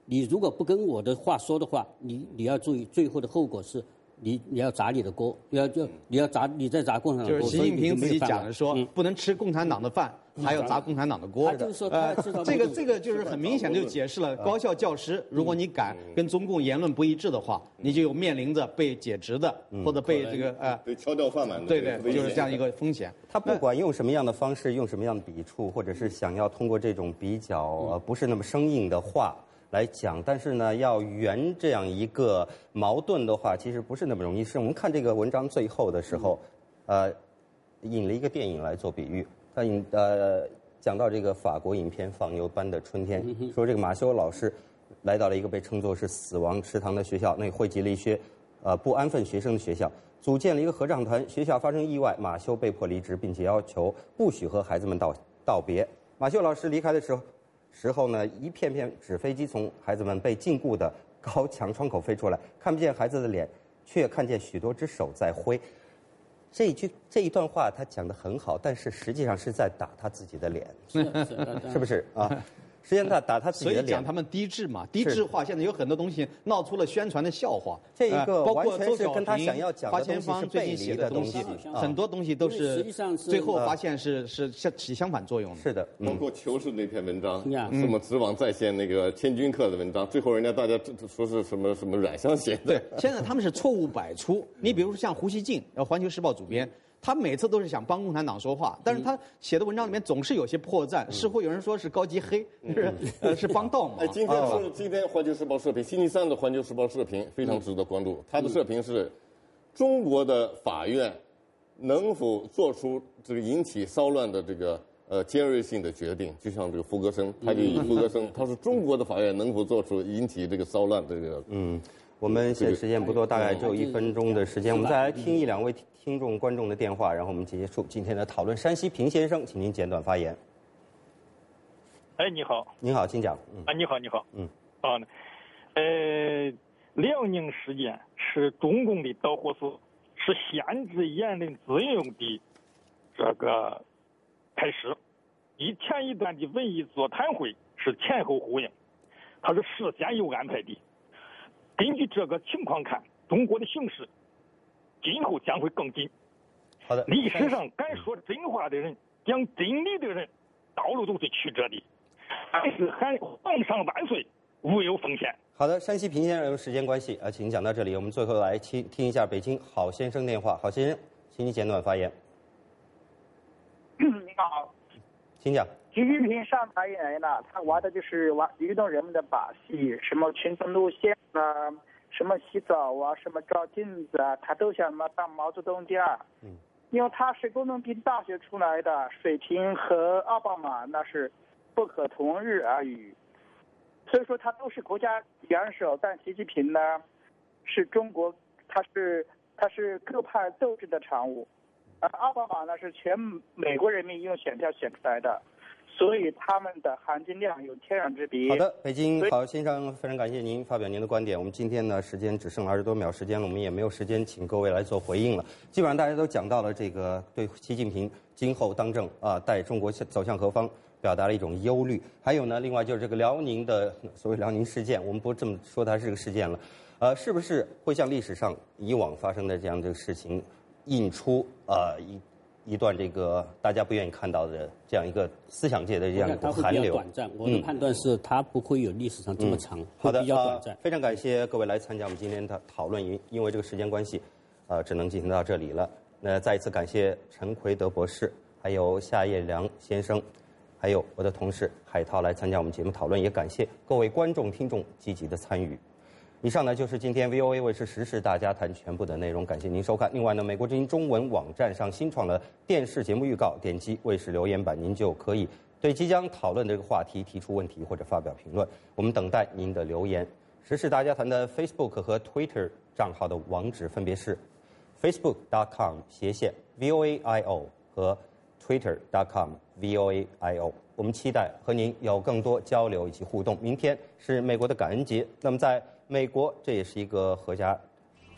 你如果不跟我的话说的话，你你要注意，最后的后果是。你你要砸你的锅，要就你要砸你在砸共产党的锅。 就是习近平自己讲的说，不能吃共产党的饭，还要砸共产党的锅。 就是说， 呃，这个这个就是很明显的就解释了高校教师，如果你敢跟中共言论不一致的话，你就有面临着被解职的，或者被这个呃被敲掉饭碗的。 对对，就是这样一个风险。 他不管用什么样的方式，用什么样的笔触，或者是想要通过这种比较呃不是那么生硬的话。来讲，但是呢，要圆这样一个矛盾的话，其实不是那么容易。是我们看这个文章最后的时候，呃，引了一个电影来做比喻。他引呃讲到这个法国影片《放牛班的春天》，说这个马修老师来到了一个被称作是死亡池塘的学校，那汇集了一些呃不安分学生的学校，组建了一个合唱团。学校发生意外，马修被迫离职，并且要求不许和孩子们道道别。马修老师离开的时候。时候呢，一片片纸飞机从孩子们被禁锢的高墙窗口飞出来，看不见孩子的脸，却看见许多只手在挥。这一句这一段话他讲得很好，但是实际上是在打他自己的脸， 是, 是, 是不是啊？实际上他打他自己的脸， 所以讲他们低智嘛，低智化现在有很多东西闹出了宣传的笑话。 这一个包括周小跟他想要讲的东西是背离的东西，很多东西都是最后发现是是相起相反作用的。 是的， 包括求是那篇文章，什么直网在线那个千钧课的文章，最后人家大家说是什么什么阮香写的。 对，现在他们是错误百出。你比如说像胡锡进，呃，《环球时报》主编。他每次都是想帮共产党说话，但是他写的文章里面总是有些破绽，似乎有人说是高级黑，就是呃是帮倒忙。 哎，今天是今天《环球时报》社评，星期三的《环球时报》社评非常值得关注。他的社评是：中国的法院能否做出这个引起骚乱的这个呃尖锐性的决定？就像这个福格森，他就以福格森，他说中国的法院能否做出引起这个骚乱的这个嗯。我们现在时间不多，大概只有一分钟的时间，我们再来听一两位听众观众的电话，然后我们结束今天的讨论。山西平先生，请您简短发言。 哎，你好。 您好，请讲。 啊，你好，你好。 嗯。 啊，呃，辽宁事件是中共的导火索，是限制言论自由的这个开始。以前一段的文艺座谈会是前后呼应，它是事先有安排的。根据这个情况看，中国的形势今后将会更紧。 好的， 历史上敢说真话的人、讲真理的人，道路都是曲折的。但是喊皇上万岁，无有风险。 好的，山西平先生，由时间关系啊，请讲到这里。我们最后来听听一下北京郝先生电话。郝先生，请你简短发言。 你好， 请讲。 习近平上台以来呢，他玩的就是玩愚弄人们的把戏，什么群众路线啊，什么洗澡啊，什么照镜子啊，他都想嘛当毛泽东第二。 嗯， 因为他是工农兵大学出来的，水平和奥巴马那是不可同日而语。所以说他都是国家元首，但习近平呢是中国，他是他是各派斗争的产物，而奥巴马呢是全美国人民用选票选出来的。所以他们的含金量有天壤之别。 好的，北京郝先生，非常感谢您发表您的观点。我们今天呢，时间只剩二十多秒时间了，我们也没有时间请各位来做回应了。基本上大家都讲到了这个对习近平今后当政啊，带中国走向何方，表达了一种忧虑。还有呢，另外就是这个辽宁的所谓辽宁事件，我们不这么说它是个事件了，呃，是不是会像历史上以往发生的这样这个事情，印出呃一。一段这个大家不愿意看到的这样一个思想界的这样一股寒流。 短暂，我的判断是它不会有历史上这么长， 嗯、好的， 比较短暂、 呃。非常感谢各位来参加我们今天的讨论，因因为这个时间关系，呃，只能进行到这里了。那再一次感谢陈奎德博士，还有夏叶良先生，还有我的同事海涛来参加我们节目讨论，也感谢各位观众听众积极的参与。以上呢就是今天 V O A 卫视时事大家谈全部的内容，感谢您收看。另外呢，美国之音中文网站上新创的电视节目预告，点击卫视留言板，您就可以对即将讨论这个话题提出问题或者发表评论。我们等待您的留言。时事大家谈的 Facebook 和 Twitter 账号的网址分别是 facebook dot com 斜线 V O A I O 和 Twitter dot com V O A I O。我们期待和您有更多交流以及互动。明天是美国的感恩节，那么在美国，这也是一个合家团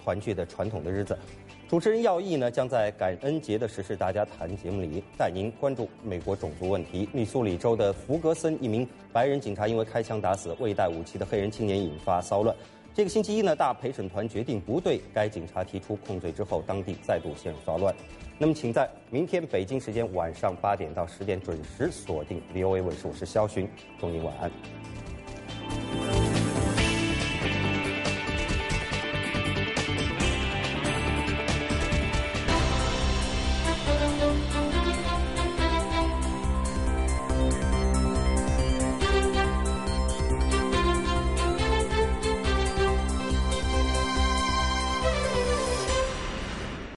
团聚的传统的日子。主持人耀义呢，将在感恩节的时事大家谈节目里带您关注美国种族问题。密苏里州的弗格森一名白人警察因为开枪打死未带武器的黑人青年引发骚乱。这个星期一呢，大陪审团决定不对该警察提出控罪之后，当地再度陷入骚乱。那么，请在明天北京时间晚上八点到十点准时锁定 V O A 卫视，我是肖勋，祝您晚安。